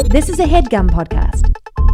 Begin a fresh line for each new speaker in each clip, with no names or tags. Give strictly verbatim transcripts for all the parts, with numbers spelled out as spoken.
This is a HeadGum podcast.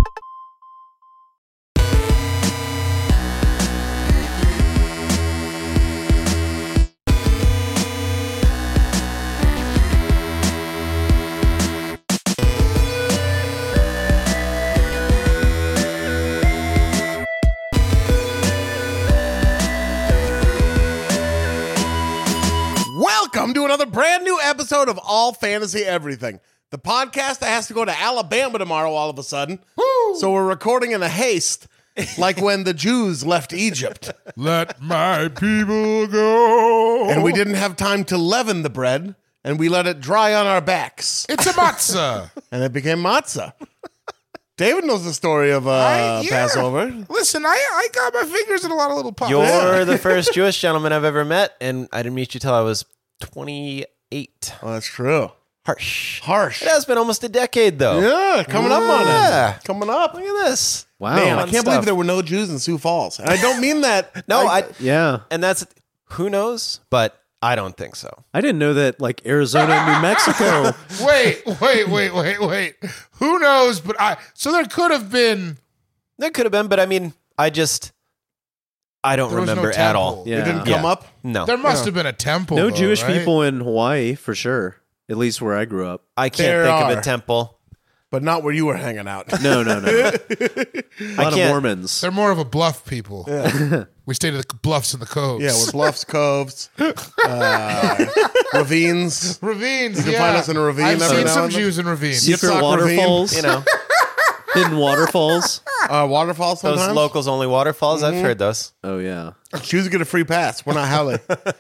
Welcome to another brand new episode of All Fantasy Everything, the podcast that has to go to Alabama tomorrow all of a sudden. Woo! So we're recording in a haste, like when the Jews left Egypt.
Let my people go.
And we didn't have time to leaven the bread, and we let it dry on our backs.
It's a matzah.
And it became matzah. David knows the story of uh,
I- yeah.
Passover.
Listen, I, I got my fingers in a lot of little pots.
You're
Yeah.
the first Jewish gentleman I've ever met, and I didn't meet you till I was twenty-eight.
Oh, that's true.
Harsh.
Harsh.
It has been almost a decade, though.
Yeah, coming up on
Yeah.
it. Coming up.
Look at this.
Wow.
Man, I
Fun
can't
stuff.
believe there were no Jews in Sioux Falls. And I don't mean that.
No, I,
Yeah.
and that's, who knows, but I don't think so.
I didn't know that, like, Arizona and New Mexico.
Wait, wait, wait, wait, wait. Who knows? But I. So there could have been.
There could have been, but I mean, I just, I don't
There was no
remember at
temple.
all.
Yeah.
It didn't
Yeah.
come up.
No.
There must have been a temple.
No
though,
Jewish
right?
people in Hawaii, for sure. At least where I grew up.
I can't
There
think of
are.
a temple.
But not where you were hanging out.
No, no, no. a lot of
can't-
Mormons.
They're more of a bluff people. We stayed at the bluffs and the coves.
Yeah, with bluffs, coves, uh, ravines.
ravines.
You can
yeah.
find us in a ravine
I've
every
seen
now
some
and then.
Jews in ravines.
Secret
Yitzhak Ravine,
waterfalls.
You know,
Hidden waterfalls.
Uh, waterfalls
those
sometimes.
locals only waterfalls. I've heard those.
Oh, yeah.
Jews get a free pass. We're not Howley.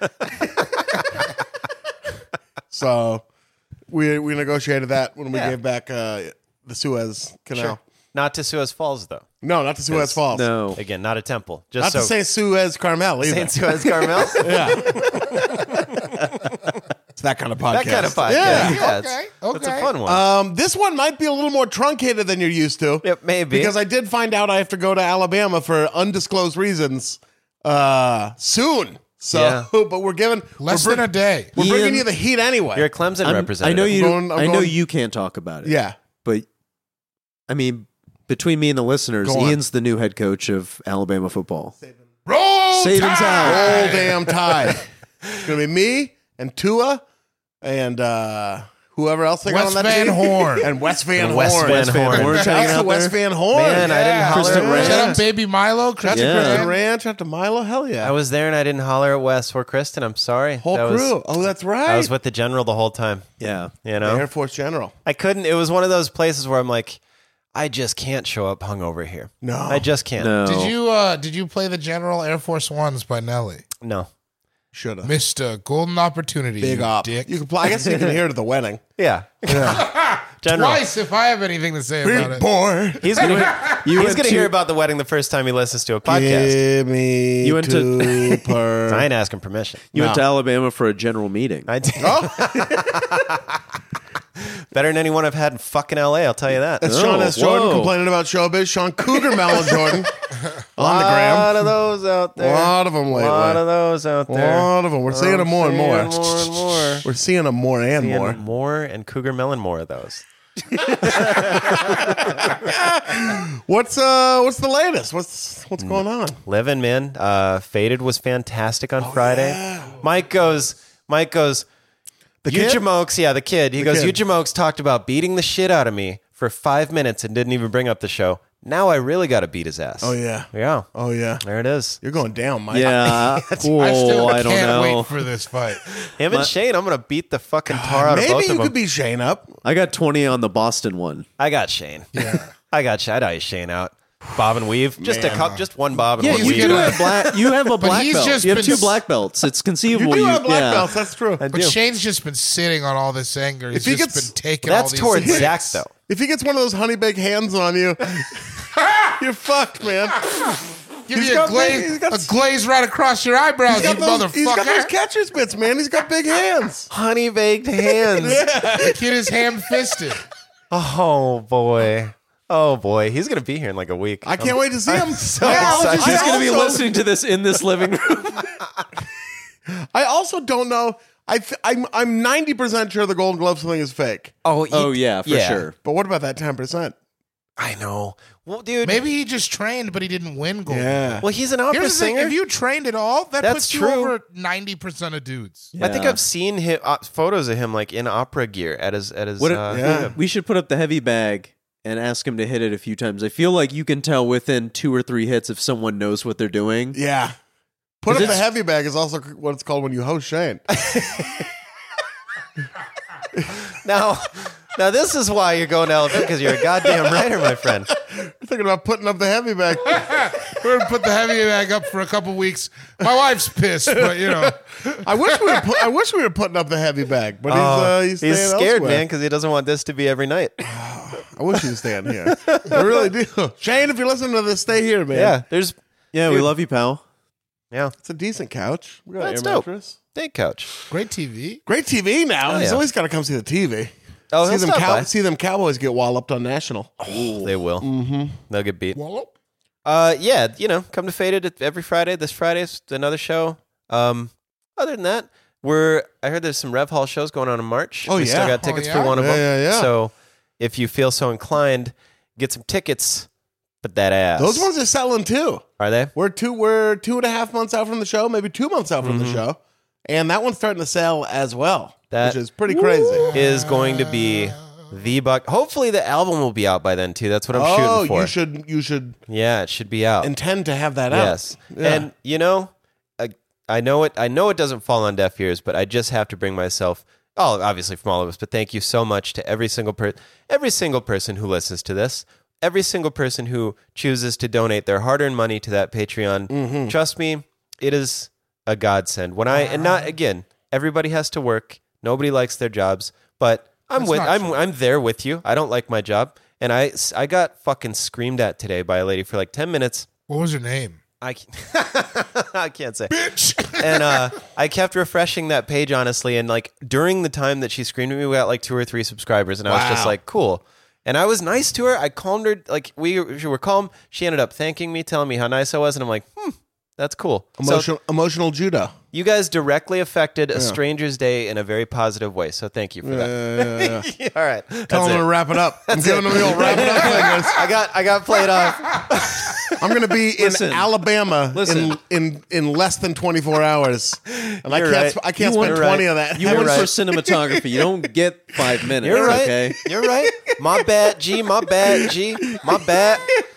So we we negotiated that when we
Yeah.
gave back uh, the Suez Canal.
Sure. Not to Suez Falls, though.
No, not the Suez Falls.
No.
Again, not a temple. Just
Not
so
to Saint Suez Carmel either.
Saint Suez Carmel.
Yeah. It's that kind of podcast.
That kind of podcast.
Yeah.
Yeah,
Okay,
it's, it's a
okay.
fun one.
Um, this one might be a little more truncated than you're used to.
Yep, maybe.
Because I did find out I have to go to Alabama for undisclosed reasons uh, soon. So,
Yeah.
but we're giving
Less
we're
than a day.
We're
Ian-
bringing you the heat anyway.
You're a Clemson
I'm-
representative.
I know you.
I'm going- I'm
I know
going-
you can't talk about it.
yeah.
But I mean, between me and the listeners,
Go on.
Ian's the new head coach of Alabama football.
Roll
Saban's
Tide!
out.
Roll damn tide. It's gonna be me and Tua and uh, whoever else they got
Wes
on that
Van
team.
Horn.
and Wes Van
And Wes
Horn.
Van
Wes Van
Horn.
Horn
Shout
hanging
out to
out
Wes
there.
Van Horn.
Man, I didn't holler
Kristen
at
Ranch.
Shout
Wes.
out Baby Milo. Kristen
Yeah.
Ranch.
Kristen Ranch, out to Milo. Hell yeah.
I was there and I didn't holler at Wes or Kristen. I'm sorry.
whole
that
crew.
Was,
oh, that's right.
I was with the general the whole time.
Yeah.
You
the
know,
Air Force General.
I couldn't. It was one of those places where I'm like, I just can't show up hungover here.
No.
I just can't.
No.
Did you uh, did you play the General Air Force Ones by Nelly?
No.
Should have.
Missed a golden opportunity.
Big
you
op.
dick.
You can play. I guess you can hear it at the wedding.
Yeah. General.
Twice if I have anything to say about
Big
it.
boy.
He's gonna
You
he's
went
gonna
to-
hear about the wedding the first time he listens to a podcast.
Give me
You went to-
Cooper.
I ain't asking permission.
You went
No.
to Alabama for a general meeting.
I did.
Oh,
Better than anyone I've had in fucking L A. I'll tell you that.
that's
Oh,
Sean S. Jordan
whoa.
complaining about showbiz. Sean Cougar Mellon Jordan on the
A lot
gram.
of those out
A
there.
lot of them
A
lately.
lot of those out
A
there.
lot of them. We're seeing them more and more.
Seeing more and more.
We're seeing them more and
Seeing
more.
more and Cougar Melon more of those.
What's uh What's the latest? What's What's going on?
Living, man. Uh, Faded was fantastic on Friday.
Oh, yeah.
Mike goes, Mike goes,
The
you
kid?
Jamokes, yeah, the kid. He
The
goes,
kid.
you Jamokes talked about beating the shit out of me for five minutes and didn't even bring up the show. Now I really got to beat his ass.
Oh yeah.
Yeah.
Oh yeah.
There it is.
You're going down, Mike.
Yeah.
I still
Oh, I don't
can't
know.
wait for this fight.
Him and Shane, I'm going to beat the fucking tar out of
Maybe
both
you
of them.
could be Shane up.
I got twenty on the Boston one.
I got Shane.
Yeah.
I got Shane. I Shane out. Bob and weave. Just a
Man.
cup, just one bob and
Yeah,
one
you
weave.
do have black. You have a black
he's
belt.
just
You have
been
two
s-
black belts. It's
You
conceivable.
do have black
yeah.
belts. That's true.
I
But
do.
Shane's just been sitting on all this anger. He's
If he
just
gets-
been taking all
That's
these
towards
hits.
Zach, though.
If he gets one of those honey baked hands on you, you're fucked, man.
Give
He's
you a
got
glaze,
big- he's got-
a glaze right across your eyebrows,
He's
you
got, those, he's got those
motherfucker.
catcher's mitts, man. He's got big hands.
Honey baked hands.
The kid is ham-fisted.
Oh, boy. Oh, boy. He's going to be here in like a week.
I can't wait to see him.
so
I also-
excited.
I
He's going to be
also-
listening to this in this living room.
I also don't know. I th- I'm I'm ninety percent sure the Golden Globes thing is fake.
Oh, he-
Oh yeah, for
yeah.
sure.
But what about that ten percent?
I know. Well, dude.
Maybe he just trained, but he didn't win gold.
Yeah.
Well, he's an opera
Here's the thing:
singer.
if you trained at all, that
That's
puts
true.
you over ninety percent of dudes.
I think
Yeah.
I've seen hi uh, photos of him like in opera gear at his at his.
What?
uh,
Yeah.
We should put up the heavy bag and ask him to hit it a few times. I feel like you can tell within two or three hits if someone knows what they're doing.
Yeah. Put up
Is
the
it-
heavy bag is also what it's called when you host Shane.
Now, now this is why you're going to Alabama, because you're a goddamn writer, my friend.
You're thinking about putting up the heavy bag.
We're gonna put the heavy bag up for a couple weeks. My wife's pissed, but you know,
I wish we were. Put, I wish we were putting up the heavy bag, but he's uh, he's,
He's
staying
scared,
elsewhere.
man, because he doesn't want this to be every night.
I wish he was staying here. I really do. Shane, if you're listening to this, stay here, man.
Yeah, there's
Yeah, we
Dude.
love you, pal.
yeah,
It's a decent couch. We got
That's
an air
dope.
mattress.
day couch.
great T V.
Great T V now.
Oh,
He's
yeah.
always got to come see the T V.
Oh,
see
he'll
them,
stop
cow-
by.
see them Cowboys get walloped on national.
They will. Mm-hmm. They'll get beat.
Wallop.
Uh, yeah, you know, come to Faded every Friday. This Friday's another show. Um, other than that, we're I heard there's some Rev Hall shows going on in March.
Oh,
we still
yeah.
got tickets
Oh,
for
yeah?
one of
Yeah,
them.
yeah, yeah.
So if you feel so inclined, get some tickets. But that ass.
Those ones are selling too.
Are they?
We're two. We're two and a half months out from the show, maybe two months out from
Mm-hmm.
the show, and that one's starting to sell as well,
That-
which is pretty crazy.
Is going to be the buck. Hopefully the album will be out by then too. That's what I'm
oh,
shooting for.
you should you should
Yeah, it should be out.
intend to have that out.
Yes,
Yeah.
and you know, I, I know it. I know it doesn't fall on deaf ears, but I just have to bring myself. Oh, obviously from all of us, but thank you so much to every single per, every single person who listens to this, every single person who chooses to donate their hard-earned money to that Patreon.
Mm-hmm.
Trust me, it is a godsend. When I and not again, everybody has to work. Nobody likes their jobs, but I'm
That's
with.
not
I'm
true.
I'm there with you. I don't like my job, and I I got fucking screamed at today by a lady for like ten minutes.
What was your name?
I can't, I can't say. And uh, I kept refreshing that page, honestly. And like during the time that she screamed at me, we got like two or three subscribers. And I was just
Wow.
like, cool. And I was nice to her. I calmed her. Like we were calm. She ended up thanking me, telling me how nice I was. And I'm like, hmm, that's cool. So
Emotional, emotional judo.
you guys directly affected a stranger's day in a very positive way. So thank you for that. All right. That's
Tell him
it.
to wrap it up. I'm giving him the old wrap it up fingers.
I got I got played off.
I'm going to be in
Listen.
Alabama
Listen.
in, in in less than twenty-four hours, and I
You're
can't
right.
sp- I can't
You
spend
want-
twenty of that.
You
You're
won
right.
for cinematography. You don't get five minutes.
You're right.
Okay.
You're right. My bad, G. My bad, G. My bad.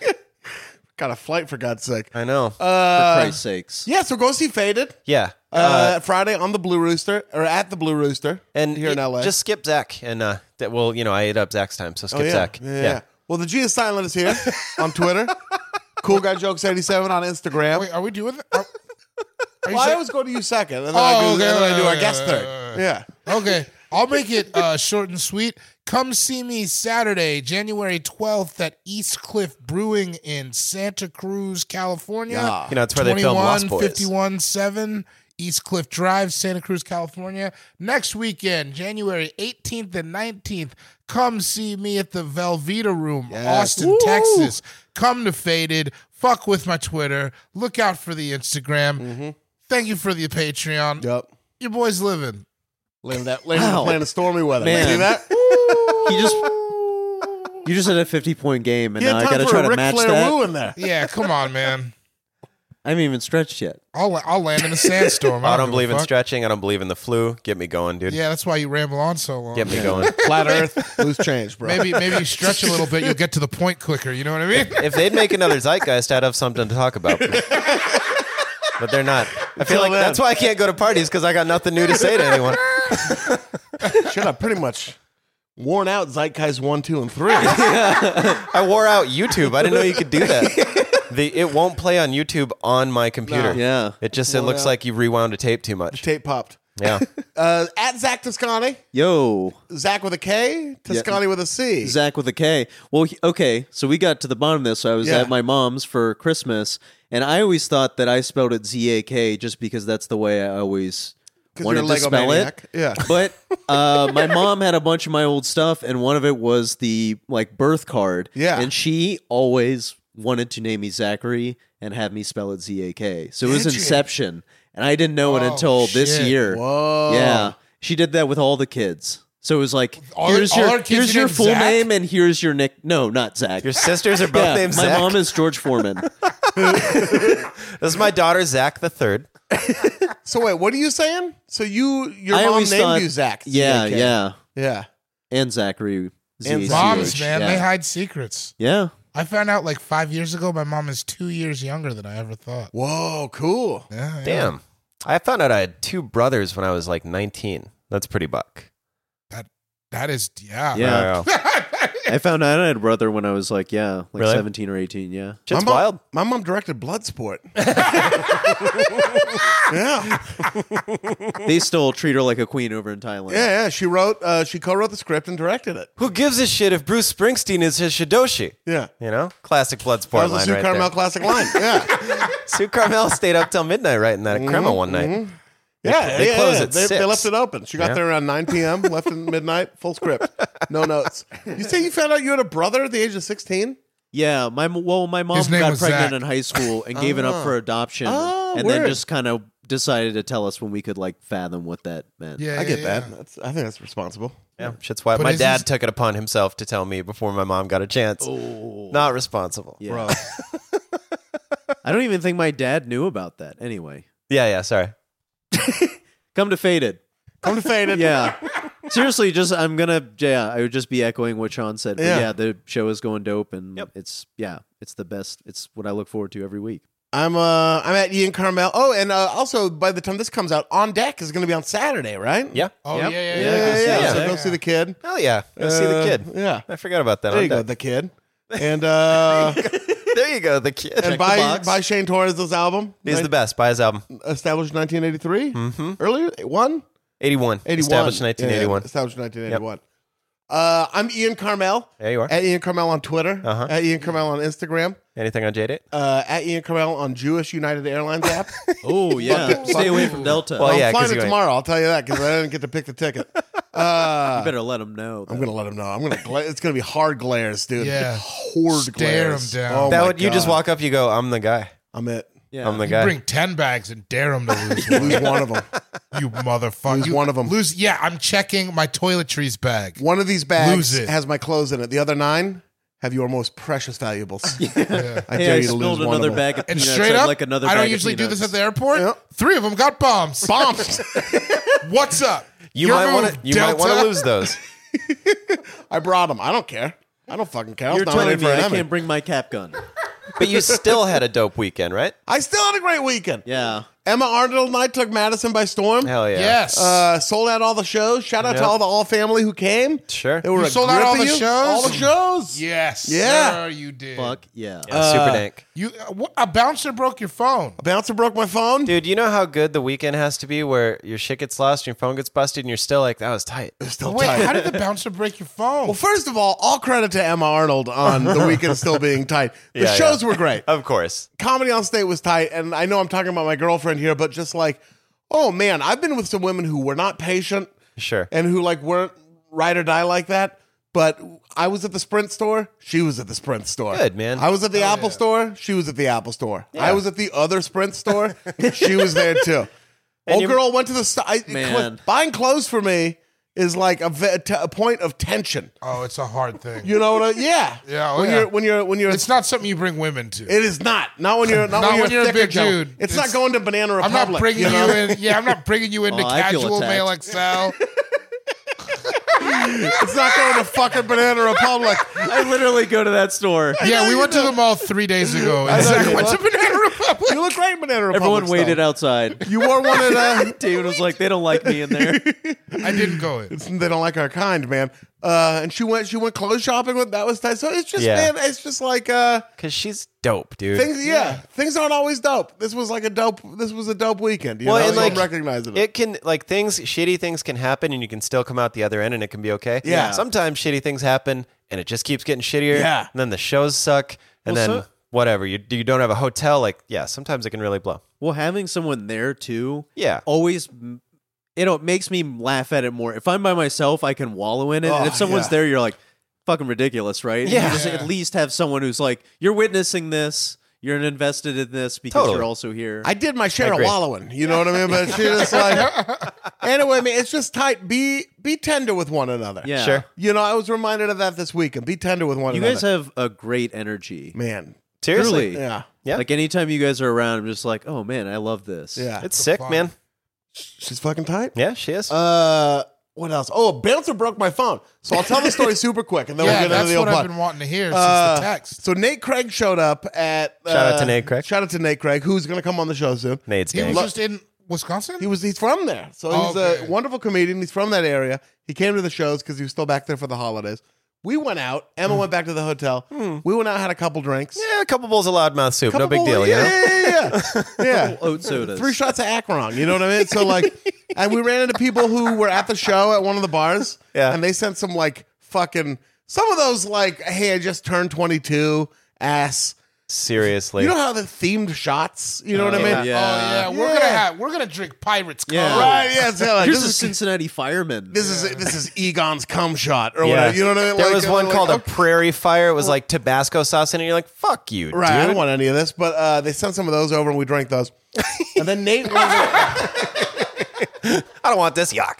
Got a flight for God's sake.
I know.
For
Uh,
Christ's sakes.
yeah, so go see Faded
yeah.
uh, Friday on the Blue Rooster or at the Blue Rooster,
And
here in
y-
L A.
just skip Zach, and uh, that well, you know, I ate up Zach's time, so skip
oh, yeah.
Zach.
Yeah, yeah. Well, the G is silent is here on Twitter. Cool Guy Jokes eighty-seven on Instagram.
Wait, are we doing that? Are, are you
well, I
saying-
always go to you second, and then,
Oh,
I, go,
okay,
and then I do our
okay,
guest
okay,
third.
okay.
Yeah.
Okay, I'll make it uh, short and sweet. Come see me Saturday, January twelfth at East Cliff Brewing in Santa Cruz, California.
Yeah.
You know, it's where they film Lost Boys.
fifty-one seven East Cliff Drive, Santa Cruz, California. Next weekend, January eighteenth and nineteenth, come see me at the Velveeta Room, Austin,
Woo!
Texas. Come to Faded. Fuck with my Twitter. Look out for the Instagram. Thank you for the Patreon.
Yep.
Your boy's living.
Landed that landed
Wow.
the plane of stormy weather.
Man.
See that?
He just you just had a fifty point game, and
He had
now I
time
got to
for
try
a
to
Ric
match
Flair
that.
woo in there.
Yeah, come on, man.
I haven't even stretched yet.
I'll I'll land in a sandstorm.
I don't
give a
believe in
fuck.
stretching. I don't believe in the flu. Get me going, dude.
Yeah, that's why you ramble on so long.
Get me going.
Flat Earth, loose change, bro.
Maybe maybe you stretch a little bit, you'll get to the point quicker. You know what I mean?
If they'd make another Zeitgeist, I'd have something to talk about. But they're not. I feel
Until
like
then.
that's why I can't go to parties, because I got nothing new to say to anyone.
Shit, I pretty much worn out Zeitgeist one, two, and three.
I wore out YouTube. I didn't know you could do that. The it won't play on YouTube on my computer.
No.
Yeah.
It just it
Worn
looks
out.
like you rewound a tape too much.
Tape popped.
Yeah.
Uh, at Zach Toscani,
Yo,
Zach with a K, Toscani with a C.
Zach with a K. Well, he- okay, so we got to the bottom of this. So I was
Yeah.
at my mom's for Christmas, and I always thought that I spelled it Z A K just because that's the way I always
'Cause
wanted
you're a
to spell
Lego-maniac.
it.
Yeah.
But uh, my mom had a bunch of my old stuff, and one of it was the like birth card.
Yeah.
And she always wanted to name me Zachary and have me spell it Z A K. So it was
Did you?
Inception. and I didn't know it
Oh,
until this
shit.
year.
Whoa.
Yeah, she did that with all the kids. So it was like,
All-
here's
all
your
our kids
here's
are
your
named
full
Zach?
name, and here's your nick. No, not Zach.
Your sisters are both
yeah,
named
my
Zach.
mom is George Foreman.
This is my daughter, Zach the third.
So wait, what are you saying? So you your
I
mom
always
named
thought-
you Zach?
Yeah,
Z A K.
yeah,
yeah.
and Zachary. Z
And
A C H.
Moms, man,
yeah.
they hide secrets.
Yeah.
I found out like five years ago my mom is two years younger than I ever thought.
Whoa, cool.
Yeah, yeah.
Damn. I found out I had two brothers when I was like nineteen. That's pretty buck.
That that is yeah.
Yeah. I found out I had a brother when I was like, yeah, like
Really?
seventeen or eighteen. Yeah.
Shit's
my mom,
wild.
My mom directed Bloodsport. yeah.
They still treat her like a queen over in Thailand.
Yeah, yeah. She wrote, uh, she co-wrote the script and directed it.
Who gives a shit if Bruce Springsteen is his Shidoshi?
Yeah.
You know? Classic
That
Bloodsport
was a
line
Sue
right
Carmel
there.
classic line. Yeah.
Sue Carmel stayed up till midnight writing that at Crema one night.
Yeah,
they
yeah,
close
yeah.
at
They, they
six.
left it open. She got
Yeah.
there around nine p.m., left at midnight, full script. No notes. You say you found out you had a brother at the age of sixteen?
Yeah, my well, my mom
His name
got
was
pregnant
Zach.
in high school and gave it up for adoption,
Oh,
and then
weird.
just kind of decided to tell us when we could like fathom what that meant.
Yeah,
I get
yeah,
that. That's, I think that's responsible.
Yeah, shit's wild.
But
My
is
dad
his-
took it upon himself to tell me before my mom got a chance. Not responsible.
Yeah.
Bro.
I don't even think my dad knew about that. Anyway,
Yeah, yeah, sorry.
come to Faded.
Come to Faded.
Yeah, seriously, just I'm gonna. Yeah, I would just be echoing what Sean said. But
Yeah.
yeah, the show is going dope, and
Yep.
it's yeah, it's the best. It's what I look forward to every week.
I'm uh I'm at Ian Carmel. Oh, and uh, also by the time this comes out, On Deck is going to be on Saturday, right?
Yeah.
Oh
Yep.
yeah, yeah,
Yeah,
yeah.
Yeah, yeah,
see
yeah.
that.
So
Yeah.
go see the kid.
Hell yeah. Go see the
Uh,
kid.
Yeah.
I forgot about that.
There
on
you go,
deck.
the kid. And uh
There you go, the kid.
and
the
buy
box.
buy Shane Torres' album.
He's the best. Buy his album.
Established nineteen eighty-three. Mm-hmm. Earlier, one.
eighty-one.
eighty-one.
Established nineteen eighty-one.
Yeah, yeah, established nineteen eighty-one. Uh, I'm Ian Carmel.
There you are.
At Ian Carmel on Twitter.
Uh-huh.
At Ian Carmel on Instagram.
Anything on J date?
Uh, at Ian Carmel on Jewish United Airlines app.
Oh yeah, stay away from Delta.
Well,
I'm
yeah, 'cause
flying
you
it
ain't-
tomorrow. I'll tell you that because I didn't get to pick the ticket. Uh,
you better let them know.
I'm gonna let him know. I'm gonna. Gla- it's gonna be hard glares, dude.
Yeah.
Horde
Stare
glares.
him down.
Oh
that
my
would you just
God.
walk up, you go, I'm the guy.
I'm it.
Yeah.
I'm the
You
guy.
bring ten bags and dare him to lose one.
Lose one of them.
You motherfucker.
Lose
You
one of 'em.
Lose. Yeah, I'm checking my toiletries bag.
One of these bags
Lose it.
has my clothes in it. The other nine have your most precious valuables. I
Hey,
dare
I
you to
spilled
lose one of
another
them.
bag of
And
peanuts.
straight
I'd
up,
like another
I
bag
don't
of
usually do this
peanuts.
at the airport.
Yep.
Three of them got bombs.
Bombs.
What's up?
You
Your
might want to
move,
you might want to
Delta.
lose those.
I brought them. I don't care. I don't fucking care. I was
You're telling
nominated
me
for an
I
Emmy.
can't bring my cap gun?
But you still had a dope weekend, right?
I still had a great weekend.
Yeah.
Emma Arnold and I took Madison by storm.
Hell yeah.
Yes.
Uh, sold out all the shows. Shout out to
Yep.
all the all family who came.
Sure.
They were
You
a
sold out
grip
all
of
the
you.
shows?
All the shows.
yes.
Yeah.
Sir, you did.
Fuck yeah.
Yeah, super dank.
You uh, wh- a bouncer broke your phone.
A bouncer broke my phone.
Dude, you know how good the weekend has to be where your shit gets lost, your phone gets busted, and you're still like, that was tight.
Still
Wait,
tight.
how did the bouncer break your phone?
Well, first of all, all credit to Emma Arnold on the weekend still being tight. The
Yeah,
shows
yeah.
were great.
Of course.
Comedy on State was tight, and I know I'm talking about my girlfriend here, but just like, oh man, I've been with some women who were not patient
Sure.
and who like weren't ride or die like that. But I was at the Sprint store. She was at the Sprint store.
Good, man.
I was at the Apple store. She was at the Apple store. I was at the other Sprint store. She was there too. Old
you-
girl went to the store.
Man.
Buying clothes for me is like a, ve- t- a point of tension.
Oh, it's a hard thing.
You know what? I, yeah.
Yeah, oh,
when
yeah.
you're when you're when you're
It's not something you bring women to.
It is not. Not when you're not,
Not
when you're,
when you're a
thicker
big
gentleman.
dude.
It's,
It's-
not going to Banana Republic.
I'm not bringing you,
know?
in. Yeah, I'm not bringing you into
Oh, I feel
casual
attacked.
mail X L.
It's not going to fucking Banana Republic.
I literally go to that store.
Yeah, we
you
went to
do.
the mall three days ago. And
know
Zach
you
went to
would.
Banana Republic.
You look great in Banana Republic.
Everyone waited
though.
outside.
You wore one at uh,
David was like, they don't like me in there.
I didn't go in.
they don't like our kind, man. Uh, and she went she went clothes shopping with that was tight. So it's just
Yeah.
man, it's just like uh
Because she's dope, dude.
things yeah, things aren't always dope. This was like a dope this was a dope weekend. You
Well,
know,
and
so
like
I'm recognizing it.
it can like things, shitty things can happen, and you can still come out the other end, and it can be okay.
Yeah.
Sometimes shitty things happen, and it just keeps getting shittier.
Yeah.
And then the shows suck, and
Well,
then
so-
whatever you you don't have a hotel. Like yeah, sometimes it can really blow.
Well, having someone there too,
Yeah.
always, you know, it makes me laugh at it more. If I'm by myself, I can wallow in it. and
Oh,
if someone's
yeah.
there, you're like, fucking ridiculous, right?
Yeah.
You just
Yeah.
at least have someone who's like, you're witnessing this. You're invested in this because
Totally.
you're also here.
I did my share of
agree.
wallowing. You know what I mean? But she just like anyway. I mean, it's just tight. Be be tender with one another.
yeah.
Sure.
You know, I was reminded of that this weekend. Be tender with one
You
another.
guys have a great energy.
man.
Seriously.
Truly.
Yeah.
Yeah.
Like anytime you guys are around, I'm just like, oh man, I love this.
Yeah.
It's sick,
fun.
man.
She's fucking tight.
Yeah, she is.
Uh, what else? Oh, a bouncer broke my phone. So I'll tell the story super quick, and then
Yeah,
we'll get into
that's
the
what
old
I've
pod.
been wanting to hear since
Uh,
the text.
So Nate Craig showed up at. Uh,
Shout out to Nate Craig.
Shout out to Nate Craig, who's going to come on the show soon.
Nate's
He
gang.
was just in Wisconsin?
He was. He's from there, so he's
Okay.
a wonderful comedian. He's from that area. He came to the shows because he was still back there for the holidays. We went out. Emma went back to the hotel. We went out, had a couple drinks.
Yeah, a couple bowls of loudmouth soup.
Couple
no big
bowl-
deal,
yeah,
you know?
Yeah, yeah, yeah. yeah.
Oat sodas.
Three shots of Acheron. You know what I mean? So like, and we ran into people who were at the show at one of the bars.
Yeah.
And they sent some like fucking some of those like, hey, I just turned twenty-two ass.
Seriously.
You know how the themed shots? You know what I mean?
yeah.
Oh yeah, we're
Yeah.
gonna have we're gonna drink Pirates Cove.
Yeah.
Right. Yeah. So like,
Here's
this
a
is
Cincinnati fireman.
this is this is Egon's cum shot or
yeah.
whatever. You know what I mean?
There
Like,
was
uh,
one
like,
called a
okay.
Prairie Fire. It was like Tabasco sauce in it. You're like, fuck you,
Right, I
dude.
don't want any of this, but uh, they sent some of those over and we drank those. And then Nate wanted
I don't want this. Yuck.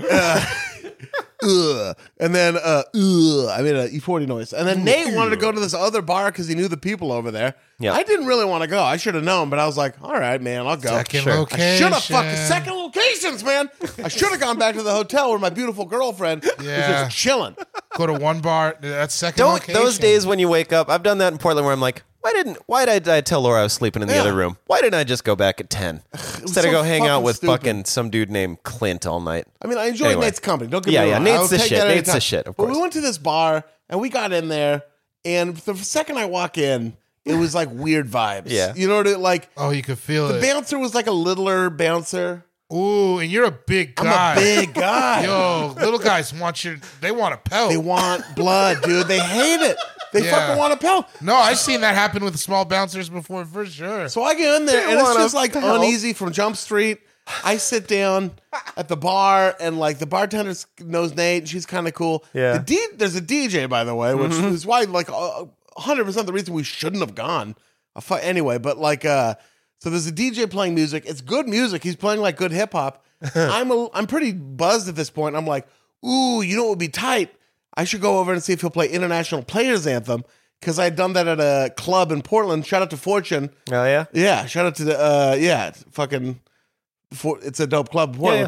ugh. And then, uh, ugh. I made an E forty noise. And then Nate wanted to go to this other bar because he knew the people over there.
Yeah.
I didn't really want to go. I should have known, but I was like, all right, man, I'll go.
Second
Sure. I
I
location.
should have fucking second locations, man. I should have gone back to the hotel where my beautiful girlfriend was
Yeah.
just chilling.
Go to one bar. That's second
Don't
location.
those days when you wake up. I've done that in Portland where I'm like, why didn't why did I tell Laura I was sleeping in the
Yeah.
other room? Why didn't I just go back at ten instead
so
of go hang out
fucking
with
stupid.
fucking some dude named Clint all night?
I mean, I enjoy
Anyway.
Nate's company. Don't get
Yeah,
me
yeah,
wrong.
Nate's
I'll
the
take
shit.
that
Nate's
anytime.
the shit, of
But we
course.
went to this bar and we got in there, and the second I walk in, it was like weird vibes.
Yeah.
You know what? It, like
Oh, you could feel
the
it.
bouncer was like a littler bouncer.
Ooh, and you're a big
I'm
guy.
a big guy.
Yo, little guys want your. They want a pelt.
They want blood, dude. They hate it. They
Yeah.
fucking want a pill.
no, I've seen that happen with small bouncers before, for sure.
So I get in there, and it's
want
just
a
like
pill.
uneasy from Jump Street. I sit down at the bar, and like the bartender knows Nate, and she's kind of cool.
Yeah.
The D, there's a D J, by the way, which is why like uh, one hundred percent the reason we shouldn't have gone. Uh, fu- Anyway, but like, uh, so there's a D J playing music. It's good music. He's playing like good hip hop. I'm a, I'm pretty buzzed at this point. I'm like, ooh, you know what would be tight? I should go over and see if he'll play International Players Anthem because I had done that at a club in Portland. Shout out to Fortune.
Oh yeah.
Yeah, shout out to the uh yeah, it's fucking for, it's a dope club. in Portland.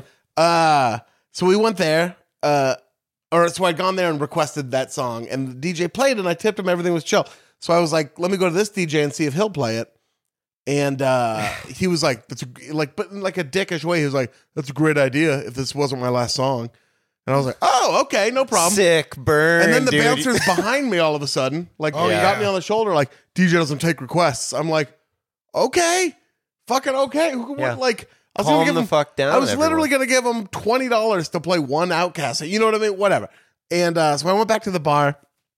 Uh so we went there, uh or so I'd gone there and requested that song and the D J played and I tipped him, everything was chill. So I was like, let me go to this D J and see if he'll play it. And uh he was like, that's a, like but in like a dickish way, he was like, that's a great idea if this wasn't my last song. And I was like, oh, okay, no problem.
Sick burn.
And then the
dude.
bouncer's behind me all of a sudden. Like,
Oh,
he
yeah.
got me on the shoulder, like, D J doesn't take requests. I'm like, okay. Fucking okay. Who-
Yeah.
Like, I was
Calm
gonna give
the
him,
fuck down,
I was
everyone.
literally going to give him twenty dollars to play one Outcast. You know what I mean? Whatever. And uh, so I went back to the bar,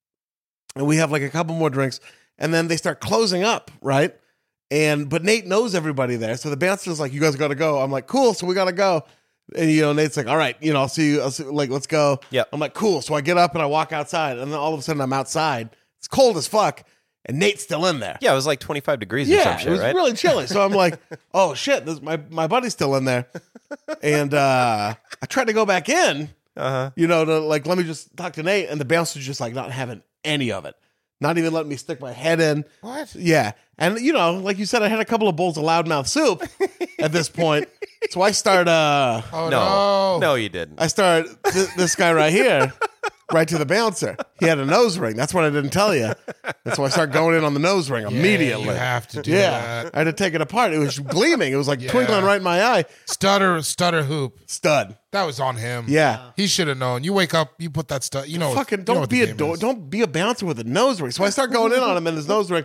and we have like a couple more drinks, and then they start closing up, right? And but Nate knows everybody there, so the bouncer's like, "You guys got to go." I'm like, "Cool." So we got to go. And you know, Nate's like, "All right, you know, I'll see you. I'll see, like, let's go."
Yep.
I'm like, "Cool." So I get up and I walk outside, and then all of a sudden I'm outside. It's cold as fuck, and Nate's still in there.
Yeah, it was like twenty-five degrees or
Yeah,
some shit,
it was
right?
really chilly. So I'm like, "Oh shit, this, my my buddy's still in there." And uh, I tried to go back in,
Uh-huh.
you know, to like let me just talk to Nate, and the bouncer's just like not having any of it, not even letting me stick my head in.
What?
Yeah. And, you know, like you said, I had a couple of bowls of loudmouth soup at this point. So I start, uh,
Oh
No.
no.
No, you didn't.
I start th- this guy right here, right to the bouncer. He had a nose ring. That's what I didn't tell you. That's why I started going in on the nose ring
Yeah,
immediately.
You have to do
Yeah.
that.
I had to take it apart. It was gleaming. It was like
Yeah.
twinkling right in my eye.
Stutter, stutter hoop.
Stud.
That was on him.
Yeah.
He should have known. You wake up, you put that stuff. You know.
Fucking
you know
don't
what
be
the
a
game
do-
is.
don't be a bouncer with a nose ring. So I start going in on him and his nose ring.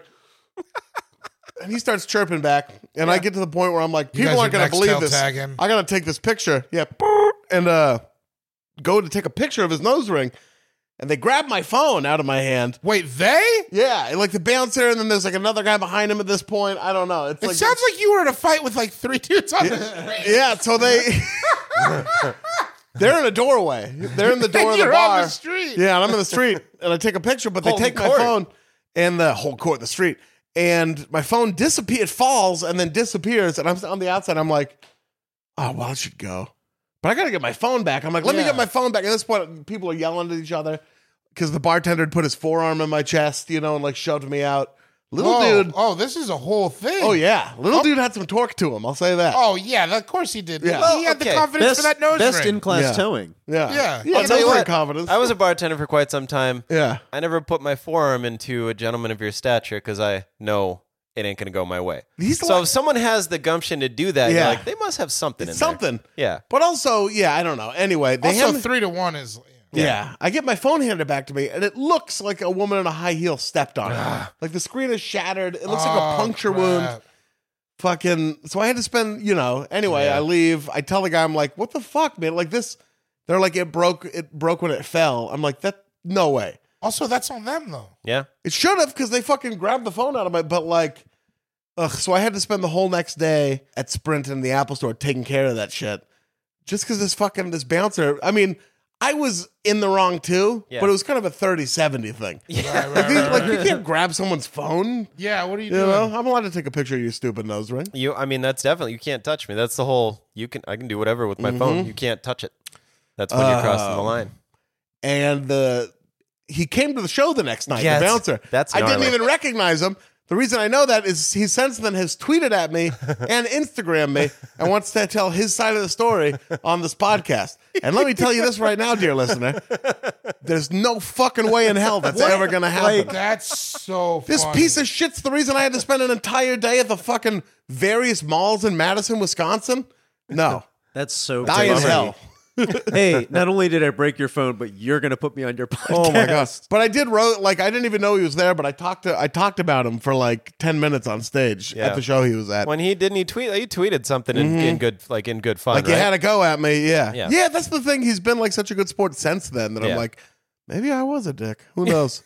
And he starts chirping back, and I get to the point where I'm like,
You
people
guys
aren't
are
going to believe
Nextel
this.
tagging.
I got to take this picture. Yeah. And uh, go to take a picture of his nose ring, and they grab my phone out of my hand.
Wait, they?
Yeah, like the bouncer, and then there's like another guy behind him at this point. I don't know. It's
It
like,
sounds like you were in a fight with like three dudes on the street.
yeah. So they they're in a doorway. They're in the door of the
You're
bar.
on the street.
Yeah, and I'm in the street, and I take a picture, but they
Whole
take my
court.
phone and the whole court, the street, and my phone disappears, it falls and then disappears, and I'm on the outside. I'm like, oh well, I should go, but I gotta get my phone back. I'm like, let me
Yeah.
get my phone back. At this point, people are yelling at each other because the bartender had put his forearm in my chest, you know, and like shoved me out. Little
Whoa.
dude.
Oh, this is a whole thing.
Oh yeah, little dude had some torque to him. I'll say that.
Oh yeah, of course he did.
Yeah.
He had
Okay.
the confidence
Best,
for that nose
best
ring.
in class
Yeah.
towing.
yeah,
Yeah.
yeah.
I'll
no
tell you
great
what,
confidence.
I was a bartender for quite some time.
yeah.
I never put my forearm into a gentleman of your stature because I know it ain't gonna go my way.
He's the
so
one-
if someone has the gumption to do that,
Yeah.
you're like, they must have something
It's
in
something.
there. Yeah.
But also, yeah, I don't know. Anyway, they
Also,
hand-
three to one is.
yeah. I get my phone handed back to me, and it looks like a woman in a high heel stepped on it. Like the screen is shattered. It looks like a
Oh,
puncture
crap.
wound. Fucking. So I had to spend, you know. Anyway,
Yeah.
I leave. I tell the guy, I'm like, "What the fuck, man? Like this." They're like, "It broke. It broke when it fell." I'm like, "That no way."
Also, that's on them though.
Yeah.
It should have because they fucking grabbed the phone out of my. But like, ugh. So I had to spend the whole next day at Sprint in the Apple Store taking care of that shit, just because this fucking this bouncer. I mean, I was in the wrong too,
Yeah.
but it was kind of a thirty seventy thing.
Right,
Like,
right,
these-
right,
like
right.
you can't grab someone's phone.
Yeah, what are you
You
doing?
know, I'm allowed to take a picture of your stupid nose ring.
You I mean that's definitely you can't touch me. That's the whole you can I can do whatever with my
Mm-hmm.
phone. You can't touch it. That's when you're crossing the
Um,
line.
And the he came to the show the next night.
Yes,
the bouncer.
that's
I didn't
gnarly.
even recognize him. The reason I know that is he since then has tweeted at me and Instagrammed me and wants to tell his side of the story on this podcast. And let me tell you this right now, dear listener. There's no fucking way in hell that's ever going to happen.
That's so.
This
funny.
piece of shit's the reason I had to spend an entire day at the fucking various malls in Madison, Wisconsin. No.
That's so
Die in
crazy.
hell.
Hey, not only did I break your phone, but you're going to put me on your podcast.
Oh my gosh! But I did wrote like I didn't even know he was there, but I talked to I talked about him for like ten minutes on stage
Yeah.
at the show he was at.
When he didn't he tweet he tweeted something in, in good like in good fun.
Mm-hmm. like he
right?
had to go at me, yeah.
Yeah.
yeah, That's the thing. He's been like such a good sport since then that
Yeah.
I'm like, maybe I was a dick. Who knows?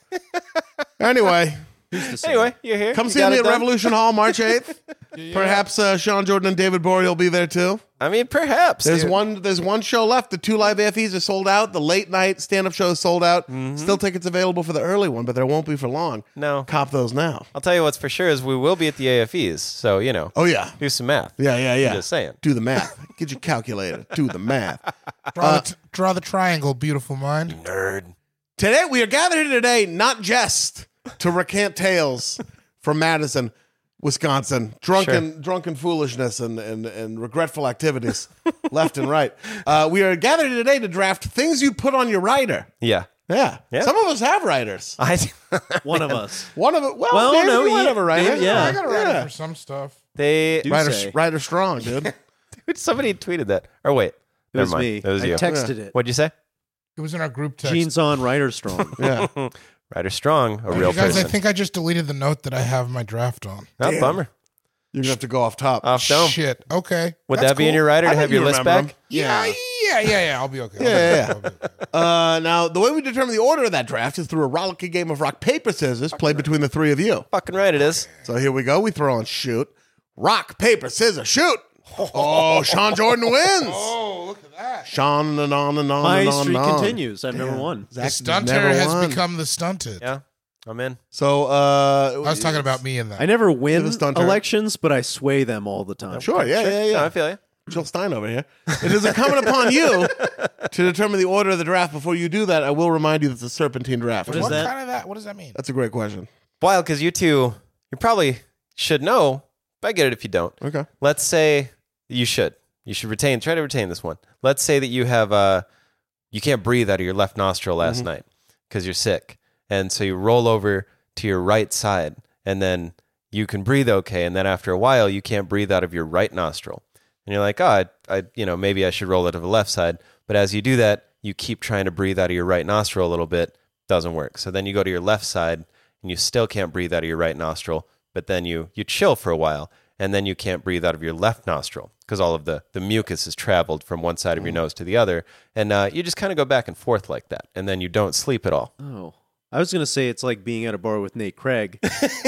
Anyway,
Anyway, you're here.
come
You
see
got
me
it
at
done.
Revolution Hall March eighth. Perhaps uh, Sean Jordan and David Bory will be there too.
I mean, perhaps.
There's
dude.
one. There's one show left. The two live A F Es are sold out. The late night stand up show is sold out. Still tickets available for the early one, but there won't be for long.
No.
Cop those now.
I'll tell you what's for sure is we will be at the A F Es. So, you know,
Oh yeah,
do some math.
yeah, yeah, yeah.
Just saying.
Do the math. Get your calculator. Do the math.
Draw, the t- draw the triangle, beautiful mind.
Nerd.
Today we are gathered here today not just to recant tales from Madison, Wisconsin, drunken
Sure.
drunken foolishness and, and, and regretful activities left and right. Uh, we are gathered here today to draft things you put on your rider.
Yeah.
Yeah.
Yeah.
Some of us have riders.
I
One of us.
One of it. Well,
Well,
Dave,
no,
you might
yeah,
have a rider.
Dave, yeah.
I got to write
Yeah.
it for some stuff.
they
Do
Rider,
say.
rider strong, dude.
somebody tweeted that. Or wait.
It
Never
was
mind.
me.
It was
I
you.
texted it.
What'd you say?
It was in our group text.
Jeans on, rider strong.
Yeah.
Ryder Strong, a real
you guys,
person.
I think I just deleted the note that I have my draft on.
Oh,
Damn.
bummer.
You're gonna have to go off top.
Off dome.
Shit. Okay.
Would
That's
that be in
cool.
your rider
I
to
think
have your
you
list
remember
back?
him.
Yeah, yeah, yeah, yeah. I'll be okay. I'll
Yeah,
be
yeah,
okay.
yeah.
I'll be okay.
Uh, now, the way we determine the order of that draft is through a rollicking game of rock, paper, scissors played between the three of you.
Fucking right it is.
So here we go. We throw on shoot. Rock, paper, scissors, shoot. Oh, Sean Jordan wins.
Oh, look at that.
Sean and on and on
My
and on
streak
and on.
continues. I've never won.
The
Zach
stunter
never
has
won.
become the stunted.
Yeah. I'm in.
So, uh,
I was talking about me in that.
I never win
Give a stunter.
elections, but I sway them all the time.
Sure, yeah, yeah, yeah.
No, I feel you.
Jill Stein over here. It is incumbent upon you to determine the order of the draft. Before you do that, I will remind you that it's a serpentine draft.
What is
what
that?
kind of that? What does that mean?
That's a great question.
Wild, because you two, you probably should know, but I get it if you don't.
Okay.
Let's say you should. You should retain, try to retain this one. Let's say that you have, uh, you can't breathe out of your left nostril last
Mm-hmm.
night because you're sick. And so you roll over to your right side and then you can breathe okay. And then after a while, you can't breathe out of your right nostril. And you're like, oh, I, I, you know, maybe I should roll it to the left side. But as you do that, you keep trying to breathe out of your right nostril a little bit. Doesn't work. So then you go to your left side and you still can't breathe out of your right nostril. But then you, you chill for a while and then you can't breathe out of your left nostril because all of the, the mucus has traveled from one side of your nose to the other. And uh, you just kind of go back and forth like that. And then you don't sleep at all.
Oh. I was going to say it's like being at a bar with Nate Craig.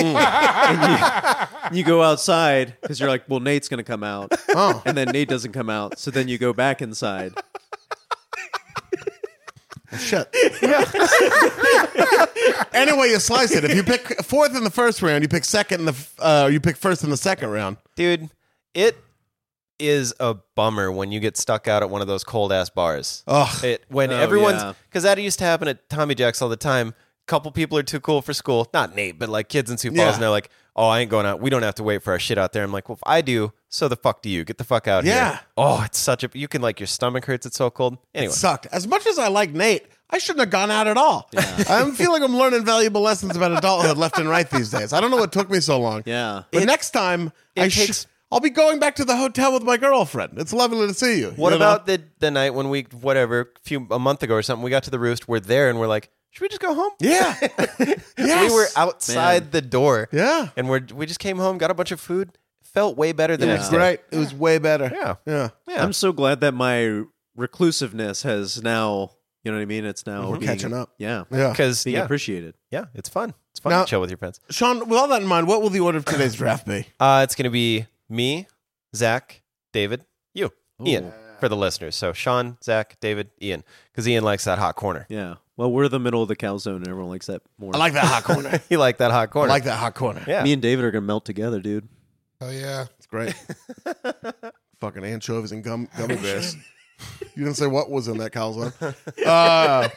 and you, you go outside because you're like, well, Nate's going to come out.
Oh.
And then Nate doesn't come out. So then you go back inside.
Shit. Any way you slice it. If you pick fourth in the first round, you pick second in the f- uh, you pick first in the second round.
Dude, it is a bummer when you get stuck out at one of those cold ass bars.
Ugh.
It when
Oh,
everyone's
yeah.
because that used to happen at Tommy Jack's all the time. Couple people are too cool for school. Not Nate, but like kids in Sioux Falls,
Yeah.
and they're like, "Oh, I ain't going out. We don't have to wait for our shit out there." I'm like, "Well, if I do, so the fuck do you? Get the fuck out
Yeah.
here." Oh, it's such a you can like your stomach hurts. It's so cold. Anyway,
Sucked. As much as I like Nate, I shouldn't have gone out at all. I'm feeling I'm learning valuable lessons about adulthood left and right these days. I don't know what took me so long.
Yeah.
But
It-
next time,
it
I sh-
takes-
I'll be going back to the hotel with my girlfriend. It's lovely to see you.
what
you know?
about the the night when we whatever a few a month ago or something? We got to the Roost. We're there, and we're like, "Should we just go home?"
Yeah. Yes.
We were outside
Man.
the door.
Yeah.
And we're we just came home, got a bunch of food. Felt way better the
Yeah.
next day.
Great. It was way better.
Yeah.
Yeah.
Yeah.
I'm so glad that my reclusiveness has now, you know what I mean? It's now being,
Catching up.
Yeah.
Yeah.
Because
Being
yeah,
appreciated.
yeah, it's fun. It's fun
Now-
to chill with your friends.
Sean, with all that in mind, what will the order of today's draft be?
Uh, it's going to be me, Zach, David, you, Ian,
Ooh.
for the listeners. So Sean, Zach, David, Ian, because Ian likes that hot corner.
Yeah. Well, we're the middle of the calzone and everyone likes that more.
I like that hot corner.
He liked that hot
I
corner.
like that hot corner.
Yeah.
Me and David are going to melt together, dude.
Oh yeah.
It's great. Fucking anchovies and gum, gummy bears. You didn't say what was in that calzone. Uh,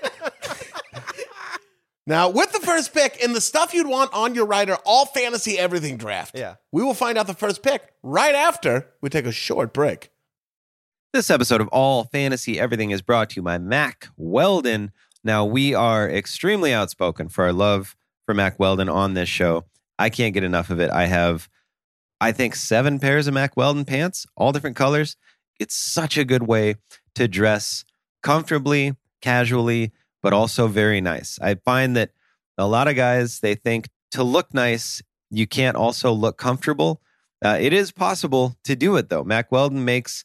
now, with the first pick in the stuff you'd want on your rider, all fantasy everything draft.
Yeah.
We will find out the first pick right after we take a short break.
This episode of All Fantasy Everything is brought to you by Mack Weldon. Now, we are extremely outspoken for our love for Mack Weldon on this show. I can't get enough of it. I have, I think, seven pairs of Mack Weldon pants, all different colors. It's such a good way to dress comfortably, casually, but also very nice. I find that a lot of guys, they think to look nice, you can't also look comfortable. Uh, it is possible to do it, though. Mack Weldon makes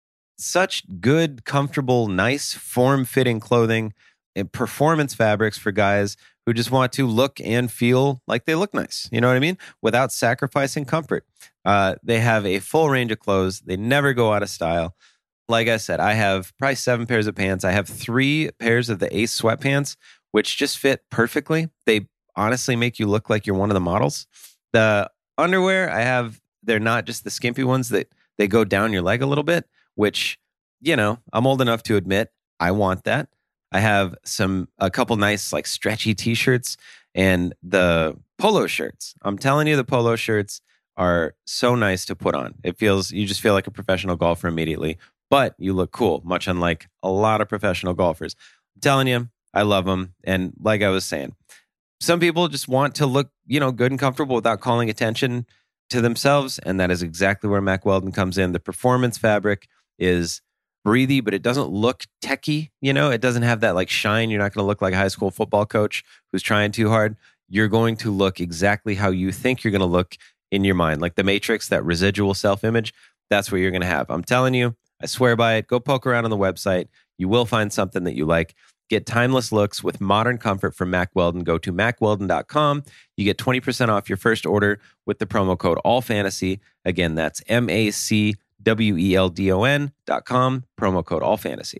such good, comfortable, nice, form-fitting clothing and performance fabrics for guys who just want to look and feel like they look nice. You know what I mean? Without sacrificing comfort. Uh, they have a full range of clothes. They never go out of style. Like I said, I have probably seven pairs of pants. I have three pairs of the Ace sweatpants, which just fit perfectly. They honestly make you look like you're one of the models. The underwear I have, they're not just the skimpy ones that they go down your leg a little bit, which, you know, I'm old enough to admit I want that. I have some, a couple nice like stretchy t-shirts and the polo shirts. I'm telling you, the polo shirts are so nice to put on. It feels, you just feel like a professional golfer immediately, but you look cool, much unlike a lot of professional golfers. I'm telling you, I love them. And like I was saying, some people just want to look, you know, good and comfortable without calling attention to themselves. And that is exactly where Mack Weldon comes in. The performance fabric is breathy, but it doesn't look techie. You know, it doesn't have that like shine. You're not going to look like a high school football coach who's trying too hard. You're going to look exactly how you think you're going to look in your mind. Like the Matrix, that residual self-image, that's what you're going to have. I'm telling you, I swear by it. Go poke around on the website. You will find something that you like. Get timeless looks with modern comfort from Mack Weldon. Go to mack weldon dot com. You get twenty percent off your first order with the promo code ALLFANTASY. Again, that's M A C W E L D O N dot com, promo code ALLFANTASY.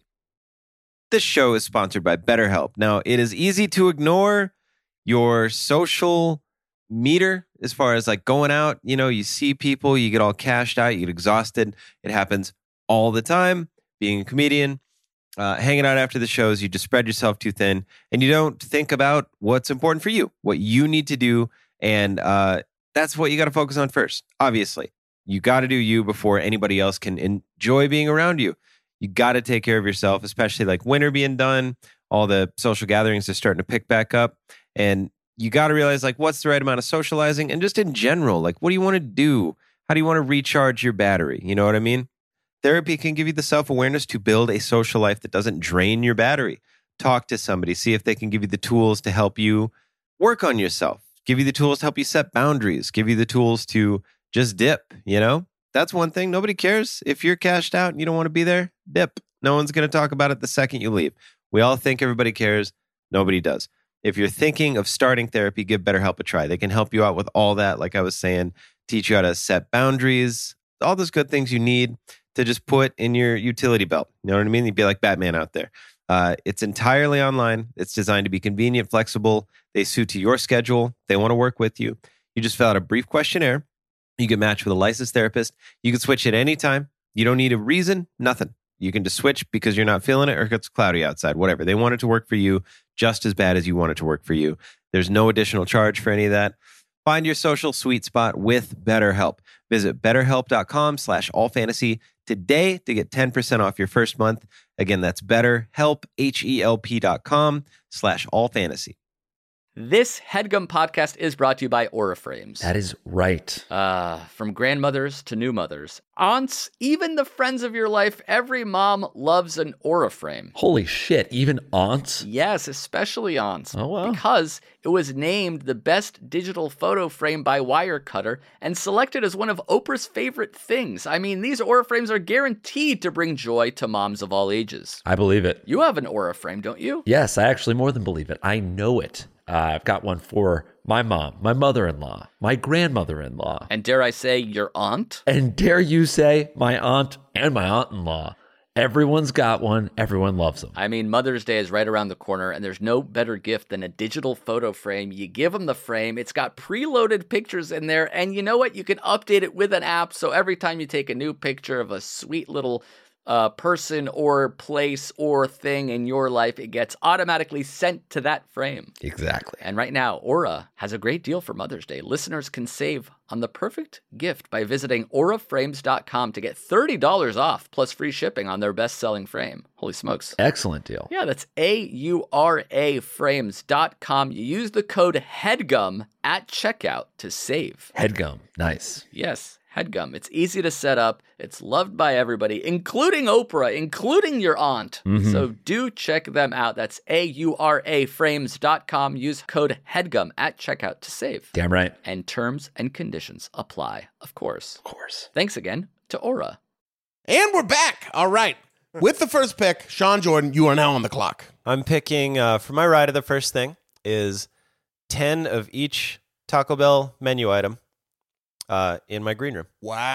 This show is sponsored by BetterHelp. Now, it is easy to ignore your social meter as far as like going out. You know, you see people, you get all cashed out, you get exhausted. It happens all the time. Being a comedian, uh, hanging out after the shows, you just spread yourself too thin and you don't think about what's important for you, what you need to do. And uh, that's what you got to focus on first, obviously. You got to do you before anybody else can enjoy being around you. You got to take care of yourself, especially like winter being done. All the social gatherings are starting to pick back up. And you got to realize like what's the right amount of socializing and just in general, like what do you want to do? How do you want to recharge your battery? You know what I mean? Therapy can give you the self-awareness to build a social life that doesn't drain your battery. Talk to somebody, see if they can give you the tools to help you work on yourself, give you the tools to help you set boundaries, give you the tools to just dip, you know? That's one thing. Nobody cares. If you're cashed out and you don't want to be there, dip. No one's going to talk about it the second you leave. We all think everybody cares. Nobody does. If you're thinking of starting therapy, give BetterHelp a try. They can help you out with all that, like I was saying, teach you how to set boundaries, all those good things you need to just put in your utility belt. You know what I mean? You'd be like Batman out there. Uh, it's entirely online. It's designed to be convenient, flexible. They suit to your schedule. They want to work with you. You just fill out a brief questionnaire. You get matched with a licensed therapist. You can switch at any time. You don't need a reason, nothing. You can just switch because you're not feeling it or it's cloudy outside, whatever. They want it to work for you just as bad as you want it to work for you. There's no additional charge for any of that. Find your social sweet spot with BetterHelp. Visit betterhelp.com slash allfantasy today to get ten percent off your first month. Again, that's betterhelp, H-E-L-P dot com slash allfantasy.
This HeadGum podcast is brought to you by Aura Frames.
That is right.
Uh, from grandmothers to new mothers, aunts, even the friends of your life, every mom loves an Aura Frame.
Holy shit, even aunts?
Yes, especially aunts.
Oh, wow.
Because it was named the best digital photo frame by Wirecutter and selected as one of Oprah's favorite things. I mean, these Aura Frames are guaranteed to bring joy to moms of all ages.
I believe it.
You have an Aura Frame, don't you?
Yes, I actually more than believe it. I know it. Uh, I've got one for my mom, my mother-in-law, my grandmother-in-law.
And dare I say, your aunt?
And dare you say, my aunt and my aunt-in-law. Everyone's got one. Everyone loves them.
I mean, Mother's Day is right around the corner, and there's no better gift than a digital photo frame. You give them the frame. It's got preloaded pictures in there, and you know what? You can update it with an app, so every time you take a new picture of a sweet little uh, person or place or thing in your life, it gets automatically sent to that frame.
Exactly.
And right now, Aura has a great deal for Mother's Day. Listeners can save on the perfect gift by visiting aura frames dot com to get thirty dollars off plus free shipping on their best-selling frame. Holy smokes.
Excellent deal.
Yeah, that's A U R A frames dot com. You use the code HEADGUM at checkout to save.
HeadGum. Nice.
Yes, HeadGum. It's easy to set up. It's loved by everybody, including Oprah, including your aunt.
Mm-hmm.
So do check them out. That's A U R A frames dot com. Use code HEADGUM at checkout to save.
Damn right.
And terms and conditions apply, of course.
Of course.
Thanks again to Aura.
And we're back. All right. With the first pick, Sean Jordan, you are now on the clock.
I'm picking, uh, for my ride of the first thing, is ten of each Taco Bell menu item uh, in my green room.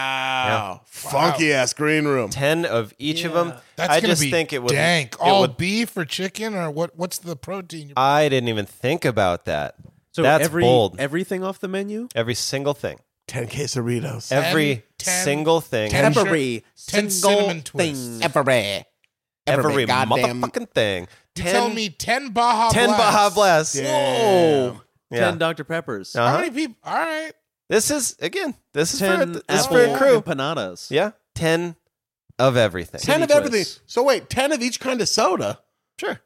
Wow. Funky ass green room.
ten of each of them.
That's
I
gonna
just
be
think it would.
dank.
it
All
would-
beef or chicken or what? What's the protein?
I didn't even think about that.
So
That's
every,
bold.
everything off the menu?
Every single thing.
ten quesadillas.
Every
ten-
single thing.
ten
Every
Every ten
single
cinnamon twists.
thing.
Every.
Every
goddamn-
motherfucking thing.
You
ten,
tell me ten Baja
ten
Blasts.
Baja Blasts.
Damn.
Yeah.
ten Doctor Peppers.
Uh-huh.
How many people? All right.
This is, again, this is, for,
ten
this is
apple
for a crew.
empanadas.
Yeah. ten of everything.
ten of
City
everything.
Twist.
So wait, ten of each kind of soda.
Sure.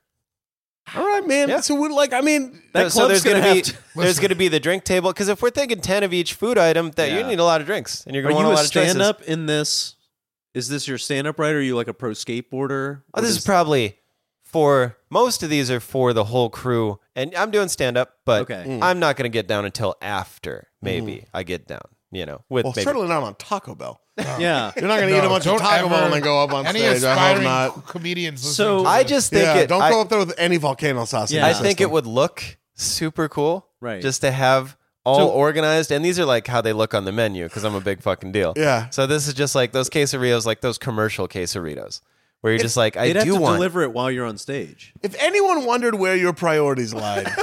All right, man.
Yeah.
So we're like, I mean,
That
so there's
club's gonna
gonna be
have to-
there's
Listen.
gonna be the drink table, because if we're thinking ten of each food item, that you
Yeah.
need a lot of drinks, and you're
Are
gonna want
you
a
a
lot of choices.
stand up in this? Is this your stand up right? Or are you like a pro skateboarder?
Oh, this is probably for most of these are for the whole crew, and I'm doing stand up, but
Okay.
I'm not gonna get down until after maybe I get down. You know, with
well,
maybe.
certainly not on Taco Bell.
Yeah.
You're not going to eat a bunch of
don't
Taco Bell
ever-
and then go up on
Any
stage. I hope
aspiring
not.
comedians.
So-
listening to
I
this.
just think
Yeah,
it.
don't
I,
go up there with any volcano sauce. in
Yeah.
your
I think it
system.
would look super cool,
Right.
Just to have all
So-
organized, and these are like how they look on the menu, because I'm a big fucking deal.
Yeah.
So this is just like those quesadillas, like those commercial quesadillas, where you're just like, I
They'd have
do
to
want.
deliver it while you're on stage.
If anyone wondered where your priorities lied,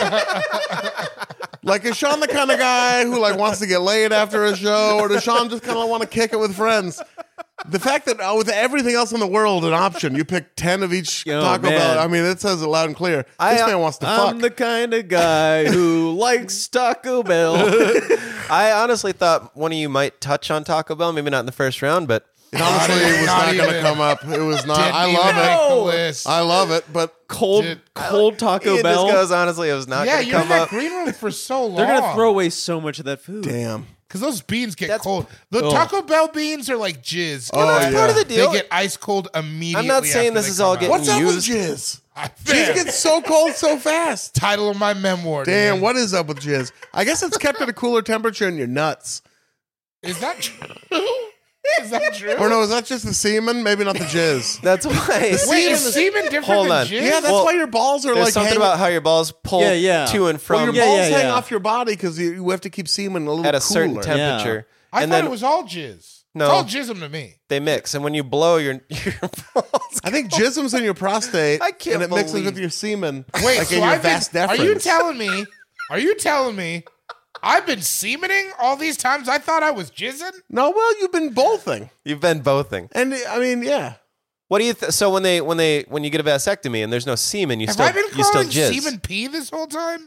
like is Sean the kind of guy who like wants to get laid after a show, or does Sean just kind of want to kick it with friends? The fact that uh, with everything else in the world an option, you pick ten of each
Yo,
Taco
man.
Bell. I mean, it says it loud and clear.
I,
This
uh,
man wants to
I'm
fuck.
the kind of guy who likes Taco Bell.
I honestly thought one of you might touch on Taco Bell, maybe not in the first round, but
It honestly
Not
was
even-
not
not
going to
even.
come up. It was not.
Didn't
I
even
love
make
it.
the list.
I love it, but
Cold,
Dude,
cold Taco
Ian
Bell.
just goes, honestly, it was not
yeah,
going to
you're in
come
that
up.
green room for so long.
They're gonna throw away so much of that food.
damn.
because those beans get
That's-
cold. The
Oh.
Taco Bell beans are like jizz.
Oh,
Like,
yeah. part of
the deal.
They get ice cold immediately.
I'm not saying
after
this
they
is
come
all
out.
getting-
What's up with
used.
jizz?
I-
Jizz gets so cold so fast.
Title of my memoir.
Damn,
dude.
what is up with jizz? I guess it's kept at a cooler temperature in your nuts.
is that true? Is that true?
Or no, is that just the semen? Maybe not the jizz.
That's why.
Wait,
semen
is
is-
semen different
Hold
than
on.
jizz?
Yeah, that's
Well,
why your balls are
There's
like
something
hang-
about how your balls pull
Yeah, yeah.
to and
well,
from
your
Yeah,
balls
yeah,
hang
yeah.
off your body because you, you have to keep semen a little
at a
cooler.
certain temperature.
I
and
thought
then
it was all jizz.
No.
It's all jism to me.
they mix, and when you blow your your balls,
I think jism's in your prostate,
I can't
and it mixes
believe-
with your semen.
Wait,
like
so
in your
I've been,
vas
are you
deferens.
telling me? Are you telling me I've been semening all these times? I thought I was jizzing.
No, well, you've been bothing,
you've been bothing.
and I mean, yeah.
What do you? Th- so when they when they when you get a vasectomy and there's no semen, you
Have
still
I been
you still
calling
jizz.
semen pee this whole time?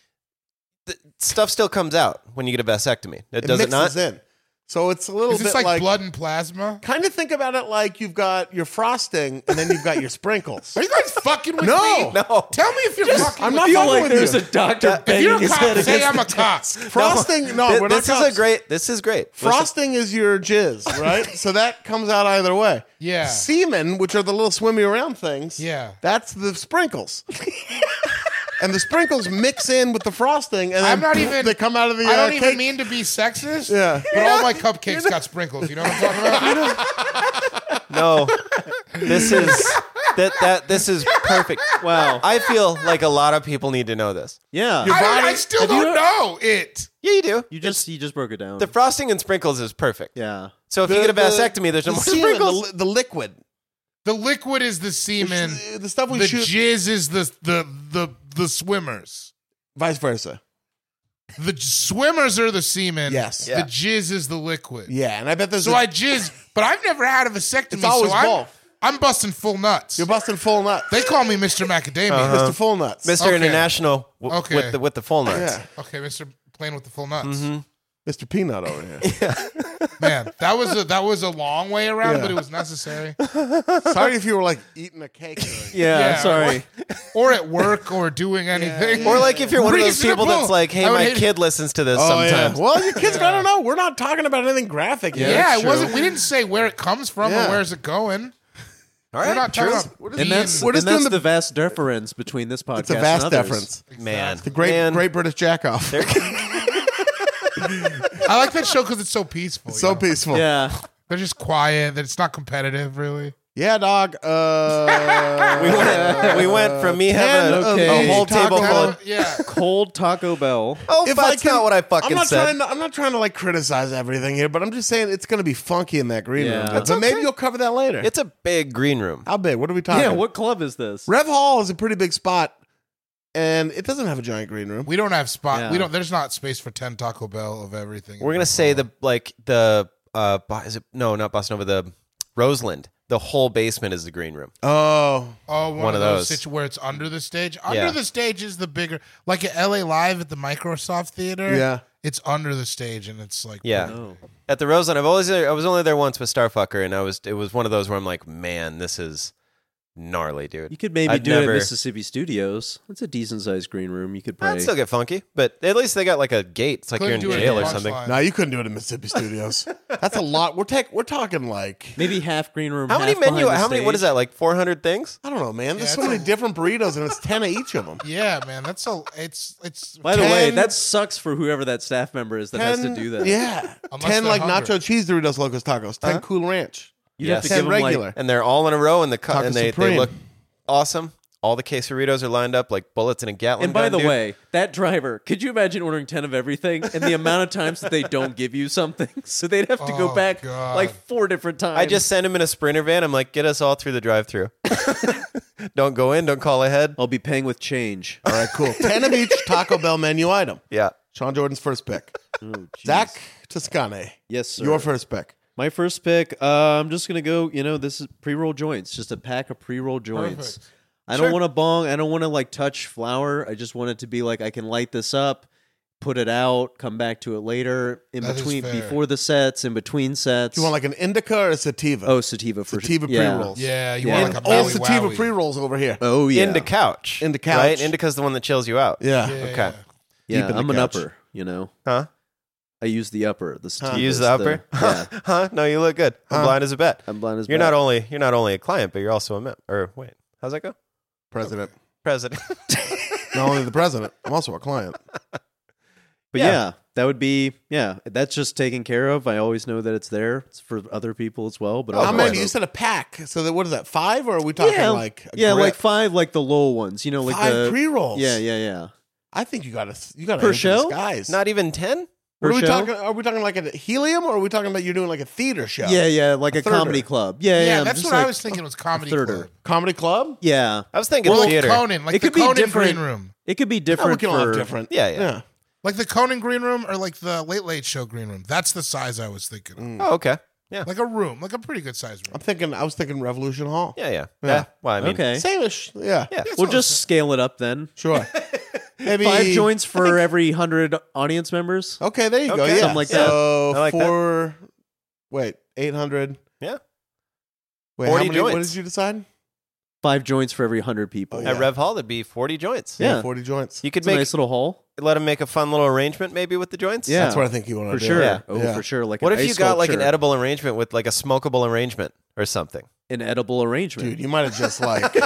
The stuff still comes out when you get a vasectomy. It,
It
does it
mixes
not?
in, so it's a little
Is this
bit
like,
like,
blood and plasma?
kind of think about it like you've got your frosting, and then you've got your sprinkles.
Are you guys fucking with
No,
me?
No.
Tell me if you're fucking
I'm
with
not
me.
feel
fucking
like
with
there's
you.
a doctor
If
banging
you're a
his
cop,
head
say
against
I'm
the
a cop.
Frosting, no,
Th-
we're
this
not
is a
talking-
great. This is great. Listen-
Frosting is your jizz, right? So that comes out either way.
Yeah.
Semen, which are the little swimmy around things.
Yeah.
That's the sprinkles. And the sprinkles mix in with the frosting, and then
I'm not
poof,
even.
they come out of the.
I don't
uh,
even
cake.
mean to be sexist.
Yeah.
But all my cupcakes got sprinkles. You know what I'm talking about?
No, this is that that this is perfect.
Wow.
I feel like a lot of people need to know this.
Yeah.
I, don't, I
body-
still
Have you-
don't know it.
Yeah, you do.
You just you just broke it down.
The frosting and sprinkles is perfect.
yeah.
So if
The-
you get a
the-
vasectomy, there's no
the
more
semen,
sprinkles.
The, li- the liquid,
The liquid is the semen.
the, the stuff we
The
shoot.
jizz is the the the the swimmers.
Vice versa.
The j- swimmers are the semen.
Yes.
Yeah.
The jizz is the liquid.
Yeah, and I bet there's.
So
a-
I jizz, but I've never had a vasectomy.
It's always
so I'm,
both.
I'm busting full nuts.
You're busting full nuts.
They call me Mister Macadamia.
Uh-huh.
Mister Full Nuts.
Mister
Okay.
International w-
Okay.
with the with the full nuts.
Yeah,
Okay, Mister Playing with the full nuts.
Mm-hmm. Mister Peanut over here.
Man, that was a that was a long way around,
Yeah.
but it was necessary.
Sorry if you were like eating a cake. During.
Yeah,
Yeah.
sorry.
Or at work, or doing anything.
Or like if you're one of those people
Reasonable.
that's like, hey,
I would
my
hate-
kid listens to this
Oh
sometimes.
yeah. Well, your kids. I don't know. We're not talking about anything graphic.
Yeah,
here.
it wasn't. We didn't say where it comes from
Yeah.
or where's it going.
All
We're
right,
not talking
True.
about.
We're just-
And that's,
We're just
and that's
doing
the,
the-
vast difference between this podcast
It's a vast
and others.
difference.
man.
The great,
man.
great British jack off.
I like that show because it's so peaceful.
So
you know?
peaceful.
Yeah.
They're just quiet. That it's not competitive, really.
Yeah, dog. Uh,
we went we went from me having a,
Okay.
a whole
Taco
table full
Bell.
of
Yeah.
Cold Taco Bell.
oh,
if
that's
I can,
not what I fucking
I'm not
said.
trying to. I'm not trying to like criticize everything here, but I'm just saying it's going to be funky in that green
Yeah.
room.
That's
But maybe
okay.
you'll cover that later.
It's a big green room.
How big? What are we talking?
Yeah, what club is this?
Rev Hall is a pretty big spot, and it doesn't have a giant green room.
We don't have spot.
Yeah.
We don't. There's not space for ten Taco Bell of everything.
We're gonna say the like the uh Bo- is it no not Boston Nova the Roseland. The whole basement is the green room.
Oh,
Oh, one,
One
of
of
those,
those.
situ- where it's under the stage. Under
Yeah.
the stage is the bigger, like at L A Live at the Microsoft Theater.
Yeah.
it's under the stage, and it's like
Yeah.
Oh.
At the Roseland, I've always I was only there once with Starfucker, and I was it was one of those where I'm like, man, this is gnarly, dude.
You could maybe
I'd
do it
never-
at Mississippi Studios. That's a decent sized green room. You could probably.
I'd still get funky, but at least they got like a gate. It's like
Couldn't
you're
do
in
it
jail
at
or
Punchline.
something.
no, you couldn't do it in Mississippi Studios. That's a lot. We're take, We're talking like
Maybe half green room.
How many
half
menu?
behind the
How many? What is
stage.
that? Like four hundred things?
I don't know, man. There's
Yeah,
so
it's
many
a-
different burritos, and it's ten of each of them.
yeah, man. That's so. It's it's.
By the way,
ten-
that sucks for whoever that staff member is that has to
Ten-
do that.
Yeah,
Unless
ten
they're
like
hungry.
nacho cheese Doritos Locos Tacos, ten
Huh?
Cool Ranch,
You'd
Yes.
have to
ten
give them
regular.
like.
And they're all in a row, and the cut,
Taco
and they, they
Supreme.
look awesome. All the quesadillas are lined up like bullets in a Gatling
And by
gun,
the
dude.
way, that driver, could you imagine ordering ten of everything and the amount of times that they don't give you something? So they'd have to go
Oh,
back
God.
like four different times.
I just send him in a Sprinter van. I'm like, get us all through the drive-through. Don't go in. Don't call ahead.
I'll be paying with change.
All right, cool. ten of each Taco Bell menu item.
Yeah.
Sean Jordan's first pick.
Oh, jeez.
Zach Toscane,
Yes, sir.
your first pick.
My first pick, uh, I'm just going to go, you know, this is pre-roll joints, just a pack of pre-roll joints.
Perfect.
I don't want to bong. I don't want to like touch flour. I just want it to be like I can light this up, put it out, come back to it later, in
That is
between,
fair.
before the sets, in between sets.
Do you want like an indica or a sativa?
Oh, sativa for
Sativa
yeah.
pre-rolls.
Yeah, you
Yeah.
want like a
All
Maui
sativa
Wowie.
pre-rolls over here.
Oh, yeah.
Into couch.
Into couch.
Right? Indica's the one that chills you out.
Yeah.
Yeah,
Okay.
yeah.
Yeah,
deep in the
I'm an
couch.
upper, you know.
Huh?
I use the upper. The sativa
You use
is
the upper?
yeah.
huh? No, you look good. I'm
Huh?
blind as a bat.
I'm blind as
You're
bat.
not only you're not only a client, but you're also a mem- or wait, how's that go?
President.
President.
Not only the president, I'm also a client.
But
Yeah.
yeah. that would be, yeah, that's just taken care of. I always know that it's there. It's for other people as well. But
How
I'll
many?
also-
You said a pack. So that, what is that? Five, or are we talking
yeah,
like a
yeah,
grip?
like five, like the low ones, you know, like
five
the
pre rolls?
yeah, yeah, yeah.
I think you got to you got to
Per show?
guys.
Not even ten?
What
per
are we
show.
talking? Are we talking like a helium, or are we talking about you're doing like a theater show?
Yeah, yeah, like a,
thirder.
comedy club. Yeah,
Yeah,
yeah. I'm
that's
just
what I
like
was thinking was comedy
thirder.
club.
Comedy club.
Yeah,
I was thinking
Or like
theater.
Conan, like
It
the
could be
Conan
different.
Green Room.
it could be
Oh, we
different
can all have
for
different.
Yeah, yeah.
yeah.
Like the Conan Green Room or like the Late Late Show Green Room. That's the size I was thinking.
Mm.
of.
Oh, okay. Yeah.
Like a room, like a pretty good sized room.
I'm thinking. I was thinking Revolution Hall.
Yeah, yeah.
Yeah.
Yeah. Well, I mean,
Okay.
Same-ish. Yeah.
Yeah.
That's
We'll
all
just
the
scale it up then.
Sure. Maybe
Five joints for every hundred audience members.
Okay, there you go.
Okay.
Yeah,
Something like that.
so
I like that.
four. Wait, eight hundred.
Yeah.
Wait,
forty
how many? What
joints.
did you decide?
Five joints for every hundred people.
Oh,
At
yeah.
Rev Hall, there'd be forty joints.
Yeah.
forty joints.
You could
It's a
make
nice little hall.
let them make a fun little arrangement maybe with the joints.
Yeah.
That's what I think you want to
For
do.
sure.
Yeah.
Oh,
Yeah.
for sure. Like
What
an
if you
ice
got like an
sculpture.
edible arrangement with like a smokable arrangement or something?
an edible arrangement?
Dude, you might have just like
An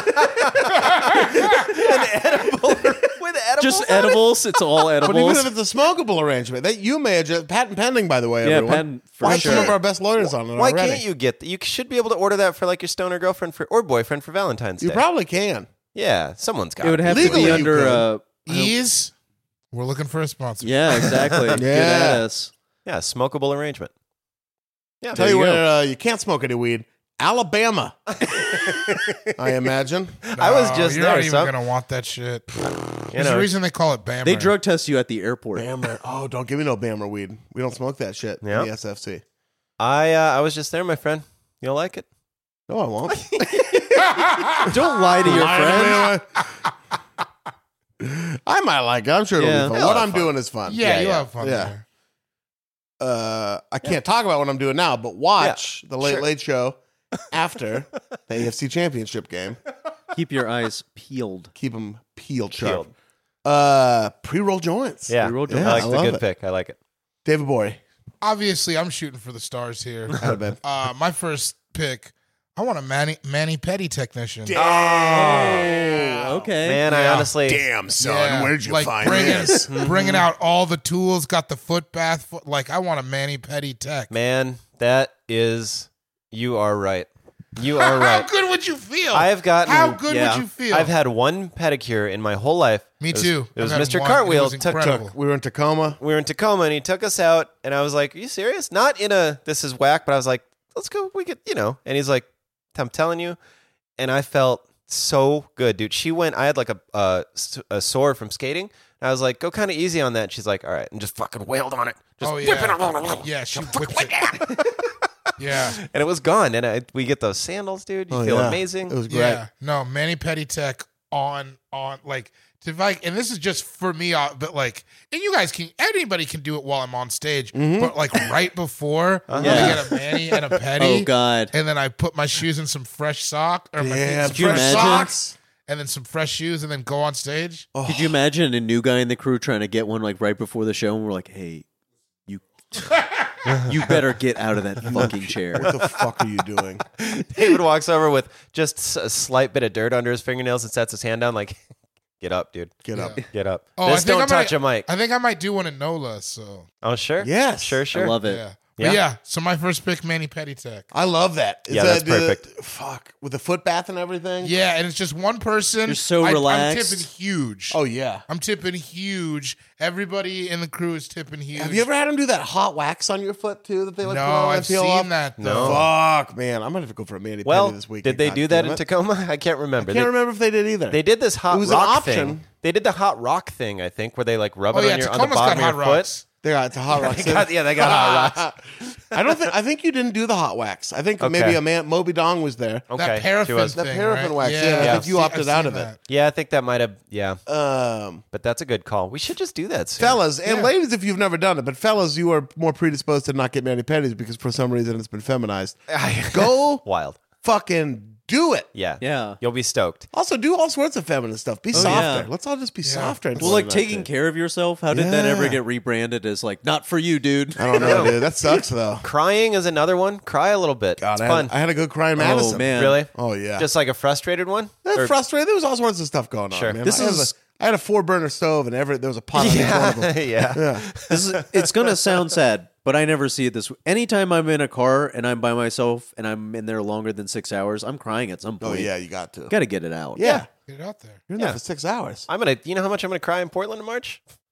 edible with edibles.
Just
on it?
edibles. It's all
But even
edibles.
if it's a smokable arrangement, that you may have just patent pending, by the way.
Yeah,
everyone.
patent for
Why have some
sure.
of our best lawyers on it
Why
already?
can't you get? You should be able to order that for like your stoner girlfriend for or boyfriend for Valentine's
You
Day.
probably can.
yeah, someone's got
It would have
Legally,
to
you
be under.
could.
Uh,
Ease. We're looking for a sponsor.
yeah, exactly. Good
Yeah.
ass.
Yeah, smokable arrangement. Yeah,
Tell
There
you
you
where uh, you can't smoke any weed. Alabama. I imagine.
I was
No,
just
you're
there,
not even
so
gonna want that shit.
you
There's
know,
a reason they call it Bammer.
They drug test you at the airport.
Bammer. Oh, don't give me no Bammer weed. We don't smoke that shit
Yeah.
in the S F C.
I uh, I was just there, my friend. You'll like it.
No, I won't.
Don't lie to your friends.
I might like it. I'm sure it'll
Yeah.
be fun.
It'll
What
have
I'm
fun.
doing is fun.
Yeah,
Yeah,
you'll
yeah.
have fun
Yeah.
there.
Uh, I can't talk about what I'm doing now, but watch the Late
Sure.
Late Show after the A F C Championship game.
Keep your eyes peeled.
Keep them peeled sharp.
Peeled.
Uh, pre-roll joints.
Yeah,
We rolled
Yeah,
I like
I
the
love
good
it.
pick. I like it.
David Bory.
Obviously, I'm shooting for the stars here.
Atta babe.
uh, my first pick, I want a Manny Manny Petty technician.
Oh, okay.
Man, I
Yeah.
honestly,
Damn, son,
Yeah,
where'd you
like
find
bringing,
this?
bringing out all the tools, got the foot bath. Foot, like I want a Manny Petty tech.
man, that is. You are right. You are
How
right.
good would you feel?
I've gotten.
How good
yeah.
would you feel?
I've had one pedicure in my whole life.
Me
It was-
too.
It was
I've had
Mister
one.
Cartwheel.
It was
took,
incredible.
took
We were in Tacoma.
we were in Tacoma and he took us out and I was like, are you serious? Not in a this is whack, but I was like, let's go. We could, you know. And he's like, I'm telling you. And I felt so good, dude. She went, I had like a a, a sword from skating. And I was like, go kind of easy on that. And she's like, all right. And just fucking wailed on it. Just
oh
whipping
yeah,
it.
yeah. She whips it. Yeah,
And it was gone. And I, we get those sandals, dude. You
Oh,
feel
yeah.
amazing.
It was great.
yeah. No, Manny Petty tech on on like to like, and this is just for me, uh, but like, and you guys can anybody can do it while I'm on stage,
Mm-hmm.
but like right before
Uh-huh.
I
Yeah.
get a Manny and a Petty.
Oh God.
And then I put my shoes in some fresh sock or my
Yeah,
feet,
you
fresh
imagine?
socks, and then some fresh shoes, and then go on stage.
Oh,
Could you imagine a new guy in the crew trying to get one like right before the show, and we're like, "Hey, you, you better get out of that fucking chair."
what the fuck are you doing?
David walks over with just s- a slight bit of dirt under his fingernails and sets his hand down like, get up, dude.
Get up.
Yeah.
Get up.
Oh, I
this
think
don't
I
touch
might-
a mic.
I think I might do one in NOLA. So
Oh, sure.
Yes.
Sure, sure.
I love it.
yeah,
Yeah.
but yeah. So my first pick, Manny Petty tech.
I love that. Is
Yeah,
that
that's perfect.
The, fuck. With the foot bath and everything?
Yeah, and it's just one person.
You're so
I,
relaxed.
I'm tipping huge.
Oh, yeah.
I'm tipping huge. Everybody in the crew is tipping huge.
Have you ever had him do that hot wax on your foot, too, that they like
No,
put on
I've
and peel
seen
off?
that.
No.
Though.
Fuck, man. I'm going to have to go for a Manny
Well,
Petty this week.
did they do that in Tacoma? I can't remember.
I can't
they,
remember if they did either.
they did this hot
It was an
rock
option.
thing. They did the hot rock thing, I think, where they like rub
Oh
it
yeah,
on your on the
Tacoma's
bottom
got
of your
hot
foot.
rocks.
They got it's a hot wax.
They got- yeah, they got hot rocks.
I don't think. I think you didn't do the hot wax. I think
Okay.
maybe a man, Moby Dong was there.
Okay.
That paraffin
she was-
The
thing,
paraffin
right?
wax, yeah,
Yeah,
I think
I've
you
seen-
opted
I've
out
seen
of it.
that.
Yeah, I think that might have. Yeah,
Um,
but that's a good call. We should just do that, soon.
fellas and
Yeah.
ladies, if you've never done it, but fellas, you are more predisposed to not get Manny Petties because for some reason it's been feminized. Go
Wild.
fucking do it.
Yeah.
Yeah.
You'll be stoked.
Also, do all sorts of feminine stuff. Be softer.
yeah.
Let's all just be softer. in
Well, like
twenty
taking
nineteen.
care of yourself. How did that ever
Yeah.
get rebranded as like not for you, dude?
I don't know, dude. That sucks though.
Crying is another one. Cry a little bit.
God,
it's
I
fun.
had, I had a good cry in Madison.
Oh man,
Really?
Oh yeah.
Just like a frustrated one?
That's
Or-
frustrating. There was all sorts of stuff going on.
Sure.
Man.
This
I, had
is-
a, I had a four burner stove and every there was a pot. on each one of
Yeah.
them.
yeah.
Yeah.
This is, it's gonna sound sad, but I never see it this way. Anytime I'm in a car and I'm by myself and I'm in there longer than six hours, I'm crying at some
Oh
point.
yeah, you got to.
Got to get it out.
Yeah.
Get it out there.
You're in
Yeah.
there for six hours.
I'm gonna. You know how much I'm gonna cry in Portland in March?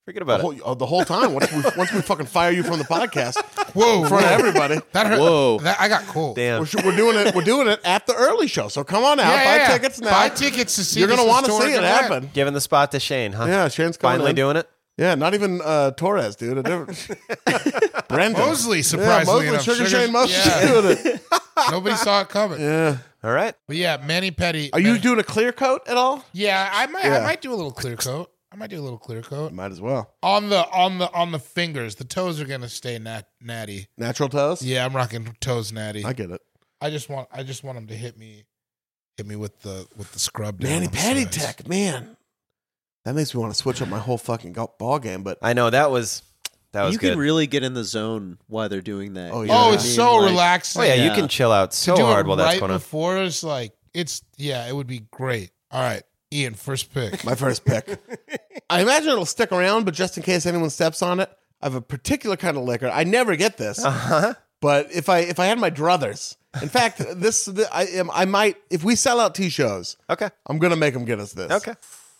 Forget
The
about it.
whole, oh, the whole time. Once we, once we fucking fire you from the podcast
Whoa,
in front
whoa.
of everybody.
That hurt.
Whoa.
That, I got cold.
Damn.
We're, we're doing it. We're doing it at the early show. So come on out.
Yeah,
buy
yeah.
tickets now.
Buy tickets to see.
You're gonna
this
want to see
historic
it
event.
happen.
Giving the spot to Shane, huh?
Yeah, Shane's coming
Finally
in.
doing it.
Yeah, not even uh, Torres, dude. A different Brendan.
Mosley,
Yeah,
surprisingly
Mosley,
enough.
Sugar
Sugar's-
Shane Mosley
yeah.
doing it.
Nobody saw it coming.
Yeah.
All right.
But yeah, Manny Petty.
Are you
Manny-
doing a clear coat at all?
Yeah, I might.
Yeah.
I might do a little clear coat. I might do a little clear coat
Might as well.
on the on the on the fingers. The toes are gonna stay nat- natty.
Natural toes?
Yeah, I'm rocking toes natty.
I get it.
I just want I just want him to hit me, hit me with the with the scrub. down
Manny
on the
Patty
sides.
Tech, man. That makes me want to switch up my whole fucking go- ball game, but
I know that was that was
you
good.
can really get in the zone while they're doing that.
Oh,
You
yeah.
know
Oh,
what
it's
I mean?
so
Like,
relaxing.
oh yeah, you
Yeah.
can chill out
To
so
do it
hard while that's
right
going on.
before is like it's yeah, it would be great. All right, Ian, first pick.
my first pick. I imagine it'll stick around, but just in case anyone steps on it, I have a particular kind of liquor. I never get this,
Uh-huh.
but if I if I had my druthers, in fact, this I am I might if we sell out T shows,
Okay.
I'm gonna make them get us this.
Okay.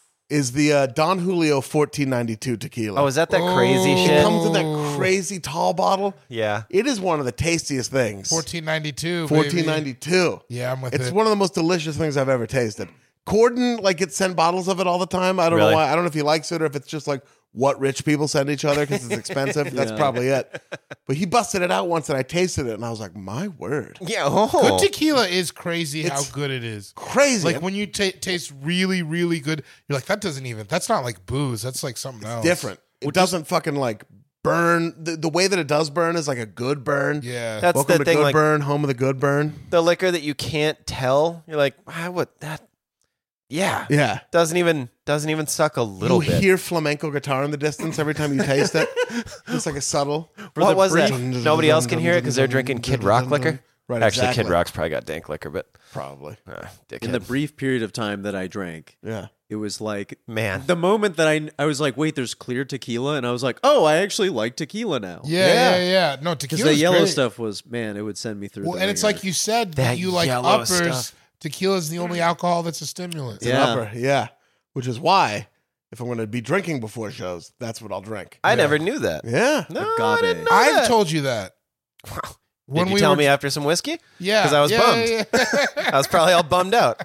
Is the uh, Don Julio fourteen ninety-two tequila?
Oh, is that that crazy
Oh.
It
shit?
comes in that crazy tall bottle.
Yeah.
It is one of the tastiest things.
Fourteen ninety two.
fourteen ninety-two.
Yeah, I'm with
It's
it.
one of the most delicious things I've ever tasted. Corden, like, it sent bottles of it all the time. I don't
Really?
know why. I don't know if he likes it or if it's just like what rich people send each other because it's expensive. That's
Yeah.
probably it. But he busted it out once and I tasted it and I was like, my word.
Yeah. Oh.
Good tequila is crazy
It's
how good it is.
Crazy.
Like when you ta taste really, really good, you're like, that doesn't even, that's not like booze. That's like something else.
different. It doesn't fucking like burn. The, the way that it does burn is like a good burn.
Yeah.
That's
Welcome
the
to
thing.
Good
Like
Burn, home of the good burn.
the liquor that you can't tell. You're like, ah, what that? Yeah.
Yeah.
Doesn't even doesn't even suck a little
you
bit.
hear flamenco guitar in the distance every time you taste it. It's like a subtle.
What was that?
brief-
Nobody else can hear it because they're drinking Kid Rock liquor.
Right,
Actually,
exactly.
Kid Rock's probably got dank liquor, but
Probably.
uh, dickhead.
in the brief period of time that I drank,
Yeah.
it was like
Man.
the moment that I I was like, wait, there's clear tequila, and I was like, oh, I actually like tequila now.
Yeah,
Yeah.
yeah, yeah. No,
Because
tequila
the yellow
great.
stuff was, man, it would send me through.
Well,
the
and it's
ringer.
like you said,
That
you like
yellow
uppers.
stuff.
Tequila is the only alcohol that's a stimulant.
It's an
Yeah.
upper. Yeah. Which is why, if I'm going to be drinking before shows, that's what I'll drink.
I
Yeah.
never knew that.
Yeah.
No,
Agave.
I didn't know
I've
that.
told you that.
Did you tell me after some whiskey?
Yeah,
'Cause I was
yeah,
bummed.
yeah, yeah.
I was probably all bummed out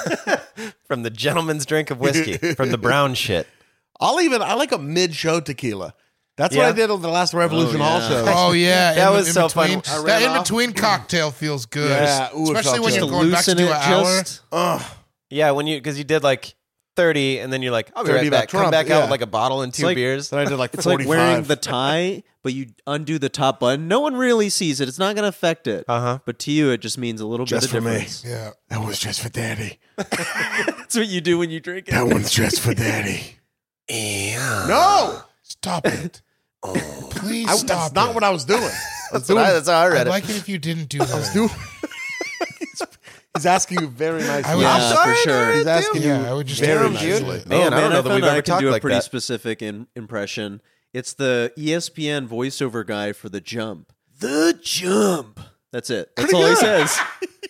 from the gentleman's drink of whiskey, from the brown shit.
I'll even, I like a mid show tequila. That's
Yeah.
what I did on the last Revolution
Oh,
Hall
yeah.
show.
Oh yeah,
That
in-
was
in
so fun.
between,
I
That
ran
in
off.
between cocktail feels good,
Yeah, ooh, it
especially
felt
when
good.
you're
to
going back to
loosen
do
it
an hour.
just.
Ugh.
Yeah, when you because you did like thirty, and then you're like, I'll be
thirty
right
about
back. Come
Trump,
back
yeah.
out with like a bottle and two
like-
beers.
Then I did like
It's
forty-five.
like wearing the tie, but you undo the top button. No one really sees it. It's not going to affect it.
Uh huh.
But to you, it just means a little
Just
bit of
for me.
difference.
Yeah,
That was just for daddy.
That's what you do when you drink it.
That one's just for daddy.
Yeah.
No!
stop it. Please
I,
stop.
that's not
it.
what I was doing. I was
That's,
doing
what I, that's how I read
I'd
it.
like it if you didn't do that.
do- he's, he's asking you very nicely.
I would-
Yeah,
I'm
sorry,
for sure.
He's asking you
Yeah, I would just
very
Damn,
dude.
nicely.
Man, I don't know
I
that
found
we've
out
ever
I can
talked
do a
like
pretty
that.
specific in, impression. It's the E S P N voiceover guy for The Jump. The Jump. That's it. That's
Pretty
all he
good.
says.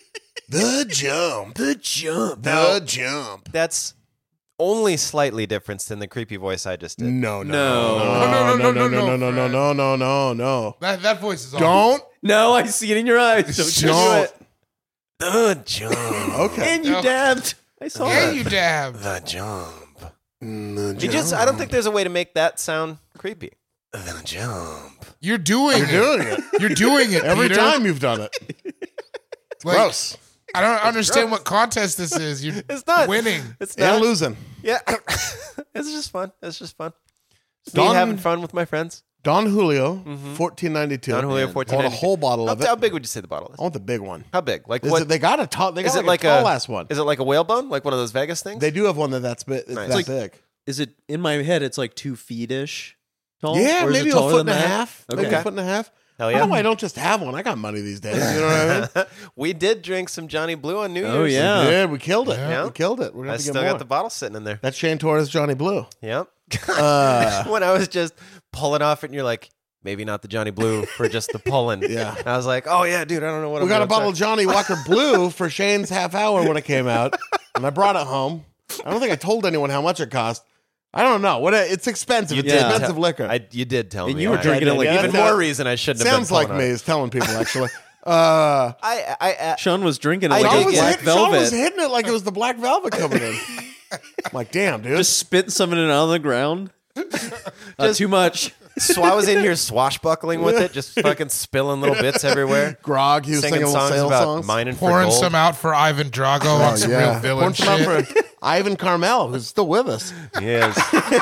The jump.
The Jump.
The jump.
That's only slightly different than the creepy voice I just did.
No, no,
No.
no,
No,
no,
no, no,
no,
no,
no, no, no, no, no, no, no.
That that voice is on.
Don't.
No, I see it in your eyes. Don't you do
Don't.
it.
The jump.
Okay.
And you
No.
dabbed. I saw
Yeah,
that.
you dab.
The jump.
The
You just, I don't think there's a way to make that sound creepy. The jump.
You're doing
You're
it.
doing it.
You're doing it
Every
Peter.
time you've done it.
Like,
Gross.
I don't understand what contest this is. You're
It's not
winning.
It's
And
not.
losing.
Yeah. It's just fun. It's just fun. It's
Don-
me having fun with my friends.
Don Julio, fourteen ninety-two.
Don Julio,
I
fourteen
want a
ninety-two.
whole bottle
How,
of it.
how big would you say the bottle is?
I want the big one.
How big? Like
Is
what?
it, they got a tall. They got
is
like
it like
a tall
a
ass one.
Is it like a whalebone? Like one of those Vegas things?
They do have one that that's bit. It's
Nice.
that
Like-
big.
Is it in my head? It's like two feet ish tall.
Yeah,
Or is
maybe
it
a
taller
foot and a
than that?
half. Maybe
Okay.
a foot and a half.
Hell
I
yeah.
don't know why I don't just have one. I got money these days. You know what I mean?
we did drink some Johnny Blue on New
Oh,
Year's.
yeah.
Yeah, we killed it.
Yeah.
We killed it. We're gonna
I
have to
still
get more.
got the bottle sitting in there.
That's Shane Torres, Johnny Blue.
Yep.
Uh,
when I was just pulling off it, and you're like, maybe not the Johnny Blue for just the pulling.
Yeah.
And I was like, oh yeah, dude, I don't know what
we
I'm
got a
gonna
bottle of
try.
Johnny Walker Blue for Shane's half hour when it came out, and I brought it home. I don't think I told anyone how much it cost. I don't know. What? It's expensive. It's
did
expensive
tell-
liquor.
I, you did tell
And
me.
you were
I-
drinking it like
Yeah,
even
that-
more reason I shouldn't have
Sounds
been
like
pulling
me
on it.
is telling people actually. Uh,
I, I, I,
Sean was drinking it
I
like
Sean
it
was,
was black
hit, Sean was
velvet.
hitting it like it was the black velvet coming in. I'm like, damn, dude.
Just spit some of it on the ground. Not too much.
so I was in here swashbuckling with it, just fucking spilling little bits everywhere.
Grog. He was
Singing
singing little
songs
sales
about
songs.
mining for
Pouring
gold.
some out for Ivan Drago on some real villain
Pouring some out
shit.
for Ivan Carmel, who's still with us.
He is.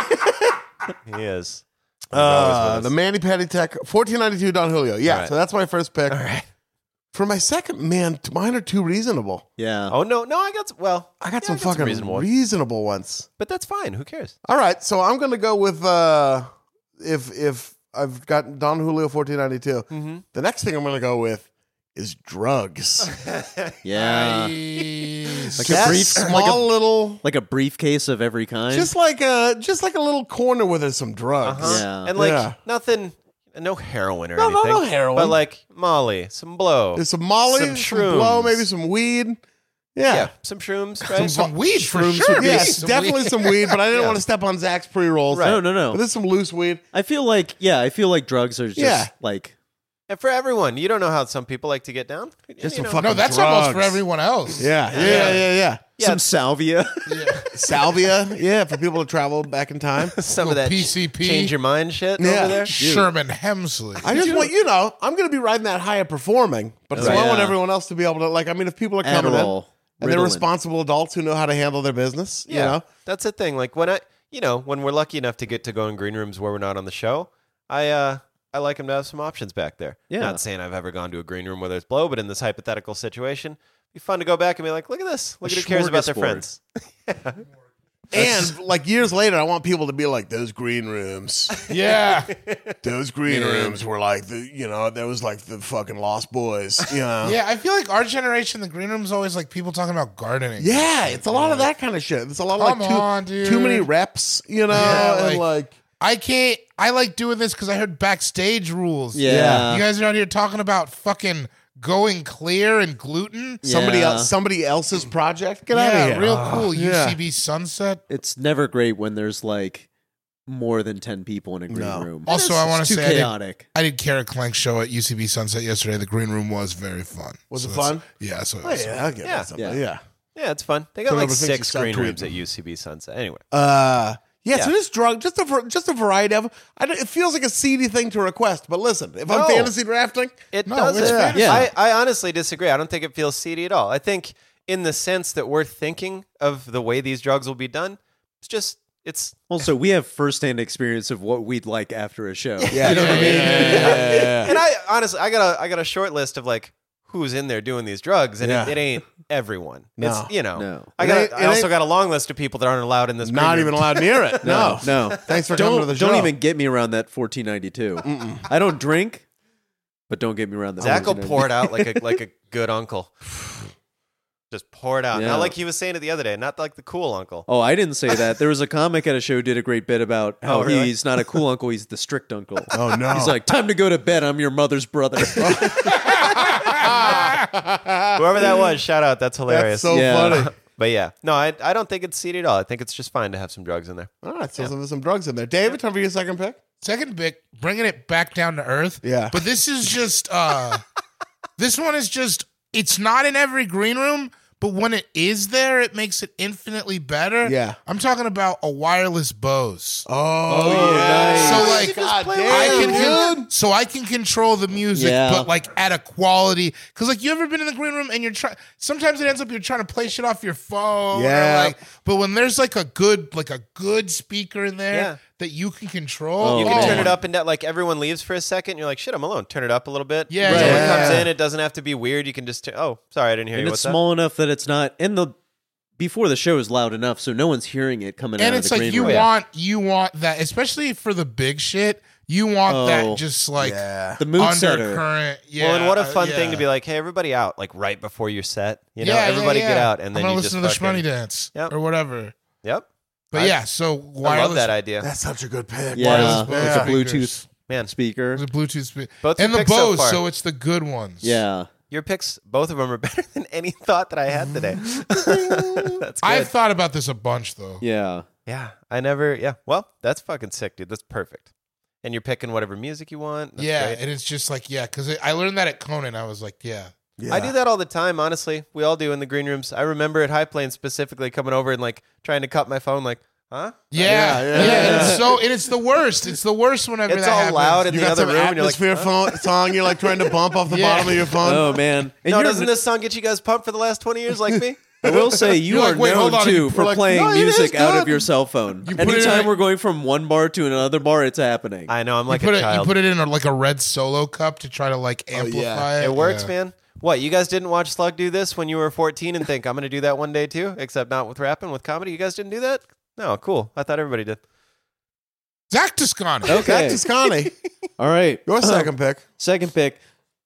he is. He's
Uh,
always
the
with us.
Manny Petty Tech, fourteen ninety-two Don Julio. Yeah,
All right.
so that's my first pick.
All right.
For my second, man, t- mine are too reasonable.
Yeah.
Oh no, no, I got s- well,
I got
yeah,
some fucking
reasonable,
reasonable,
ones.
ones.
but that's fine. Who cares?
All right, so I'm gonna go with uh, if if I've got Don Julio fourteen ninety-two.
Mm-hmm.
The next thing I'm gonna go with is drugs.
Yeah.
Nice.
Like
that
a brief,
small
like a,
little,
like a briefcase of every kind.
just like a just like a little corner where there's some drugs.
Uh-huh.
Yeah.
And like
Yeah.
nothing, no heroin or
No, no,
anything.
no heroin.
But like Molly, some blow.
There's some Molly,
Some
some, blow,
shrooms.
maybe some weed.
yeah.
Yeah.
some shrooms, right?
Some weed for
Shrooms
sure.
would be-
Yes,
Some
definitely
weed.
some weed, but I didn't
Yeah.
want to step on Zach's pre-rolls.
Right.
No, no, no.
But there's some loose weed.
I feel like, yeah, I feel like drugs are just
Yeah.
like,
And for everyone, you don't know how some people like to get down.
Just
You
some
know.
fucking
No, that's almost for
drugs.
everyone else.
Yeah, yeah, yeah, yeah. yeah.
Yeah.
some salvia.
Salvia, yeah, for people to travel back in time.
some of that
P C P.
change your mind shit
Yeah.
over there.
Sherman Hemsley.
I just want you know, I'm going to be riding that higher performing, but so
Oh,
I want
yeah.
everyone else to be able to like. I mean, if people are coming
Adderall,
in and they're
Ritalin.
responsible adults who know how to handle their business,
Yeah,
you know,
that's the thing. Like when I, you know, when we're lucky enough to get to go in green rooms where we're not on the show, I, uh, I like them to have some options back there.
Yeah.
Not saying I've ever gone to a green room where there's blow, but in this hypothetical situation, it'd be fun to go back and be like, look at this. Look
A
at who cares about their
smorgasbord.
friends.
and like years later, I want people to be like those green rooms.
Yeah.
Those green rooms were like the, you know, there was like the fucking Lost Boys, you know.
Yeah, I feel like our generation, the green room's always like people talking about gardening.
Yeah, it's a lot of that kind of shit. It's a lot of
Come
like too,
on, dude.
too many reps, you know,
Yeah,
and like
I can't. I like doing this because I heard backstage rules.
Yeah.
You guys are out here talking about fucking going clear and gluten.
somebody
Yeah.
else, somebody else's project. Get
yeah,
out of here.
real cool.
yeah.
U C B Sunset.
It's never great when there's like more than ten people in a green
No.
room.
Also, I want
It's
to
too
say I did,
chaotic.
I did Carrot Clank show at U C B Sunset yesterday. The green room was very fun.
Was it
that's-
fun?
Yeah. So it
Oh,
was-
yeah, I'll give
Yeah.
that something.
Yeah.
Yeah.
Yeah, it's fun. They got
Some
like
of the things
six
you
green
subtweet.
rooms at U C B Sunset. Anyway,
Uh, yeah, so
Yeah.
this drug, just a var- just a variety of. I don't, it feels like a seedy thing to request, but listen, if
No.
I'm fantasy drafting,
it
No,
doesn't.
it's
Yeah.
fantasy.
Yeah.
I, I honestly disagree. I don't think it feels seedy at all. I think in the sense that we're thinking of the way these drugs will be done, it's just it's
Also, we have firsthand experience of what we'd like after a show.
yeah,
You know what I mean?
and I honestly I got a I got a short list of like who's in there doing these drugs, and
Yeah.
it, it ain't everyone.
No.
It's you know.
No.
I
It
got
ain't-
I
it
also
ain't-
got a long list of people that aren't allowed in this. green
not
room.
even allowed near it. No,
No.
Thanks for coming to
Don't,
the show.
don't even get me around that fourteen ninety-two. I don't drink, but don't get me around that.
Zach will
fourteen
pour
ninety-two.
it out like a like a good uncle. Just pour it out.
Yeah.
Not like he was saying it the other day. Not like the cool uncle.
Oh, I didn't say that. There was a comic at a show who did a great bit about how
Oh, really?
he's not a cool uncle, he's the strict uncle.
Oh no,
He's like, time to go to bed. I'm your mother's brother.
Whoever that was, shout out. That's hilarious.
that's so
Yeah.
funny.
But yeah, no, I I don't think it's seedy at all. I think it's just fine to have some drugs in there.
All right, so there's some drugs in there. David, time for your second pick.
Second pick, bringing it back down to earth.
Yeah.
But this is just, uh this one is just, it's not in every green room, but when it is there, it makes it infinitely better.
Yeah.
I'm talking about a wireless Bose.
Oh,
nice.
So like,
God
I
damn,
can
dude.
so I can control the music,
Yeah.
but like at a quality. Because like, you ever been in the green room and you're trying? Sometimes it ends up you're trying to play shit off your phone. or,
Yeah.
like, but when there's like a good like a good speaker in there
Yeah.
that you can control,
Oh,
You can
Oh.
turn it up and down. Like everyone leaves for a second. You're like, shit, I'm alone. Turn it up a little bit.
Yeah,
When
yeah,
someone
yeah.
comes in, it doesn't have to be weird. You can just, turn, oh, sorry, I didn't hear
and
you.
it's
What's
small enough that it's not, and the before the show is loud enough, so no one's hearing it coming out
and
of
it's
the
like
green
you
room.
want you want that, especially for the big shit. You want
Oh.
that just like
Yeah.
The mood setter.
undercurrent. Yeah,
well, and what a
uh,
fun
yeah.
thing to be like, hey, everybody out, like right before your set. You know,
Yeah, yeah,
everybody
yeah.
get out, and
I'm
then
gonna
you
listen
just
to the
fucking,
Shmoney dance
Yep.
or whatever.
Yep.
But
I-
yeah, so
I
wireless.
love that idea.
That's such a good pick.
Yeah,
wireless
like a
speakers.
Bluetooth
Man,
speaker.
It's a Bluetooth speaker.
Both
And
your
the
picks so
Bose,
far.
so it's the good ones.
Yeah.
your picks, both of them are better than any thought that I had today. That's good.
I've thought about this a bunch though.
Yeah.
Yeah, I never. Yeah, well, that's fucking sick, dude. That's perfect. And you're picking whatever music you want. That's
yeah,
great.
and it's just like yeah, because I learned that at Conan. I was like, yeah,
Yeah.
I do that all the time. Honestly, we all do in the green rooms. I remember at High Plains specifically coming over and like trying to cut my phone. Like, huh?
yeah,
Yeah,
yeah.
yeah, yeah.
And it's so and it's the worst. It's the worst whenever
It's
that
all
happens.
loud in
You
the
got
other
some
room, and you're like,
atmosphere phone, song you're like trying to bump off the
Yeah.
bottom of your phone.
Oh man! And
no,
you're-
doesn't this song get you guys pumped for the last twenty years like me?
I will say you
You're
are
like, wait,
known
hold on.
too
You're
for
like,
playing
no, it is
music out of
good.
your cell phone.
You put it
Anytime
in-
we're going from one bar to another bar, it's happening.
I know, I'm
You
like
put
a
it. You
child.
put it in a, like a red Solo cup to try to like amplify it.
It works,
Yeah.
man. What, you guys didn't watch Slug do this when you were fourteen and think, I'm going to do that one day too, except not with rapping, with comedy? You guys didn't do that? No, cool. I thought everybody did.
Zach Toscani.
Okay.
Zach Toscani.
All right.
Your second pick.
Second pick.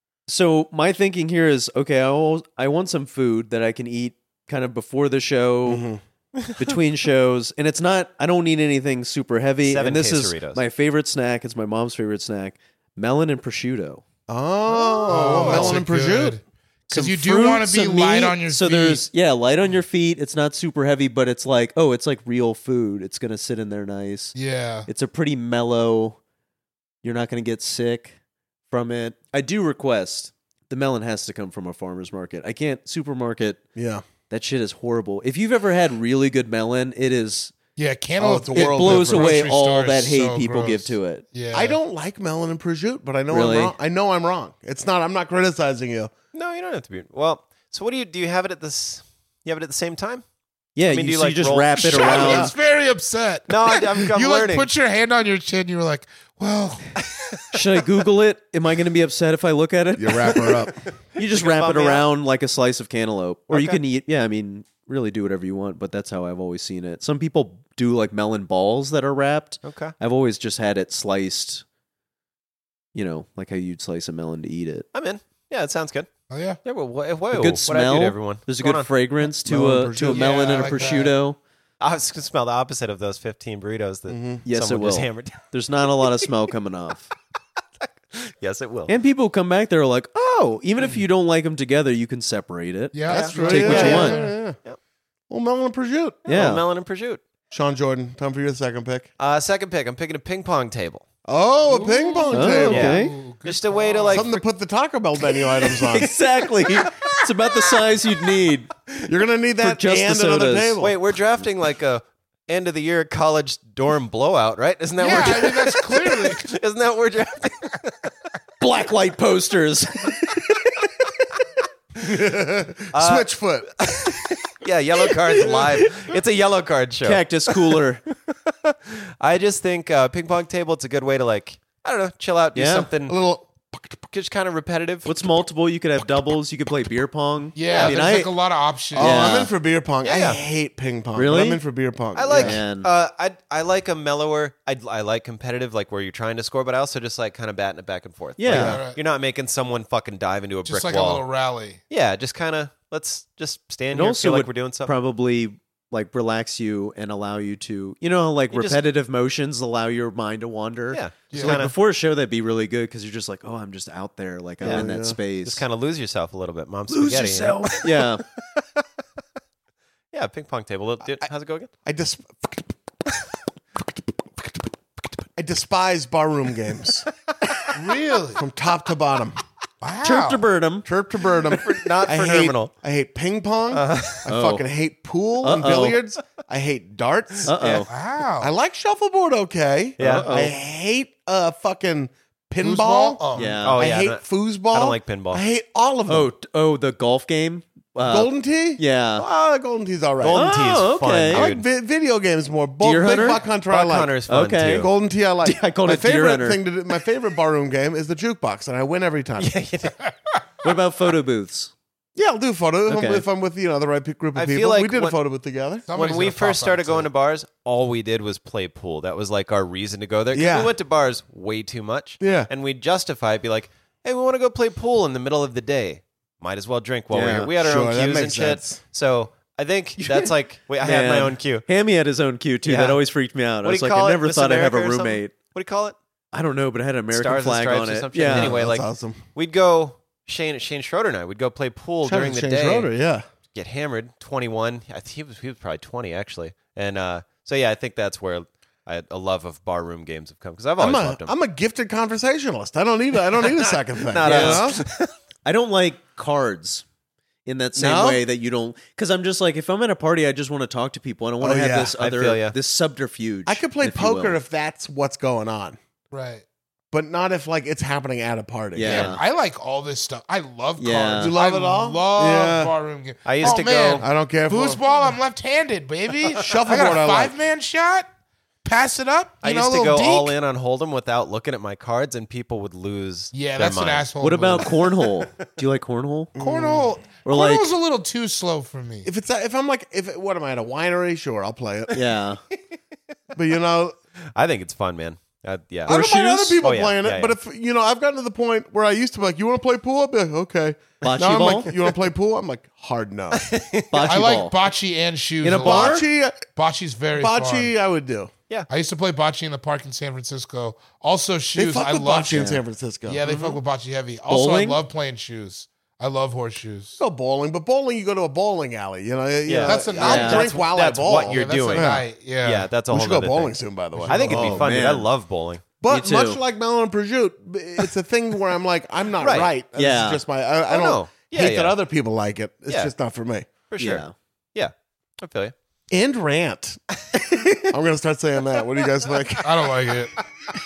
So my thinking here is okay. I will, I want some food that I can eat kind of before the show,
Mm-hmm.
between shows, and it's not. I don't need anything super heavy.
Seven
and this
quesaritos.
is my favorite snack. It's my mom's favorite snack: melon and prosciutto.
Oh,
that's
melon
a
and prosciutto.
good- Because
Some
you do
fruit,
want to be
some
light
meat.
on your
so
feet.
there's yeah, light on your feet. It's not super heavy, but it's like oh, it's like real food. It's gonna sit in there nice.
yeah.
It's a pretty mellow. You're not gonna get sick from it. I do request the melon has to come from a farmer's market. I can't supermarket.
Yeah.
That shit is horrible. If you've ever had really good melon, it is
Yeah,
Oh,
cantaloupe.
it's a
it
world
blows
difference.
away
Grocery
all
store
that
is
hate
so
people
gross.
give to it.
Yeah.
I don't like melon and prosciutto, but I know
Really?
I'm wrong. I know I'm wrong. It's not. I'm not criticizing you.
No, you don't have to be. Well, so what do you do? You have it at this? You have it at the same time?
Yeah,
I mean,
you,
do you,
so you
like,
just
roll-
wrap it
Sean
around.
looks very upset.
No, I, I'm, I'm
you
learning.
like put your hand on your chin. You were like, "Well,
Should I Google it? Am I going to be upset if I look at it?
You wrap her up.
You just
You gonna
wrap it
bum me out?
around like a slice of cantaloupe, or you
Okay.
can eat. Yeah, I mean, really do whatever you want, but that's how I've always seen it. Some people do like melon balls that are wrapped.
Okay.
I've always just had it sliced. You know, like how you'd slice a melon to eat it.
I'm in. Yeah, it sounds good.
oh yeah."
Yeah, well, whoa,
A
whoa,
good
what'd I
smell.
do to everyone?
There's a
What's
good
going on?
fragrance to
Melon
a
and
to a
prosciutto.
melon
Yeah,
and
I
a
like that.
prosciutto.
I was going to smell the opposite of those fifteen burritos that
Yes,
someone
it
just
will.
hammered down.
There's not a lot of smell coming off.
Yes, it will.
And people come back, they're like, oh, even if you don't like them together, you can separate it.
Yeah,
That's
true.
right.
Take
yeah,
what you
yeah,
want.
Yeah, yeah.
Yep.
Well, melon and prosciutto.
Yeah.
Oh, melon and prosciutto.
Sean Jordan, time for your second pick.
Uh, second pick, I'm picking a ping pong table.
Oh, a ping pong
Oh,
table.
okay.
Ooh, good
Just a way to like.
Something to put the Taco Bell menu items on.
Exactly. It's about the size you'd need.
You're gonna need that
just the
and another
sodas.
table.
Wait, we're drafting like a end of the year college dorm blowout, right? Isn't that
Yeah,
what
I mean that's clearly.
we're isn't that what we're drafting?
Blacklight posters.
Switchfoot.
Yeah, yellow cards live. It's a yellow card show.
Cactus cooler.
I just think uh, ping pong table. It's a good way to like I don't know, chill out, do
Yeah.
something
a little.
just kind of repetitive.
What's multiple? You could have doubles. You could play beer pong.
Yeah,
I mean,
there's
I,
like a lot of options.
Oh,
Yeah.
I'm in for beer pong.
Yeah.
I hate ping pong. but
Really?
I'm in for beer pong.
I like
Yeah.
Man.
uh, I I like a mellower. I I like competitive, like where you're trying to score, but I also just like kind of batting it back and forth.
Yeah.
Like,
Yeah, right.
you're not making someone fucking dive into a
Just
brick
like
wall.
a little rally.
Yeah, just kind of let's just stand
and
here,
also
feel like
would
we're doing something.
probably like relax you and allow you to, you know, like
You just-
repetitive motions allow your mind to wander.
yeah,
Yeah.
So like
kinda-
before a show, that'd be really good because you're just like, oh, I'm just out there, like I'm
Yeah.
in that
Yeah.
space.
just kind of lose yourself a little bit. Mom
lose
spaghetti. you know?
yourself. Yeah.
Yeah, ping pong table. Dude, how's it go again?
I dis- I despise barroom games
Really?
from top to bottom.
Wow.
Chirp to birdum.
Chirp to birdom.
Not
I
for
hate,
terminal.
I hate ping pong. I
Oh.
fucking hate pool and
Uh-oh.
billiards. I hate darts.
Uh oh.
Wow.
I like shuffleboard. Okay.
Yeah.
Uh-oh.
I hate uh fucking
Foosball?
pinball.
Oh.
Yeah.
Oh,
I
yeah,
hate
no-
foosball.
I don't like pinball.
I hate all of them.
Oh, t- oh, the golf game. Uh,
Golden Tee?
Yeah.
Ah, Golden Tee's all right.
Golden Tee is
Oh,
fun,
okay.
I like
dude.
vi- video games more. Bo-
Deer
Big
Hunter?
Buck Hunter, I
Buck
like.
Hunter's fun
Okay.
too.
Golden Tee, I like.
I called
my
it Deer
favorite
Hunter.
thing to do, my favorite barroom game is the jukebox, and I win every time. Yeah,
What about photo booths?
I'll do a photo if, I'm,
Okay.
if I'm with you know the right pe- group of
I feel
people.
like
we did
when-
a photo booth together.
Somebody's
when we
gonna pop
first started
out
going to
too.
bars, all we did was play pool. That was like our reason to go there. 'Cause
Yeah.
we went to bars way too much.
Yeah.
and we'd justify it, be like, "Hey, we want to go play pool in the middle of the day. Might as well drink while we're
Yeah,
here." We had our
sure,
own
that
cues and
makes
shit.
sense.
So I think that's like wait, I had my
Man.
own cue.
Hammy had his own cue too.
Yeah.
That always freaked me out.
What
I was
do you
like,
call
I
it?
never
Miss
thought I'd have a
America or something?
roommate.
What do you call it?
I don't know, but it had an American
Stars and
flag
Stripes
on
or
it.
some shit.
Yeah.
Anyway,
That's
like
awesome.
we'd go. Shane Shane Schroeder and I would go play pool
Shout
during
out
the
to
day.
Shane Schroeder, yeah.
Get hammered. twenty-one. I think he was he was probably twenty actually. And uh, So yeah, I think that's where I, a love of barroom games have come because I've
I'm
always
a,
loved them.
I'm a gifted conversationalist. I don't need a, I don't need a second thing.
Not
you
us.
know?
I don't like cards in that same
No?
way that you don't. Because I'm just like, if I'm at a party, I just want to talk to people. I don't want
Oh,
to have
yeah.
this
I
other,
feel ya.
this subterfuge.
I could play
if you
poker
will.
if that's what's going on,
Right.
but not if like it's happening at a party.
Yeah.
I like all this stuff. I love
Yeah.
cards.
You love
I
it all?
love
Yeah.
barroom games.
I used
oh,
to
man.
go-
I don't care. For
Foosball, I'm left-handed, baby.
Shuffleboard,
I got
I
a
like.
five-man shot. Pass it up. You
I
know,
used to
little
go all
deke.
in on Hold'em without looking at my cards, and people would lose.
Yeah,
their
that's an
mind.
asshole.
What about
move.
cornhole? Do you like cornhole?
cornhole?
Or like-
Cornhole's a little too slow for me.
If it's if I'm like if what am I at a winery? Sure, I'll play it.
Yeah.
But you know,
I think it's fun, man. Uh, yeah.
I don't mind other
Horseshoes?
people
Oh, yeah,
playing it.
yeah,
But
yeah.
if you know, I've gotten to the point where I used to be like, "You want to play pool?" I'd be like, "Okay."
Bocce
now I'm
ball?
like, "You want to play pool?" I'm like, "Hard no."
Bocce
I like
ball.
bocce and shoes.
In a
lot.
bar?
Bocce,
Bocce's very fun.
bocce, I would do.
I used to play bocce in the park in San Francisco. Also,
They
shoes.
fuck
I
with
love
bocce in
shoes.
San Francisco.
Yeah, they fuck with bocce heavy. Also,
Bowling?
I love playing shoes. I love horseshoes.
Go bowling, but bowling, you go to a bowling alley. You know, you
Yeah.
know,
That's a
I'll
night.
drink
That's-
while
that's
I bowl.
what you're
Yeah, that's
doing.
A night. Yeah.
Yeah, that's a
We
whole
should go
nother
bowling
thing.
soon, by the way.
I think it'd
Oh,
be fun, dude. I
man.
love bowling.
But
Me
much
too.
like Melon and Prosciutto, it's a thing where I'm like, I'm not
Right.
right. This
Yeah.
is just my. I, I
Oh,
don't
no. Yeah,
hate that
yeah.
other people like it. It's
Yeah.
just not for me.
For sure.
Yeah.
Yeah. I feel you.
And rant. I'm gonna start saying that. What do you guys think?
I don't like it.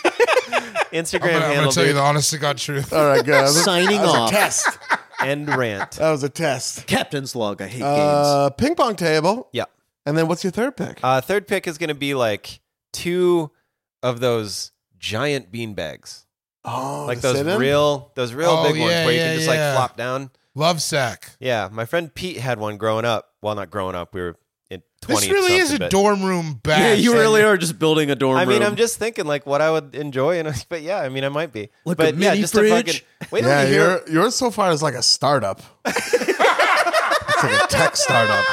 Instagram
I'm gonna, I'm gonna
handle
tell you
dude,
the honest to God truth.
All right, guys.
Signing
that was
off.
a test.
and rant.
That was a test.
Captain's log. I hate games.
Uh, ping pong table.
Yeah.
And then what's your third pick?
Uh, third pick is going to be like two of those giant bean bags,
oh,
like
the
those
sit-in?
real, those real
Oh,
big ones
yeah,
where you
yeah,
can just
yeah.
like flop down.
Love sack.
Yeah, my friend Pete had one growing up. Well, not growing up. We were in twenty.
This really is a
something, but-
dorm room bag.
yeah, you really are just building a dorm
I mean,
room.
I'm just thinking like what I would enjoy, and but yeah, I mean, I might be.
Like
but
a
yeah,
mini
just
fridge?
a fucking. Wait
Yeah,
till you hear.
your yours so far is like a startup. It's like a tech startup.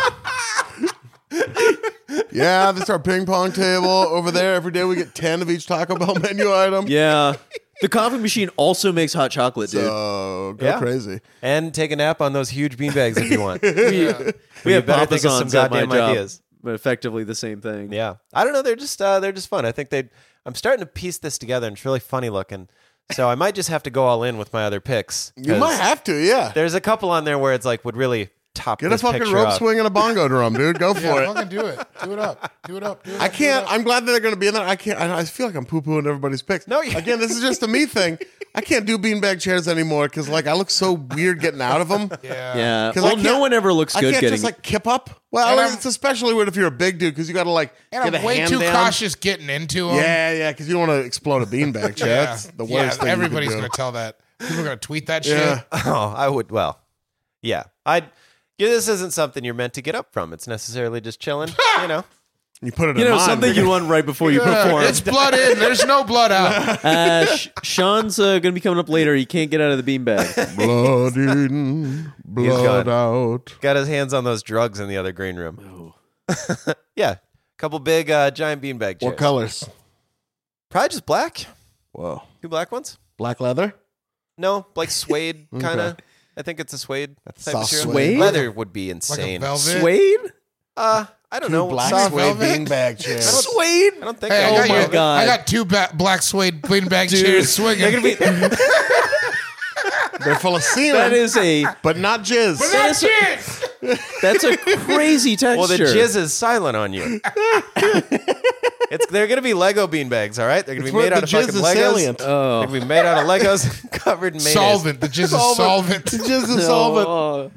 Yeah, this is our ping pong table over there. Every day we get ten of each Taco Bell menu item.
yeah. The coffee machine also makes hot chocolate, dude.
So go
Yeah.
crazy.
And take a nap on those huge bean bags if you want.
we
you
we have
better think of some
Papasons at my
goddamn
job,
ideas.
but effectively the same thing.
Yeah, I don't know. They're just uh, they're just fun. I think they. I'm starting to piece this together, and it's really funny looking. So I might just have to go all in with my other picks.
You
'cause
might have to, yeah.
There's a couple on there where it's like would really top.
Get a
this
fucking
picture
rope
up.
swing and a bongo drum, dude. Go for
Yeah,
it.
fucking do it. Do it up. Do it up. Do it
I
up, do it
can't.
up.
I'm glad that they're going to be in there. I can't. I, I feel like I'm poo pooing everybody's picks.
No, you-
again, this is just a me thing. I can't do beanbag chairs anymore because like I look so weird getting out of them.
Yeah.
Yeah.
'Cause I
Well, no
can't-
one ever looks
I
good
can't
getting.
just like kip up. Well,
And I'm-
it's especially weird if you're a big dude because you got to like
And
get
I'm
a
way
hand
too
down.
cautious getting into them.
Yeah, yeah, because you don't want to explode a beanbag chair.
Yeah.
That's the
Yeah,
worst thing.
everybody's
you
going
can
to tell that. People are going to tweet that
do. Yeah.
shit.
Oh, I would. Well, yeah. I'd. Yeah, this isn't something you're meant to get up from. It's necessarily just chilling. You know.
You put it
you
in
know,
mine.
something you want right before you
Yeah,
perform.
it's blood in. There's no blood out.
Uh, Sh- Sean's uh, going to be coming up later. He can't get out of the beanbag.
blood in, blood
gone.
out.
Got his hands on those drugs in the other green room. Yeah, a couple big uh, giant beanbag chairs.
What colors?
Probably just black.
Whoa.
Two black ones.
Black leather?
No, like suede kind of.
Okay.
I think it's a suede type
soft
material.
suede?
Leather would be
Like a
insane.
velvet.
Suede?
uh, I don't
Two
know.
black
Soft-
suede
velvet?
beanbag chairs.
Suede?
I don't think.
Hey, I
I
got,
Oh my
you,
God.
I got two ba- black suede beanbag chairs swinging.
They're full of semen,
That is a
but not jizz.
that is a, that's a crazy texture.
Well, the jizz is silent on you. It's they're gonna be Lego beanbags, all right? They're gonna
It's
be
where
made
the
out of
jizz
fucking
is
Legos.
salient.
Oh.
They're gonna be made out of Legos, covered in mayonnaise.
Solvent. The jizz is solvent.
Jizz is solvent.
Oh.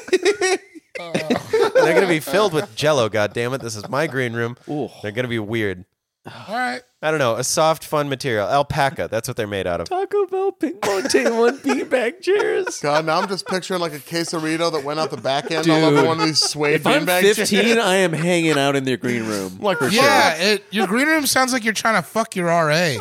They're gonna be filled with Jello. God damn it! This is my green room.
Ooh.
They're gonna be weird.
All right.
I don't know. A soft, fun material. Alpaca. That's what they're made out of.
Taco Bell ping pong table and beanbag chairs.
God, now I'm just picturing like a quesarito that went out the back end
Dude.
all over one of these suede
If I'm
beanbag
fifteen,
chairs.
I am hanging out in their green room.
Like for
Yeah, it, your green room sounds like you're trying to fuck your R A.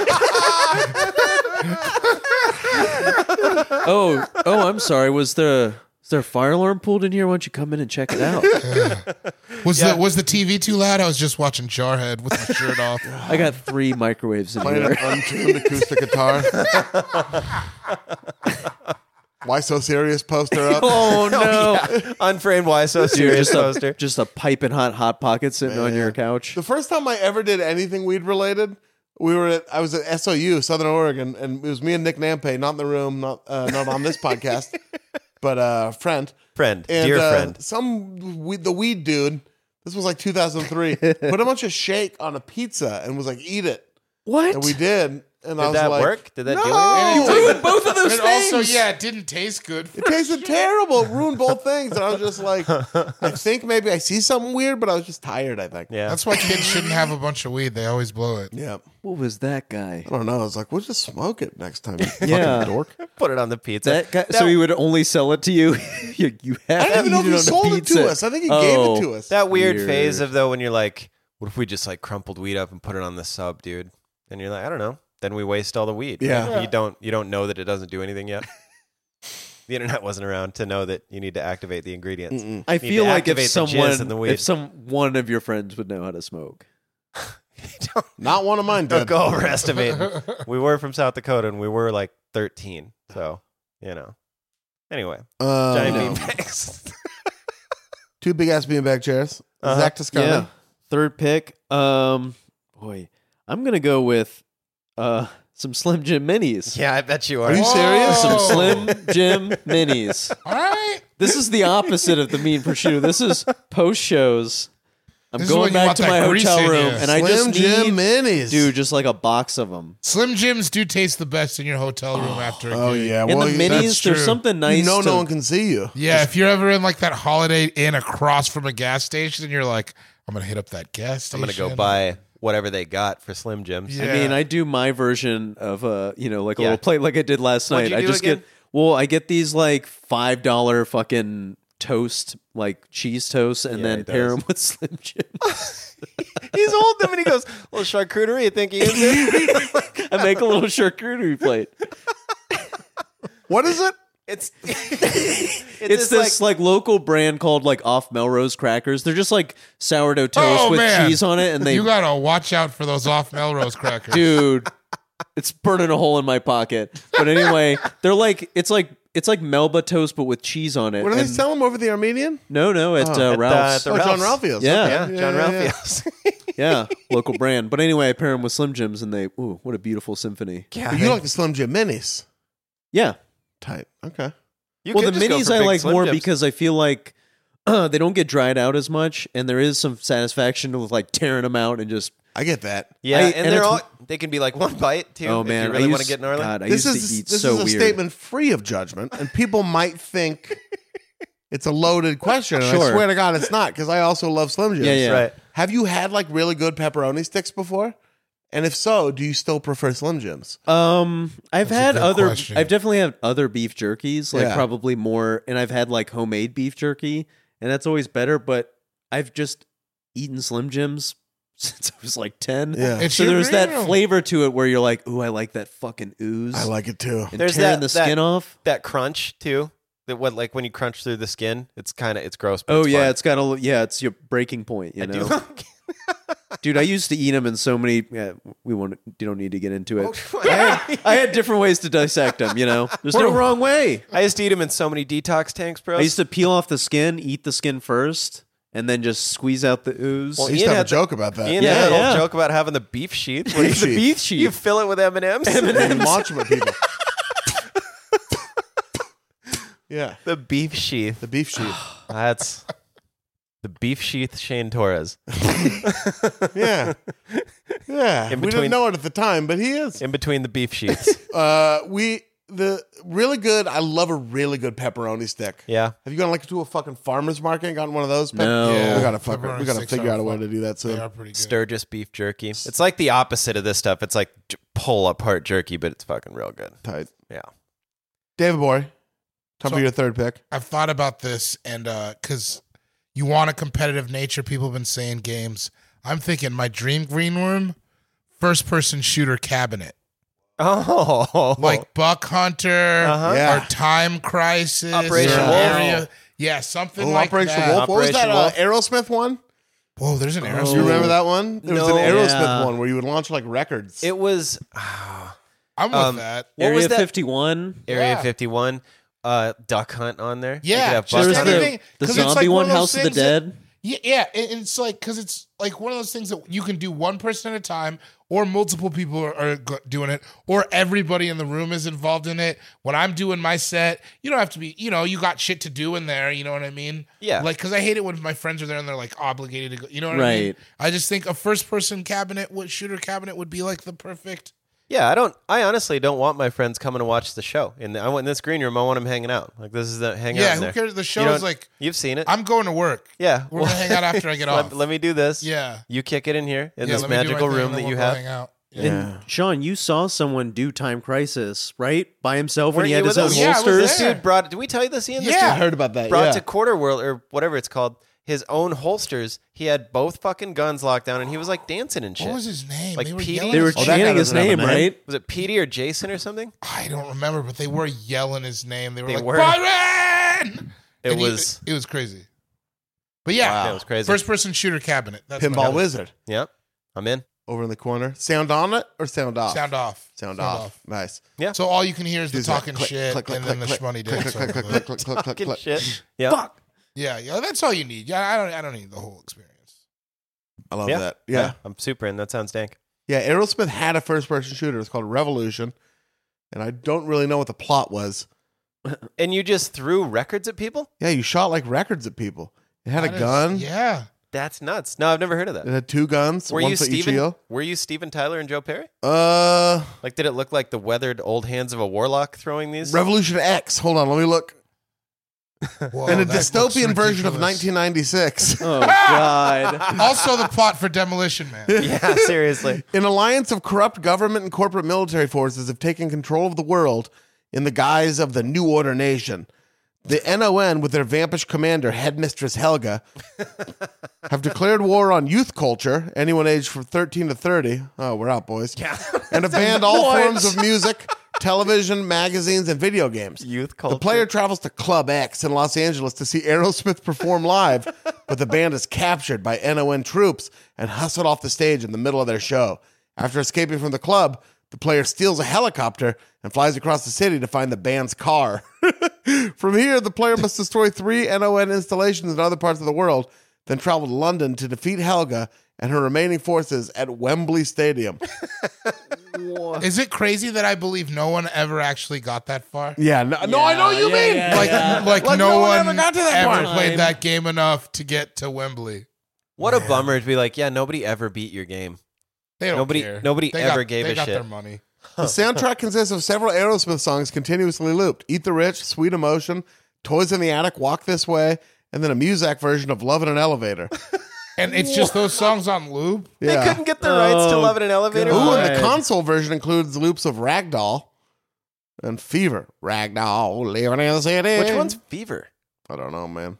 Oh, oh, I'm sorry. Was there is there a fire alarm pulled in here? Why don't you come in and check it out?
Was the was the T V too loud? I was just watching Jarhead with my shirt off.
I got three microwaves in
Playing
here.
an untuned acoustic guitar. Why So Serious poster up.
Oh no!
Yeah. Unframed Why So
Dude,
Serious
just
poster.
a just a piping hot hot pocket sitting on your couch.
The first time I ever did anything weed related, we were at I was at S O U, Southern Oregon, and it was me and Nick Nampe, not in the room, not uh, not on this podcast, but a uh, friend,
Friend,
and,
dear
uh,
friend.
some we, the weed dude. This was like two thousand three. Put a bunch of shake on a pizza and was like, "Eat it,"
What?
and we did. And I
Did
was
that
like,
work? Did that
no!
do anything?
And it
ruined both of those
and also,
things.
yeah, it didn't taste good.
It tasted terrible. It ruined both things. And I was just like, I think maybe I see something weird, but I was just tired, I think.
Yeah.
That's why kids shouldn't have a bunch of weed. They always blow it.
Yeah.
What was that guy?
I don't know. I was like, we'll just smoke it next time. You
Yeah.
fucking dork.
Put it on the pizza.
That guy. So he would only sell it to you. you, you have
I don't even know if
eat
he
on the
sold it
pizza.
to us. I think he gave
Oh.
it to us.
that weird,
Weird.
phase of though when you're like, what if we just like crumpled weed up and put it on the sub, dude? And you're like, I don't know. Then we waste all the weed.
Yeah.
Like, you don't you don't know that it doesn't do anything yet. The internet wasn't around to know that you need to activate the ingredients.
Mm-mm.
I
Need
feel
to
like if
activate the jizz
someone,
in the weed.
if some one of your friends would know how to smoke.
Not one of mine
Don't
did.
go overestimating. We were from South Dakota and we were like thirteen. So, you know. Anyway,
Uh,
giant
no.
beanbags.
Two big ass beanbag chairs.
Uh-huh.
Zach Toscano.
Yeah. Third pick. Um, boy, I'm gonna go with uh some Slim Jim minis.
Yeah, I bet you are.
Are you serious?
Some
Oh.
Slim Jim minis.
All right.
This is the opposite of the mean prosciutto. This is post shows. I'm
This is when
going
you
back
want
to
that
my
grease
hotel
in
room,
you.
and I
Slim
just
Jim
need,
minis.
dude, just like a box of them.
Slim Jims do taste the best in your hotel room after a
Oh,
gig.
yeah.
And
well,
the
that's
minis,
true.
there's something nice.
You know
to,
no one can see you.
Yeah, if you're ever in like that Holiday Inn across from a gas station and you're like, I'm going to hit up that gas
I'm
station.
going to go buy whatever they got for Slim Jims.
Yeah.
I mean, I do my version of uh, you know, like a
Yeah.
little plate like I did last
What'd
night.
you
I
do
just
again?
get well, I get these like five dollar fucking toast, like cheese toast, and
Yeah,
then
he
pair
does.
them with Slim Jims.
He's holding them and he goes, little charcuterie, you think he is there?
I make a little charcuterie plate.
What is it?
It's,
It's,
it's,
this
like,
like, local brand called like Off Melrose crackers. They're just like sourdough toast
Oh,
with
man.
cheese on it, and they,
You got to watch out for those off Melrose crackers.
dude, it's burning a hole in my pocket. But anyway, they're like it's like it's like Melba toast, but with cheese on it.
Where do they
And-
sell them over the Armenian?
No, no, at
Oh.
uh,
At, uh,
Ralph's.
at
Oh,
the
John
Ralph's.
Ralphio's.
Yeah.
Okay.
Yeah, John
yeah, yeah.
Ralphio's.
Yeah, local brand. But anyway, I pair them with Slim Jims, and they ooh, what a beautiful symphony.
Yeah,
But you like the Slim Jim minis?
Yeah.
Tight. Okay.
you
Well,
could
the
just go
minis
for
I
big
like
Slim
more
Jims.
because I feel like uh, they don't get dried out as much, and there is some satisfaction with like tearing them out and just.
I get that.
Yeah,
I-
and,
and
they're
it's-
all they can be like one bite too.
Oh
if
man,
you really
I
want to
used-
get gnarly.
God, I
This
used
is
to eat
this
so
is a
weird.
statement free of judgment, and people might think it's a loaded question. And I
Sure.
swear to God, it's not, because I also love Slim Jims.
Yeah, yeah.
Right.
Have you had like really good pepperoni sticks before? And if so, do you still prefer Slim Jims?
Um, I've
That's a
had
good
other.
question.
I've definitely had other beef jerkies, like
Yeah.
probably more, and I've had like homemade beef jerky, and that's always better. But I've just eaten Slim Jims since I was like ten.
Yeah.
It's
So
your
there's that
meal.
flavor to it where you're like, ooh, I like that fucking ooze.
I like it too.
and
There's
tearing
that-
the skin
that-
off.
That crunch too. That what like when you crunch through the skin, it's kind of it's gross. But
Oh
it's
yeah,
fun.
it's got a yeah, it's your breaking point. You
I
know,
do.
dude, I used to eat them in so many. Yeah, we won't. You don't need to get into it.
Oh,
I, had, I had different ways to dissect them. You know, there's no wrong way.
I used to eat them in so many detox tanks, bro.
I used to peel off the skin, eat the skin first, and then just squeeze out the ooze.
Well,
I used
Ian
to have a
had the-
joke about that.
Ian
Yeah,
had that
yeah.
old joke about having the beef sheath. where
Beef
you-
sheath.
the beef sheet.
You fill it with M and M's.
And launch them at people. Yeah,
The beef sheath.
the beef sheath.
That's the beef sheath. Shane Torres
Yeah, yeah.
In
We
between-
didn't know it at the time, but he is.
in between the beef sheets.
Uh, we the really good. I love a really good pepperoni stick.
Yeah.
Have you gone like to a fucking farmer's market and gotten one of those? Pep-
No.
Yeah.
we gotta fucking,
Pepperoni
we gotta
sticks
figure
are
out a way
fun.
to do that
They
soon.
are pretty good.
Sturgis beef jerky. It's like the opposite of this stuff. It's like j- pull apart jerky, but it's fucking real good.
Tight.
Yeah.
David Boy, time
So-
for your third pick.
I've thought about this, and because you want a competitive nature, people have been saying games. I'm thinking my dream green room, first person shooter cabinet,
Oh,
like Buck Hunter
Uh-huh.
Yeah.
or Time Crisis,
Operation
or
Wolf.
Area, yeah, something
Oh,
like
Operation
that.
Wolf. What was that?
Operation
Uh, Aerosmith one?
Whoa, there's an
Do
Aerosmith.
you remember that one? There was
No.
an Aerosmith
Yeah.
one where you would launch like records.
it was
I'm with
Um,
that.
what
Area
was that?
fifty-one.
Area
Yeah.
fifty-one. uh, Duck Hunt on there. You
Yeah,
could have
just
There was
Buck Hunter.
anything-
the, the
'cause it's
zombie
like one
one,
of those
House of the
things that-
Dead.
Yeah, yeah, and it's like because it's like one of those things that you can do one person at a time, or multiple people are, are go- doing it, or everybody in the room is involved in it. When I'm doing my set, you don't have to be, you know, you got shit to do in there. You know what I mean?
Yeah.
Like, because I hate it when my friends are there and they're like obligated to go. You know what I mean?
Right.
I just think a first person cabinet, would, shooter cabinet, would be like the perfect.
Yeah, I don't. I honestly don't want my friends coming to watch the show. In the, I want in this green room. I want them hanging out. Like this is the hang out.
Yeah,
in
who
there.
cares? The
You
show's
don't-
like
you've seen it.
I'm going to work.
yeah,
We're gonna hang out after I get off.
Let, let me do this.
Yeah.
you kick it in here in
Yeah,
this
let me do my
magical
thing
room
and then
that
we'll
you
go
have.
hang out. Yeah.
And Sean, you saw someone do Time Crisis, right? By himself when
Weren't
he had
you
his
with
own
us?
Yeah, I was
holsters.
This
there.
dude brought. Did we tell you this, Ian? This
Yeah.
dude
I heard about that.
brought
yeah.
to Quarter World or whatever it's called his own holsters. He had both fucking guns locked down, and he was like dancing and shit.
What was his name?
Like
they were
Petey?
yelling
They were
his
Oh, that
name.
guy
chanting his
doesn't have a
name,
name.
right?
Was it Petey or Jason or something?
I don't remember, but they were yelling his name. They were
They
like,
were.
Byron!
It
And he-
was.
it was crazy. But yeah,
Wow. That was crazy.
First person shooter cabinet. That's my
Pinball
cabinet.
Wizard
Yep, I'm in.
over in the corner. Sound on it or sound off?
Sound off.
Sound off. Nice.
Yeah.
So all you can hear is the
Use that
talking
click,
shit
click, click,
and then the
click,
shmoney
click,
dance.
click, click,
over
click,
it.
click, click, click,
Fucking
click.
shit. Yeah.
Fuck.
Yeah, yeah, that's all you need. Yeah, I don't, I don't need the whole experience.
I love
Yeah.
that. Yeah.
I'm super in. That sounds dank.
Yeah, Aerosmith had a first person shooter. It's called Revolution. And I don't really know what the plot was.
And you just threw records at people?
Yeah, you shot like records at people. It had
That
a
is-
gun.
yeah.
That's nuts. No, I've never heard of
It
that.
had two guns.
Were
one
you
for each
Steven?
heel.
Were you Steven Tyler and Joe Perry?
Uh,
Like, did it look like the weathered old hands of a warlock throwing these?
Revolution X. Hold on, let me look.
Whoa,
In a
that looks
dystopian version of
ridiculous.
nineteen ninety-six.
Oh God.
Also, the plot for Demolition Man.
yeah, seriously.
An alliance of corrupt government and corporate military forces have taken control of the world in the guise of the New Order Nation. The N O N, with their vampish commander, Headmistress Helga, have declared war on youth culture, anyone aged from thirteen to thirty. Oh, we're out, boys. And have banned all forms of music, television, magazines, and video games.
Youth culture.
The player travels to Club X in Los Angeles to see Aerosmith perform live, but the band is captured by N O N troops and hustled off the stage in the middle of their show. After escaping from the club, the player steals a helicopter and flies across the city to find the band's car. From here, the player must destroy three N O N installations in other parts of the world, then travel to London to defeat Helga and her remaining forces at Wembley Stadium.
Is it crazy that I believe no one ever actually got that far?
Yeah, no, no I know what you
yeah,
mean.
yeah,
Like,
yeah.
like,
Like
no,
no one
one
ever got to that
ever
part.
played that game enough to get to Wembley.
What a bummer to be like, yeah, nobody ever beat your game.
They don't
Nobody-
care.
nobody
They
ever
got,
gave
they
a
got
shit.
their money.
The soundtrack consists of several Aerosmith songs continuously looped. Eat the Rich, Sweet Emotion, Toys in the Attic, Walk This Way, and then a Muzak version of Love in an Elevator.
And it's just those songs on loop.
They
Yeah.
couldn't get the rights to
Oh,
Love in an Elevator.
Ooh, and the
God.
console version includes loops of Ragdoll and Fever. Ragdoll, living in the city.
Which one's Fever?
I don't know, man.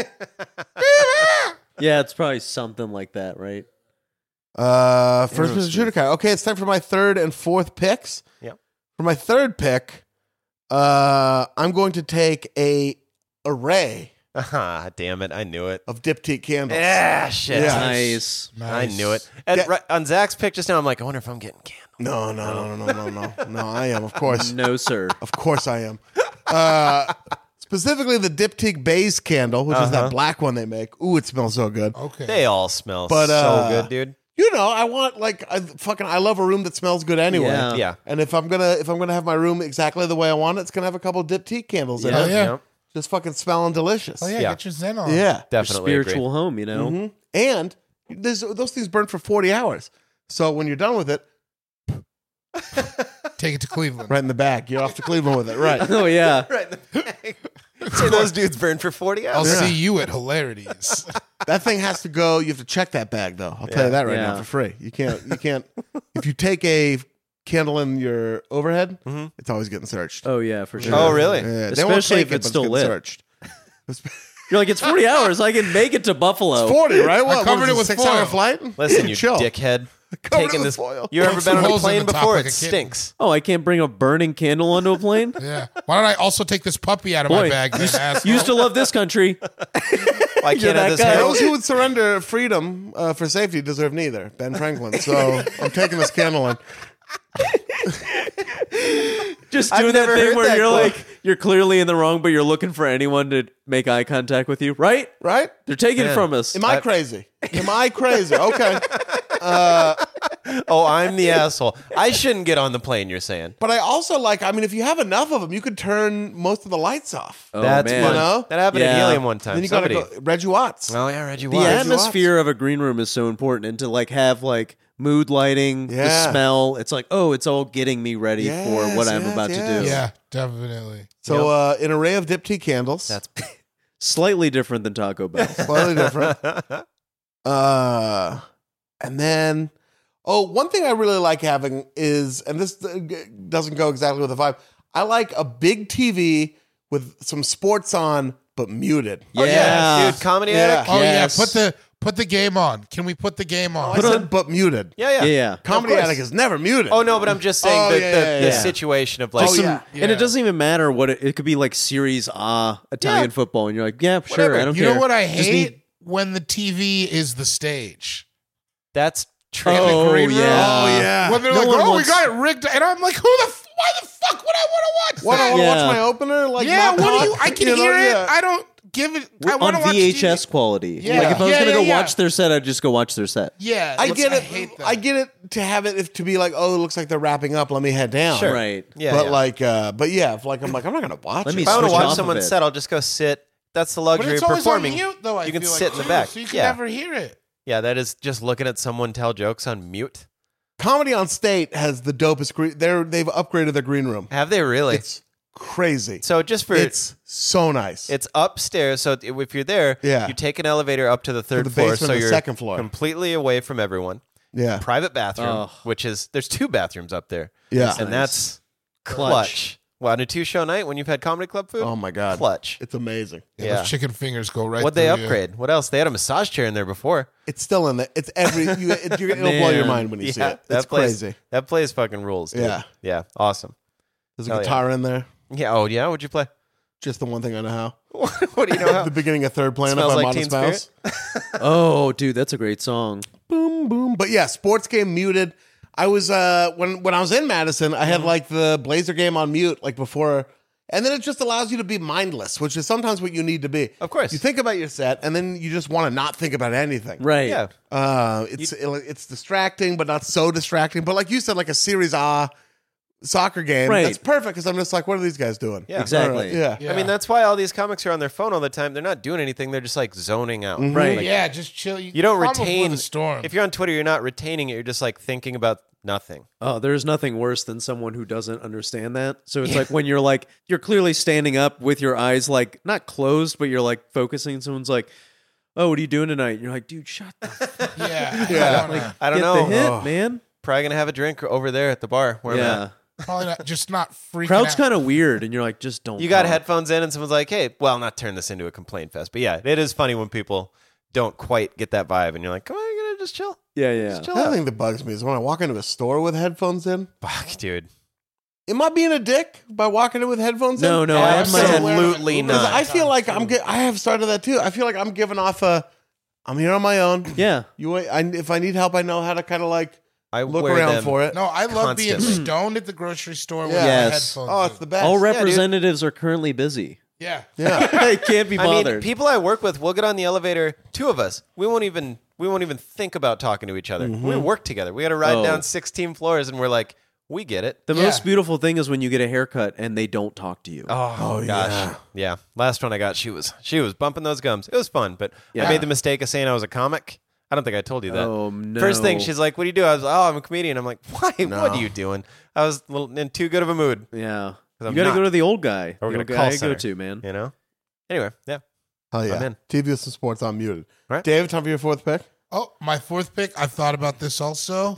Yeah, it's probably something like that, right?
Uh, first person
Aerosmith.
shooter guy. Okay, it's time for my third and fourth picks.
Yep.
For my third pick, uh, I'm going to take a array
Ah, damn it. I knew it.
of Diptyque candles.
Ah, shit.
Yeah.
Nice.
I
Nice.
knew it. And
Yeah.
right, on Zach's pick just now, I'm like, I wonder if I'm getting candles.
No, no, no, no, no, no, no. No, I am, of course.
No, sir.
Of course I am. Uh, specifically the Diptyque Base candle, which is
Uh-huh.
that black one they make. Ooh, it smells so good.
Okay.
They all smell
But, uh,
so good, dude.
You know, I want like I fucking I love a room that smells good anyway.
Yeah.
Yeah.
And if I'm gonna if I'm gonna have my room exactly the way I want it, it's gonna have a couple of Diptyque candles in
Oh,
it.
yeah.
Yep.
Just fucking smelling delicious.
Oh, yeah,
Yeah.
get your Zen on.
Yeah.
Definitely
Spiritual
agree.
home, you know?
Mhm. And there's, those things burn for forty hours. So when you're done with it,
Take it to Cleveland.
right in the bag, you're off to Cleveland with it. Right.
Oh, yeah.
Right in the bag. Say those dudes burn for forty
I'll
hours.
see you at Hilarities.
That thing has to go. You have to check that bag though. I'll tell
Yeah.
you that right
Yeah.
now for free. You can't. You can't. If you take a candle in your overhead, it's always getting searched.
Oh, yeah, for sure.
Oh, really?
Yeah, they won't
Especially
take
if
it,
it's
but
still
getting
lit.
Searched.
You're like, it's forty hours. I can make it to Buffalo.
Forty, right? What,
covered
what
it
was
with
six hour
foil.
flight.
Listen, you
Chill.
dickhead.
Covered it
Taking
with
this.
foil.
You ever
Put
been
some
on a
holes in
plane
the top
before?
like
It
a kitten.
stinks.
Oh, I can't bring a burning candle onto a plane?
Yeah. Why don't I also take this puppy out of my
Boy,
bag?
you,
then, asshole?
you used to love this country.
I
You're
can't
that
have this
guy.
hair.
Those who would surrender freedom uh, for safety deserve neither. Ben Franklin. So I'm taking this candle in.
Just
I've
doing that
never
thing
heard
where
that
you're
quote.
like, you're clearly in the wrong, but you're looking for anyone to make eye contact with you, right?
Right?
They're taking
Man.
it from us.
Am I crazy? Am I crazy? Okay. Uh,
Oh, I'm the asshole. I shouldn't get on the plane, you're saying.
but I also like, I mean, if you have enough of them, you could turn most of the lights off.
Oh,
That's
man.
fun.
You know?
That happened at
Yeah.
Helium one time.
Then you got to
Somebody.
go. Reggie Watts.
Oh, yeah, Reggie
The
Watts.
atmosphere of a green room is so important, and to like have like mood lighting,
Yeah.
the smell. It's like, oh, it's all getting me ready
Yes,
for what I'm
yes,
about
yes.
to do.
Yeah, definitely.
So, uh, an array of dip tea candles.
That's
Slightly different than Taco Bell.
slightly different. Uh, and then, oh, one thing I really like having is, and this uh, g- doesn't go exactly with the vibe. I like a big T V with some sports on, but muted.
Oh, yeah. Dude, Comedy
Yeah.
Attic.
Oh
Yes.
yeah, put the put the game on. Can we put the game on?
I said, but muted.
Yeah, yeah.
Yeah, yeah.
Comedy
Of course.
Attic is never muted.
Oh, no, but I'm just saying
Oh,
the,
yeah,
the,
yeah,
the
yeah.
situation of like,
Oh,
Some-
yeah.
Yeah.
And it doesn't even matter what it, it could be like Series A Italian
Yeah.
football, and you're like, yeah, sure,
Whatever.
I don't
You
care.
know what I
Just
hate?
need-
When the T V is the stage.
that's true.
Oh,
green room.
yeah.
Oh, yeah.
When they're
No
like,
one
"Oh,
wants-
we got it rigged," and I'm like, "Who the? F- why the fuck would I want to watch
What, I
that?"
want to
Yeah.
watch my opener? Like,
yeah,
not
what
talk,
do you? I can
you know,
hear it.
yeah.
I don't give it. I
on
want to watch
V H S
T V.
quality.
Yeah.
Like if I was
Yeah,
gonna
yeah,
go
yeah.
watch their set, I'd just go watch their set.
Yeah,
I
it's-
get it.
hate that.
I get it to have it if to be like, oh, it looks like they're wrapping up. Let me head down.
Sure.
Right.
Yeah,
but
yeah.
like, uh, but yeah, if like I'm like I'm not gonna watch
Let
it.
me
if I want to
switch off
watch
of
someone's
it.
set, I'll just go sit. That's the
But
luxury
it's
of
always
performing.
on mute, though. I
you can
feel
sit
like,
in the
too,
back.
so you can
yeah.
never hear it.
Yeah, that is just looking at someone tell jokes on mute.
Comedy on State has the dopest green. They're they've upgraded their green room.
Have they really?
It's crazy.
so just for
It's so nice.
It's upstairs, so if you're there,
Yeah.
you take an elevator up to the third
the
floor,
basement
so
and the
you're
second floor.
completely away from everyone.
yeah,
Private bathroom,
Oh.
which is there's two bathrooms up there.
yeah.
and that's clutch. Wow, on a two show night when you've had comedy club food,
Oh my god,
clutch.
It's amazing.
Yeah,
Yeah.
those chicken fingers go right.
What'd they
through you.
upgrade? What else? They had a massage chair in there before.
It's still in there. It's every. You, it, you're, it'll blow your
Man.
mind when you see
Yeah,
it. It's
that place,
crazy.
That place fucking rules. Dude.
Yeah.
yeah, awesome.
There's a
Hell yeah.
guitar in there.
Yeah. Oh yeah. What'd you play?
Just the one thing I know how.
What do you know? How?
the beginning of Third Planet
Smells
by
like
Modest
Teen
Mouse.
Oh, dude, that's a great song.
Boom, boom. But yeah, sports game muted. I was uh when when I was in Madison, I had
Mm-hmm.
like the Blazer game on mute, like before, and then it just allows you to be mindless, which is sometimes what you need to be.
Of course.
you think about your set, and then you just want to not think about anything.
Right.
Yeah.
Uh, it's it's distracting, but not so distracting. But like you said, like a Series A soccer game,
Right.
that's perfect because I'm just like, what are these guys doing?
Yeah.
Exactly.
All right, yeah.
Yeah.
I mean, that's why all these comics are on their phone all the time. They're not doing anything. They're just like zoning out.
Right.
Like,
Yeah, just chill. You,
You don't
calm before
retain
the storm.
If you're on Twitter, you're not retaining it. You're just like thinking about nothing.
Oh, there's nothing worse than someone who doesn't understand that. So it's like when you're like, you're clearly standing up with your eyes like not closed, but you're like focusing. Someone's like, oh, what are you doing tonight? And you're like, dude, shut the fuck
yeah,
Yeah.
I don't know.
I don't
Get
know.
the hit,
Oh.
man.
Probably gonna have a drink over there at the bar. Where I'm
Yeah.
at.
Probably not. Just not freaking
Crowd's
out.
kind of weird, and you're like, just don't.
You got
talk.
headphones in, and someone's like, "Hey, well, not turn this into a complaint fest." But yeah, it is funny when people don't quite get that vibe, and you're like, "Come on, you're gonna just chill,
Yeah, yeah.
just chill
The other
out."
thing that bugs me is when I walk into a store with headphones in.
Fuck, dude.
Am I being a dick by walking in with headphones
No,
in?
no, I have my head-
Absolutely
Because
not.
I feel like I'm. Gi- I have started that too. I feel like I'm giving off a. I'm here on my own.
Yeah.
You. wait- I, if I need help, I know how to kind of like
I
look
wear
around
them.
for it.
No, I love being
Constantly.
stoned at the grocery store with
Yeah.
my
Yes.
headphones.
Oh,
in.
it's the best.
All
dude.
representatives are currently busy.
yeah.
Yeah.
They can't be
I mean,
bothered.
people I work with, we'll get on the elevator. Two of us, we won't even we won't even think about talking to each other. We work together. We got to ride
Oh.
down sixteen floors, and we're like, we get it.
the
Yeah.
most beautiful thing is when you get a haircut and they don't talk to you.
Oh,
Oh,
gosh,
yeah.
yeah. Last one I got, she was she was bumping those gums. It was fun, but
Yeah.
I made the mistake of saying I was a comic. I don't think I told you that.
Oh, no.
First thing, she's like, "What do you do?" I was, "Oh, I'm a comedian." I'm like, "Why?
No.
What are you doing?" I was a little, in too good of a mood,
Yeah. You
I'm
got to
not.
go to the old guy.
Or we're
the
gonna
guy
call
I go
center.
to, man.
you know. Anyway, yeah.
Hell yeah.
I'm in.
T V with some sports on muted.
Right.
Dave, time for your fourth pick.
Oh, my fourth pick. I've thought about this also.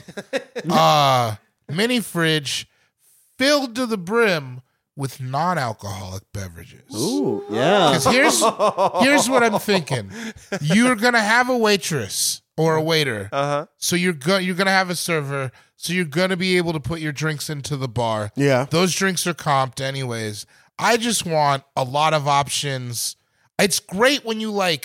uh mini fridge filled to the brim with non-alcoholic beverages.
Ooh, yeah.
Because here's here's what I'm thinking. You're gonna have a waitress or a waiter.
Uh huh.
So you're go- you're gonna have a server. So you're gonna be able to put your drinks into the bar.
Yeah.
Those drinks are comped anyways. I just want a lot of options. It's great when you like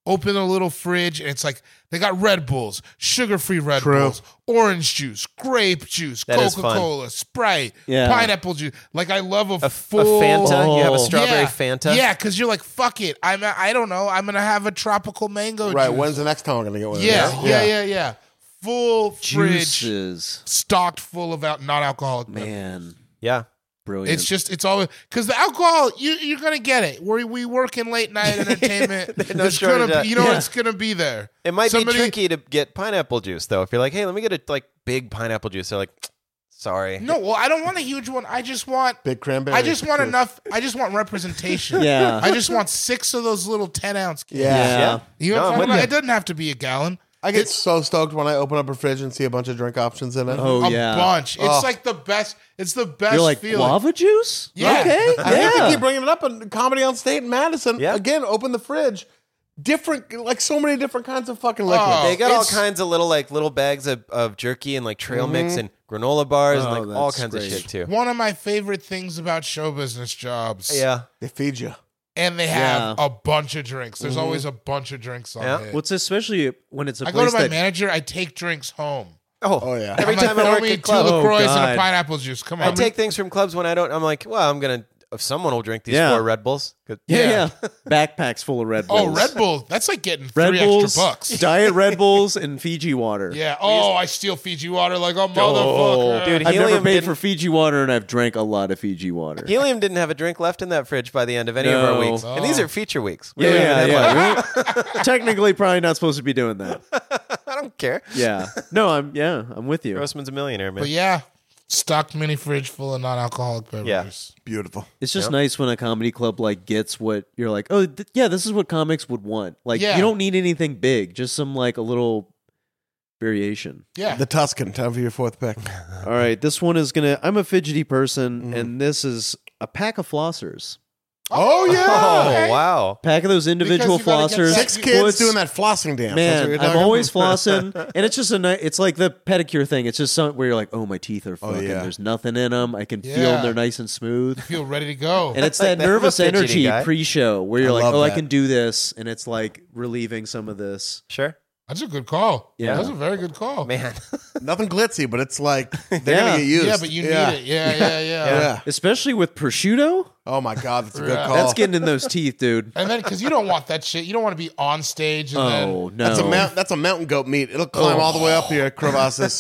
open a little fridge, and it's like they got Red Bulls, sugar-free Red
True.
Bulls, orange juice, grape juice,
That is fun.
Coca-Cola, Sprite,
Yeah.
pineapple juice. Like I love a,
A, a
full
Fanta. You have a
Oh.
strawberry
yeah,
Fanta.
Yeah, because you're like, fuck it. I'm. A, I don't know. I'm gonna have a tropical mango.
Right.
juice.
When's the next time we're gonna get one? of
Yeah,
those?
yeah, yeah, yeah. Full fridge,
Juices.
stocked full of out, not alcoholic. beverages.
Man,
Yeah.
brilliant.
It's just it's always because the alcohol you you're gonna get it. We we work in late night entertainment.
no
it's
shortage
gonna
of-
be, you know
Yeah.
it's gonna be there.
It might
Somebody-
be tricky to get pineapple juice though. If you're like, hey, let me get a like big pineapple juice, they're like, sorry.
No, well I don't want a huge one. I just want
Big cranberry.
I just want enough. I just want representation.
Yeah.
I just want six of those little ten ounce. cans.
Yeah.
yeah.
You know
No,
what
I'm
I'm
with
talking about?
you.
It doesn't have to be a gallon.
I get so stoked when I open up a fridge and see a bunch of drink options in it.
Oh
a
yeah.
bunch. It's
Oh.
like the best. It's the best
You're like
feeling.
guava juice?
Yeah.
Okay.
I think they
Yeah.
keep bringing it up in Comedy on State in Madison.
Yeah.
Again, open the fridge. Different, like so many different kinds of fucking liquid.
Oh.
They got all
It's-
kinds of little like little bags of, of jerky and like trail mix and granola bars
Oh,
and like all
that's
kinds
great.
of shit too.
One of my favorite things about show business jobs.
Yeah.
They feed you.
And they have
Yeah.
a bunch of drinks. There's always a bunch of drinks on
Yeah.
it.
What's especially when it's a
I go
place
to my
that
manager, I take drinks home.
Oh,
Oh, yeah.
Every
I'm like,
time I
throw
work
me
at
two
club,
Oh,
LaCroix and
God.
a pineapple juice. Come on.
I take things from clubs when I don't. I'm like, well, I'm gonna. If someone will drink these
Yeah.
four Red Bulls, 'Cause-
yeah,
Yeah.
yeah. Backpacks full of Red Bulls.
Oh, Red Bull. That's like getting
Red
three
Bulls,
extra bucks.
Diet Red Bulls, and Fiji water.
Yeah. Oh, I steal Fiji water like a motherfucker.
dude,
I've never
Helium
paid
didn't-
for Fiji water, and I've drank a lot of Fiji water.
Helium didn't have a drink left in that fridge by the end of any of our
No.
weeks, and these are feature weeks. We
Yeah,
don't even
yeah,
have one.
yeah. We're technically probably not supposed to be doing that.
I don't care.
Yeah. No, I'm. Yeah, I'm with you.
Grossman's a millionaire, man.
But yeah, stocked mini fridge full of non-alcoholic beverages.
Beautiful.
It's just
Yep.
nice when a comedy club like gets what you're like. Oh, th- yeah, this is what comics would want. Like,
Yeah.
you don't need anything big, just some like a little variation.
Yeah.
The Tuscan. Time for your fourth pick.
All right, this one is gonna. I'm a fidgety person,
Mm-hmm.
and this is a pack of flossers.
Oh, yeah.
Oh
okay.
wow!
Pack of those individual
Because you gotta get
flossers.
that-
Six
Well,
kids
it's-
doing that flossing dance. That's what
Man,
you're
I'm
talking
always
about?
flossing, and it's just a nice. It's like the pedicure thing. It's just something where you're like, oh, my teeth are fucking.
yeah.
There's nothing in them. I can feel
Yeah.
them. They're nice and smooth.
Feel ready to go.
And it's
Like
that
that. I'm a
nervous
fidgety
energy
guy.
pre-show where you're
I
like,
love
oh, I
that.
can do this, and it's like relieving some of this.
Sure,
That's a good call.
Yeah.
That's a very good call.
man.
Nothing glitzy, but it's like they're
Yeah.
going to get used.
Yeah, but you
yeah.
need it. Yeah, yeah, yeah.
Yeah.
Especially with prosciutto,
Oh, my God. That's a good
Yeah.
call.
that's getting in those teeth, dude.
And then, because you don't want that shit. You don't want to be on stage and then.
Oh no,
That's a, mount, that's a mountain goat meat. It'll climb all the way up your crevasses.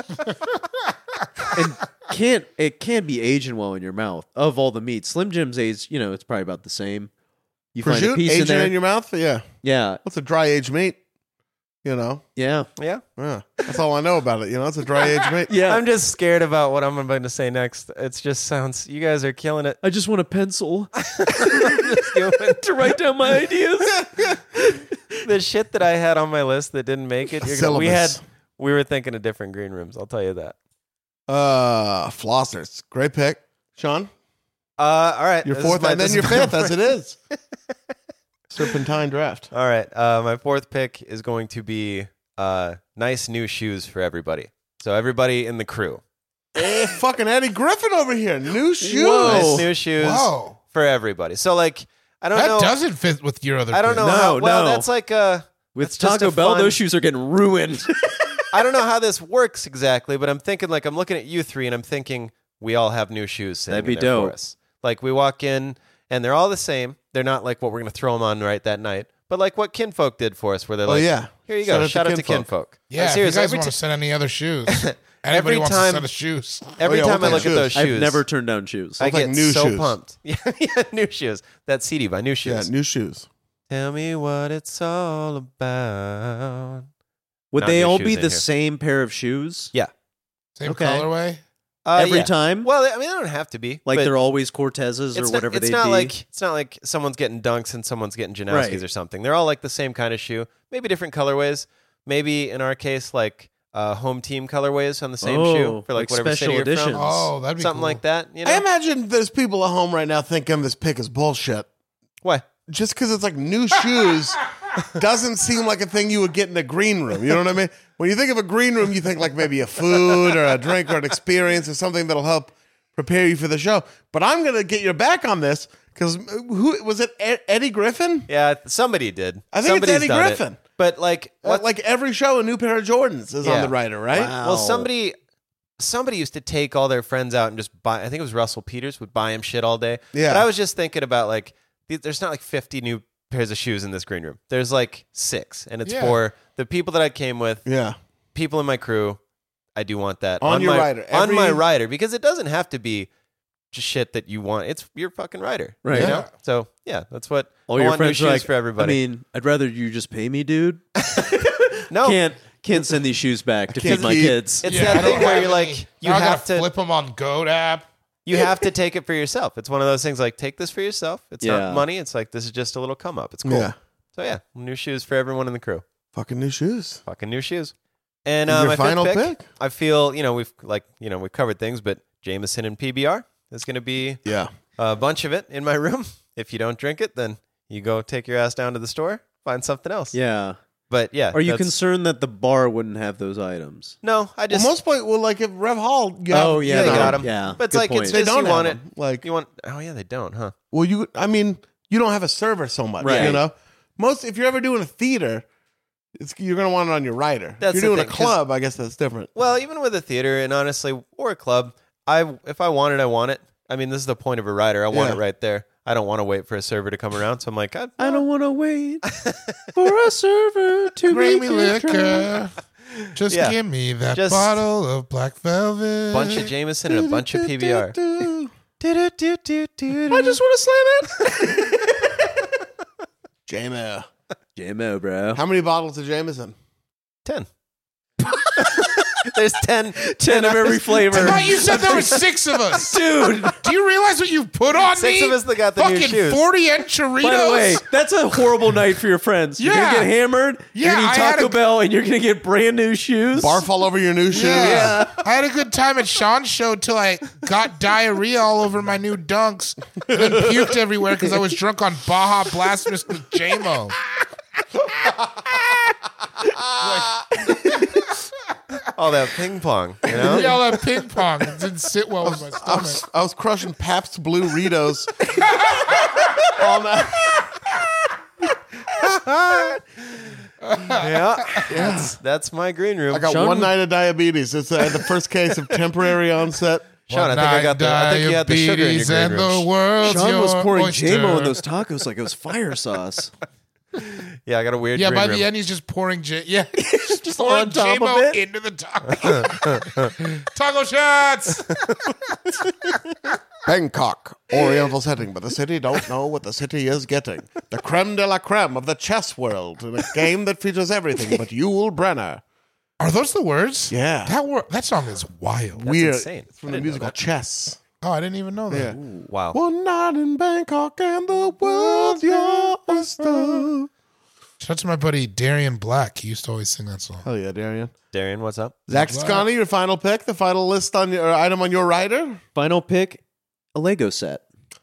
and can't it can't be aging well in your mouth of all the meats. Slim Jim's age, you know, it's probably about the same. You find a
Prosciutto,
piece in
aging
there,
in your mouth? Yeah.
yeah,
What's a dry aged meat? You know?
yeah,
Yeah,
Yeah. That's all I know about it. You know, it's a dry aged meat.
yeah.
I'm just scared about what I'm about to say next. It just sounds. You guys are killing it.
I just want a pencil
Just doing
to write down my ideas.
the shit that I had on my list that didn't make it.
A
You're gonna, we had.
syllabus.
We were thinking of different green rooms. I'll tell you that.
Uh, flossers. Great pick. Sean,
Uh, all right.
your
this is
fourth
my-
and then
this
your
is my
fifth, as it is. Serpentine draft.
All right. Uh, my fourth pick is going to be uh, nice new shoes for everybody. So everybody in the crew,
Hey, fucking Eddie Griffin over here. New shoes.
nice new shoes
Whoa.
for everybody. So like, I don't
That
know.
doesn't fit with your other
I don't know.
pick.
No,
how, well,
no.
that's like uh
With
It's just
Taco
a
Bell,
fun-
those shoes are getting ruined.
I don't know how this works exactly, but I'm thinking like I'm looking at you three and I'm thinking we all have new shoes sitting
That'd be
in there for
dope.
us. Like we walk in and they're all the same. They're not like what we're going to throw them on right that night, but like what Kinfolk did for us where they're
Oh,
like,
yeah.
here you
Shout
go.
out to
Shout out to
Kinfolk.
Kinfolk.
Yeah,
Like,
if you
seriously,
guys
every,
want
ti-
to send any other shoes.
every
Anybody wants
time,
to send us shoes.
every
Oh, yeah,
time
we'll
I look
take
at those
shoes.
shoes,
I've never turned down shoes.
I
Sounds like
get
new
so
shoes.
pumped. Yeah, yeah, new shoes. That C D by New
Yeah,
Shoes.
new shoes.
Tell me what it's all about.
Would
Not
they
new
all
shoes
be
in
the
here.
same pair of shoes
Yeah.
Same
Okay.
colorway.
Uh,
every
yeah.
time?
Well, I mean, they don't have to be.
like
but
they're always Cortezes or
it's
whatever
not, it's
they
not
be.
like it's not like someone's getting dunks and someone's getting Janowskis
Right.
or something. They're all like the same kind of shoe, maybe different colorways. Maybe in our case, like uh, home team colorways on the same
Oh,
shoe for like,
like
whatever
special
city you're
editions.
from.
Oh, that'd be
Something
cool.
like that. You know
I imagine there's people at home right now thinking this pick is bullshit.
why?
Just because it's like new shoes doesn't seem like a thing you would get in a green room. You know what I mean? When you think of a green room, you think like maybe a food or a drink or an experience or something that'll help prepare you for the show. But I'm gonna get your back on this because who was it? Ed- Eddie Griffin?
Yeah, somebody did.
I think it's
Somebody's
Eddie
done it.
Griffin.
But like,
Uh,
what,
like every show, a new pair of Jordans is on
Yeah.
the writer, right?
Wow.
well, somebody, somebody used to take all their friends out and just buy. I think it was Russell Peters would buy him shit all day.
Yeah.
But I was just thinking about like, th- there's not like fifty new pairs of shoes in this green room. There's like six, and it's
Yeah.
for the people that I came with,
Yeah.
people in my crew. I do want that
On your
my,
rider.
on
Every-
my rider, because it doesn't have to be just shit that you want. It's your fucking rider,
Right.
You
Yeah.
know? So yeah, that's what
All
I
your
want new
friends are
shoes
like,
for everybody.
I mean, I'd rather you just pay me, dude.
no,
Can't can't send these shoes back to
can't
feed my
keep-
kids.
it's
Yeah, I
that
don't
thing where
have
you're
any-
like, you
now I
have
gotta
to
flip them on Goat app.
you have to take it for yourself. It's one of those things like, take this for yourself. It's
Yeah.
not money. It's like, this is just a little come up. It's cool.
Yeah.
So yeah, new shoes for everyone in the crew.
Fucking new shoes.
Fucking new shoes. And
Is
uh,
your
my fifth
final
pick,
pick?
I feel, you know, we've like, you know, we've covered things, but Jameson and P B R is going to be
Yeah.
a bunch of it in my room. If you don't drink it, then you go take your ass down to the store, find something else.
Yeah.
But yeah.
Are you
that's-
concerned that the bar wouldn't have those items?
No, I just.
well, most point, well, like if Rev Hall, you have,
Oh, yeah,
yeah, they
you know,
got them.
Yeah,
But it's
good
like,
point.
it's
They
just,
don't
you
have
want
them.
it.
Like,
You want, oh yeah, they don't, huh?
well, you, I mean, you don't have a server so much,
Right.
you know? Most, if you're ever doing a theater, it's, you're going to want it on your rider.
That's
if you're
the
doing
thing,
a
'cause-
club, I guess that's different.
Well, even with a theater and honestly, or a club, I if I want it, I want it. I mean, this is the point of a rider. I want
Yeah.
it right there. I don't want to wait for a server to come around. So I'm like, I,
I don't want to wait for a server to
Bring
make
me
it drunk.
liquor. Just
Yeah.
give me that
Just-
bottle of black velvet.
bunch of Jameson and a bunch of P B R.
I
I
just want to slam it. J-Mo.
J-Mo, bro.
How many bottles of Jameson?
ten. There's ten,
ten of every
I
flavor.
thought you said there were six of us.
Dude,
Do you realize what you've put on
Six
me?
of us that got the new
Fucking
shoes.
forty enchiladas.
by the way, that's a horrible night for your friends. You're
Yeah.
going to get hammered, you're
Yeah,
going to
I
eat
had
Taco
a-
Bell, and you're going to get brand new shoes.
Barf all over your new shoes.
Yeah. I had a good time at Sean's show till I got diarrhea all over my new dunks and then puked everywhere because I was drunk on Baja Blast Mister J-Mo.
all that ping pong, you know?
Yeah, all that ping pong. It didn't sit well with my
I
stomach.
was, I was crushing Pabst Blue Ritos all night.
Yeah, that's that's my green room.
I got
Sean
one
was-
night of diabetes. It's uh, the first case of temporary onset.
Sean, I think I got the. I think you had the sugar in your
Diabetes
green
and the
room.
world's
Sean was
your
pouring
oyster.
J-Mo in those tacos like it was fire sauce.
Yeah, I got a weird.
Yeah,
green
by
room.
the end, he's just pouring J. Yeah, just,
Just
pouring
on top of
J-Mo
it?
into the taco. Taco shots.
Bangkok, Oriental setting, but the city don't know what the city is getting. The creme de la creme of the chess world in a game that features everything but Yul Brenner.
Are those the words?
Yeah.
That wor- that song is wild.
Weird.
insane.
It's from
I
the
didn't know
musical
that.
Chess.
Oh, I didn't even know that.
Yeah.
Wow.
One night in Bangkok and the world's your oyster.
Shout out to my buddy Darian Black. He used to always sing that song.
Oh yeah, Darian.
Darian, what's up?
Zach Scotty, your final pick, the final list on your or item on your rider.
Final pick, a Lego set.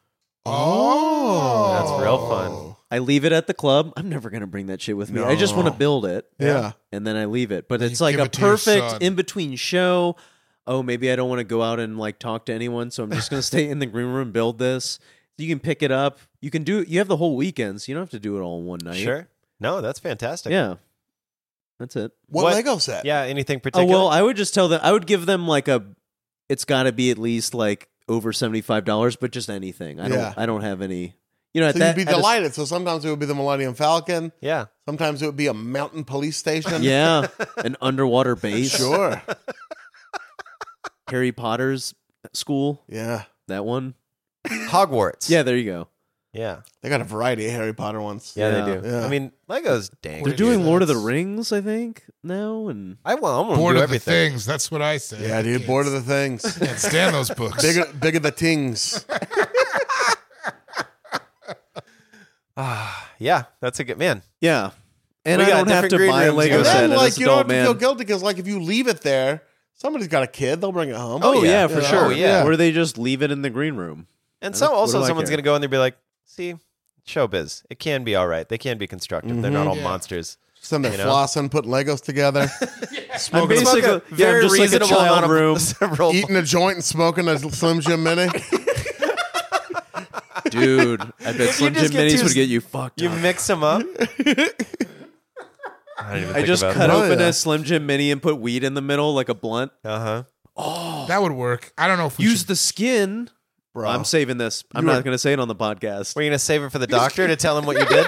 Oh,
That's real fun.
I leave it at the club. I'm never going to bring that shit with me. I just want to
No.
build it.
Yeah.
And then I leave it. But
Then
it's
you
like
give
a
it to your
perfect
son.
in-between show. Oh, maybe I don't want to go out and like talk to anyone, so I'm just going to stay in the green room, build this. You can pick it up. You can do you have the whole weekend, so you don't have to do it all in one night.
Sure. No, that's fantastic.
Yeah. That's it.
What,
What-
Lego set?
Yeah. Anything
Oh,
particular?
well, I would just tell them I would give them like a it's got to be at least like over seventy-five dollars, but just anything. I don't
Yeah.
I don't have any. You know, at
So
that
you'd be
at a-
delighted. So sometimes it would be the Millennium Falcon.
yeah.
Sometimes it would be a mountain police station.
Yeah, an underwater base.
Sure.
Harry Potter's school,
Yeah.
that one.
Hogwarts.
Yeah, there you go.
Yeah.
They got a variety of Harry Potter ones.
Yeah,
Yeah.
they do.
Yeah.
I mean, Lego's dang.
They're
good.
doing Lord of the
that's-
Rings, I think, now, and
I want. I'm gonna
Bored
do
of the
everything.
things. That's what I say.
Yeah, dude.
Can't-
Bored of the things.
Can't stand those books.
bigger, bigger the tings.
Ah, yeah. That's a good man.
yeah, and
We
I
got
don't have
different
to
green
buy a
rooms
Lego
here.
And
set
then,
as
like,
an
you don't have
adult
to
man.
feel guilty because, like, if you leave it there, somebody's got a kid. They'll bring it home.
Oh, yeah,
yeah.
for
Yeah.
sure.
Oh, yeah.
Or they just leave it in the green room.
And
I
so
don't- what
also
do I
someone's
care?
gonna go in there and be like, see, showbiz. It can be all right. They can be constructive. They're not all
Yeah.
monsters.
Some they're
You know?
flossing, putting Legos together,
I'm
smoking,
basically
Smoke a
yeah, I'm
very
just like a
reasonable
child
amount of
room.
several.
eating a joint and smoking a Slim Jim Mini.
Dude, I bet Slim
just
Jim
get
Minis
too-
would get you fucked
You
up.
mix them up. I, didn't even
I
think
just
about
cut
Oh,
open
yeah.
a Slim Jim Mini and put weed in the middle like a blunt.
Uh huh.
That would work. I don't know if we
Use
should.
the skin.
Bro.
I'm saving this. I'm
You
not
were-
going to say it on the podcast.
Were you gonna save it for the doctor to tell him what you did?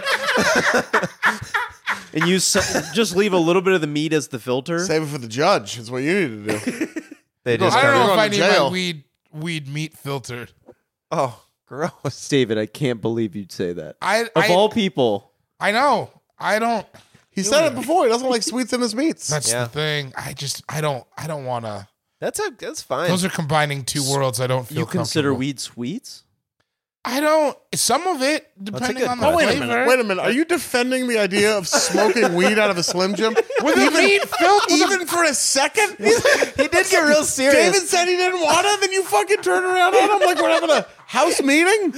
And use some, just leave a little bit of the meat as the filter.
Save it for the judge. Is what you need to do.
They just
I don't
You're
know if
going
I
to
need
jail.
my weed weed meat filtered.
Oh, gross.
David, I can't believe you'd say that.
I
Of
I,
all people,
I know. I don't.
He said it before. He doesn't like sweets in his meats.
That's
Yeah.
the thing. I just I don't I don't want to.
That's a that's fine.
Those are combining two worlds. I don't feel.
you consider
comfortable.
weed sweets?
I don't. Some of it, depending
good
on the
Oh, wait a
flavor.
minute. Wait a minute. Are you defending the idea of smoking weed out of a Slim Jim?
With a meat filter.
Even for a second?
he did get real serious.
David said he didn't want it, then you fucking turn around on him like we're having a house meeting?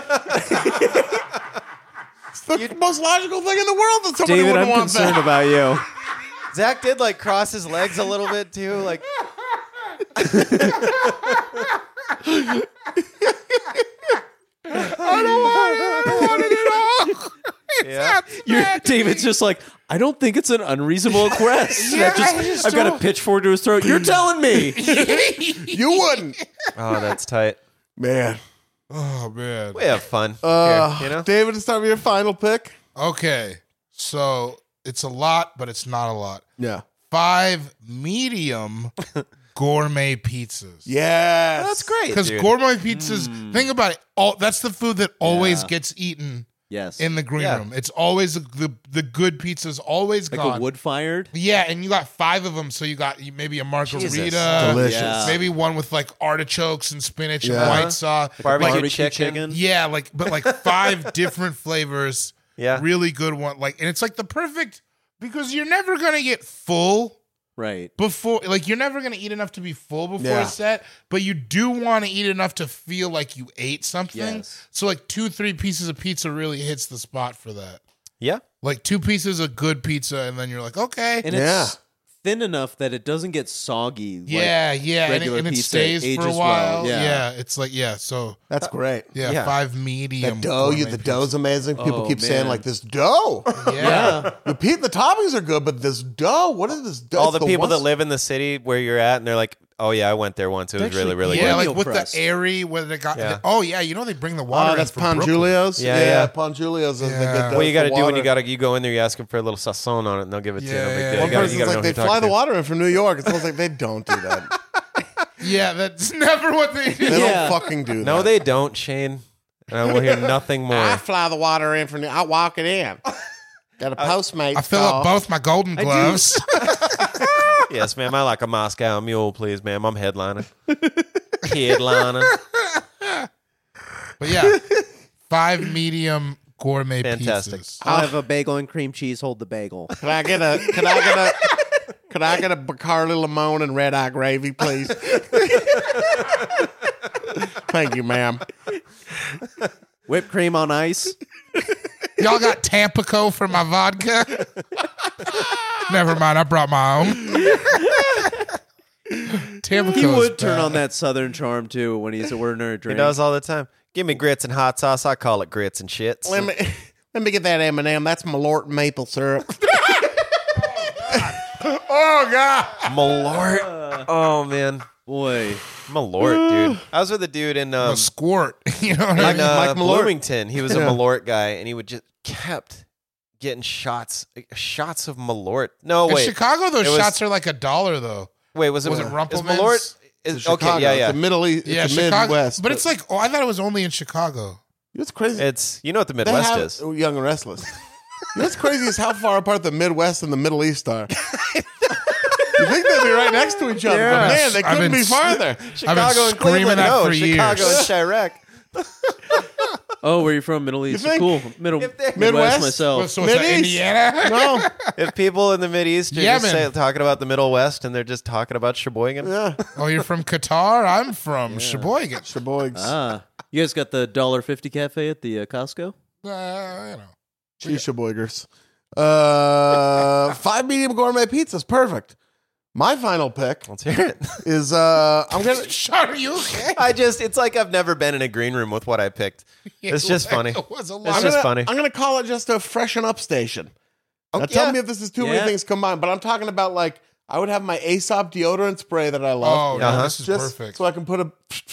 It's the most logical thing in the world that somebody
David,
would
I'm
want
concerned
that.
about you.
Zach did like cross his legs a little bit too, like.
I don't want it at all.
Yeah.
You're, David's just like, I don't think it's an unreasonable request.
Yeah,
That just-
I just
I've got a
don't-
pitchfork to his throat. You're telling me.
You wouldn't.
Oh, that's tight.
Man.
Oh man.
We have fun.
Uh,
here, you know.
David, it's time for your final pick.
Okay, so it's a lot, but it's not a lot.
Yeah.
Five medium gourmet pizzas.
Yes.
That's great.
Because
dude.
gourmet pizzas, think about it. All that's the food that always
Yeah.
gets eaten
Yes.
in the green
Yeah.
room. It's always the the, the good pizza's always
like
gone.
a wood fired.
Yeah, and you got five of them, so you got maybe a margarita,
Jesus.
Delicious.
Yeah.
maybe one with like artichokes and spinach
Yeah.
and white sauce.
Barbecue
Like,
Barbecue
chicken.
chicken.
yeah, like but like five different flavors.
Yeah.
Really good one. Like, and it's like the perfect because you're never gonna get full
Right.
before. Like, you're never gonna eat enough to be full before
Yeah.
a set, but you do want to eat enough to feel like you ate something.
Yes.
So, like, two, three pieces of pizza really hits the spot for that.
Yeah.
Like two pieces of good pizza, and then you're like, okay,
And
Yeah.
it's thin enough that it doesn't get soggy. like-
yeah, yeah, and it,
regular
and it
pizza
stays for a
ages well,
while.
yeah.
Yeah. it's like yeah. So
That's great.
yeah,
Yeah.
five
That
medium.
dough, you,
gourmet
the dough's amazing. People
Oh,
keep saying
man.
like this dough.
pizza. Yeah.
Yeah.
the, pe- the toppings are good, but this dough, what is this dough?
All
It's
the people
ones-
that live in the city where you're at, and they're like, "Oh yeah, I went there once. It was
Actually,
really, really
Yeah,
good."
like
Meal
with
crust.
the airy where they got.
Yeah.
Oh yeah, you know they bring the water.
Oh,
in
that's
from Brooklyn.
Panjulio's?
Yeah,
yeah.
yeah.
Panjulio's is the
Yeah.
good dough
What you got to
for
do when
water.
you got to you go in there, you ask them for a little sazon on it, and they'll give it to you. No
Yeah,
big
yeah.
deal.
One
You gotta,
person's
you gotta know
like,
who
they
you're
fly
talking
the
to.
water in from New York. It's almost like they don't do that.
Yeah, that's never what they do.
They
Yeah.
don't fucking do that.
No, they don't, Shane. And I will hear nothing more.
I fly the water in from. I walk it in. Got a Postmates.
I fill up both my golden
do.
gloves.
Yes, ma'am. I like a Moscow Mule, please, ma'am. I'm headlining. Headlining.
But yeah, five medium gourmet
Fantastic.
pizzas.
I'll have a bagel and cream cheese. Hold the bagel.
Can I get a? Can I get a? Can I get a Bacardi Limon and red eye gravy, please? Thank you, ma'am.
Whipped cream on ice.
Y'all got Tampico for my vodka? Never mind, I brought my own. Tampico.
He would turn on that southern charm too when he's ordering a
He
drink.
does all the time. Give me grits and hot sauce. I call it grits and shits.
Let me let me get that M and M. That's Malort maple syrup.
Oh God!
Malort. Oh man,
Boy,
Malort, dude. I was with a dude in um,
A squirt. You know what I
in
mean?
uh,
Mike Malort.
Bloomington. He was a
Yeah.
Malort guy, and he would just kept getting shots, shots of Malort. No,
In
wait,
Chicago, those
It was-
shots are like a dollar though.
wait, was it
was it
is
Rumpelmans?
Malort? Is,
It's
okay,
Chicago.
yeah, yeah.
It's the Middle East.
Yeah,
it's the
Chicago.
Midwest.
but it's like, oh, I thought it was only in Chicago.
it's crazy.
It's you know what the
They
Midwest
have-
is.
oh, Young and Restless. You know what's crazy is how far apart the Midwest and the Middle East are. You think they'd be right next to each other,
Yeah.
but man, they
I've
couldn't
been
be farther.
Chicago
I've been
and
screaming
Cleveland,
that
no,
for
Chicago
years.
and Chirac.
oh, where you from? Middle East.
think?
Cool. Middle
If they're-
Midwest
Midwest?
myself.
So it's like
Mideast?
Indiana.
No,
If people in the Mideast are just
Yemen.
say, talking about the Middle West and they're just talking about Sheboygan,
yeah,
Oh, you're from Qatar? I'm from Sheboygan.
Sheboygan.
Ah, you guys got the dollar fifty cafe at the uh, Costco?
Uh, you know.
Cheese Sheboygers. Uh, five medium gourmet pizzas, perfect. My final pick
Let's hear it.
is uh, I'm gonna.
Sean, are you okay?
I just, it's like I've never been in a green room with what I picked. It's just funny.
It was a
It's
lot.
I'm
just
gonna,
funny.
I'm gonna call it just a freshen up station. Now,
Oh,
tell
yeah.
me if this is too
Yeah.
many things combined, but I'm talking about like I would have my Aesop deodorant spray that I
Oh,
love.
no,
Uh-huh.
this is
just
perfect.
so I can put a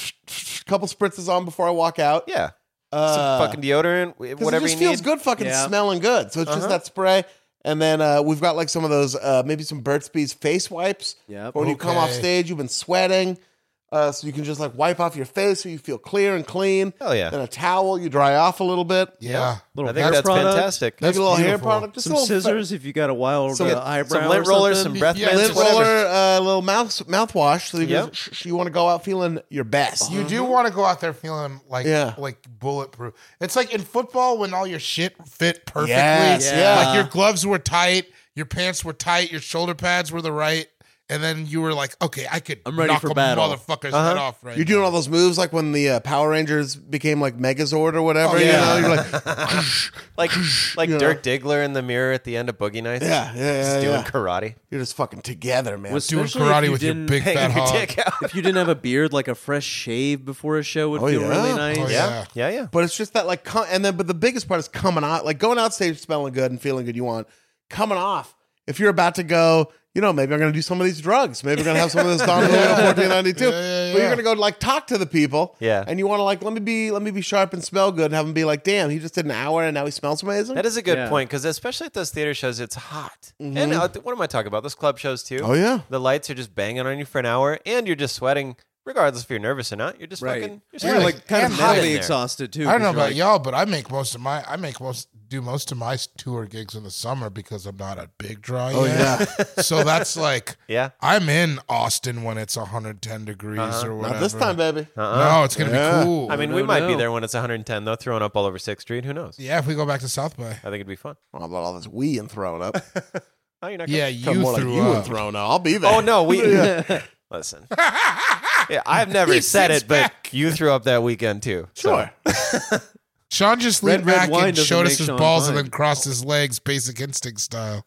couple spritzes on before I walk out.
Yeah.
Uh,
Some fucking deodorant, wh-
'cause
whatever
it just
you
feels
need.
good, fucking
Yeah.
smelling good. So it's just
Uh-huh.
that spray, and then uh, we've got like some of those, uh, maybe some Burt's Bees face wipes.
Yep.
For when you come off
Okay.
stage, you've been sweating, uh, so you can just like wipe off your face so you feel clear and clean.
Hell yeah.
Then a towel, you dry off a little bit.
yeah.
Little
I think
hair
that's
product,
fantastic.
Maybe a little hair
beautiful.
product, just
Some
a little
scissors if you got a wild
Some-
uh,
some
eyebrow.
Some lint
or
rollers, some
something.
breath
Yeah,
lint
mints, whatever.
roller, a uh, little mouth mouthwash, so you,
Yep.
sh- sh- you want to go out feeling your best.
You do want to go out there feeling like
Yeah.
like bulletproof. It's like in football when all your shit fit perfectly.
Yes,
yeah.
Like your gloves were tight, your pants were tight, your shoulder pads were the right, and then you were like, okay, I could
I'm ready
knock
for
a
battle.
motherfucker's
Uh-huh.
head off right
You're doing all those moves like when the uh, Power Rangers became like Megazord or whatever.
Oh,
You
yeah.
know, you're like,
Like, like
You know.
Dirk Diggler in the mirror at the end of Boogie Nights.
yeah, yeah, yeah,
Just doing
yeah.
karate.
You're just fucking together, man.
Was-
Doing
Especially if
karate
you
with your
didn't
big fat
Hanging your
hog.
dick out.
If you didn't have a beard, like a fresh shave before a show would
Oh,
feel
yeah.
really nice.
Oh,
Yeah.
Yeah.
Yeah, yeah.
But it's just that like, com- and then but the biggest part is coming out, like going out stage smelling good and feeling good. You want coming off. If you're about to go, you know, maybe I'm going to do some of these drugs. Maybe we're going to have some of this Don Julio fourteen ninety-two.
Yeah, yeah,
But you're
yeah.
going to go like talk to the people.
Yeah.
And you want to like let me be let me be sharp and smell good and have them be like, damn, he just did an hour and now he smells amazing.
That is a good
Yeah.
point because especially at those theater shows, it's hot. And uh, what am I talking about? Those club shows too.
Oh, yeah.
The lights are just banging on you for an hour, and you're just sweating, regardless if you're nervous or not. You're just
Right.
fucking. You're
You're
Yeah,
sweating.
like kind
and
of
hot
mentally
in there.
exhausted too.
I don't know
'cause you're
about
like,
y'all, but I make most of my I make most do most of my tour gigs in the summer because I'm not a big draw
Oh,
yet. So that's like
Yeah.
I'm in Austin when it's one hundred ten degrees
Uh-huh.
or whatever.
Not this time, baby.
No, it's gonna
Yeah.
be cool.
I mean,
no,
we might be
no.
there when it's one hundred ten, though, throwing up all over sixth Street. Who knows?
yeah, if we go back to South By.
I think it'd be fun.
How about all this wee and throwing up?
Oh, you're not
Yeah,
going
you
more like
threw
you and
up.
throwing up. I'll be there.
Oh, no. We. Listen. Yeah, I've never
He
said
sits
it, but
back.
you threw up that weekend, too. So-
Sure.
Sean just
Red,
leaned
red
back
wine
and
doesn't
showed us
make
his
Sean
balls and
fine.
then crossed his legs, Basic Instinct style.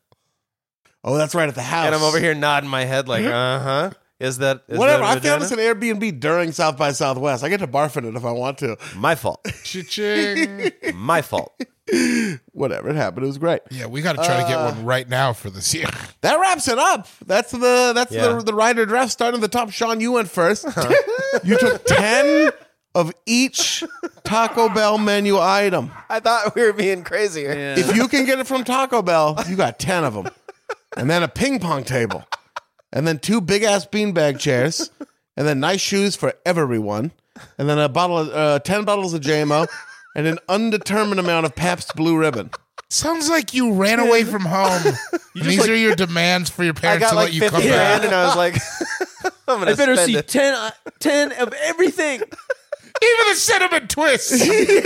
Oh, that's right at the house.
And I'm over here nodding my head like, uh huh. Is that is
Whatever.
That
I found
vagina?
this an Airbnb during South by Southwest. I get to barf in it if I want to.
My fault.
Cha-ching.
My fault.
Whatever. It happened. It was great.
Yeah, we got to try to get one right now for this year.
That wraps it up. That's the that's
Yeah.
the the rider draft. Starting at the top. Sean, you went first. You took ten of each Taco Bell menu item.
I thought we were being crazy. here.
Yeah.
If you can get it from Taco Bell, you got ten of them, and then a ping pong table, and then two big ass beanbag chairs, and then nice shoes for everyone, and then a bottle of uh, ten bottles of J M O, and an undetermined amount of Pabst Blue Ribbon.
Sounds like you ran away from home. And these are your demands for your
I
parents
got
to
like
let you come
fifty grand,
back.
and I was like, I'm gonna
I better
spend
see
it.
ten, uh, ten of everything.
Even the cinnamon twist.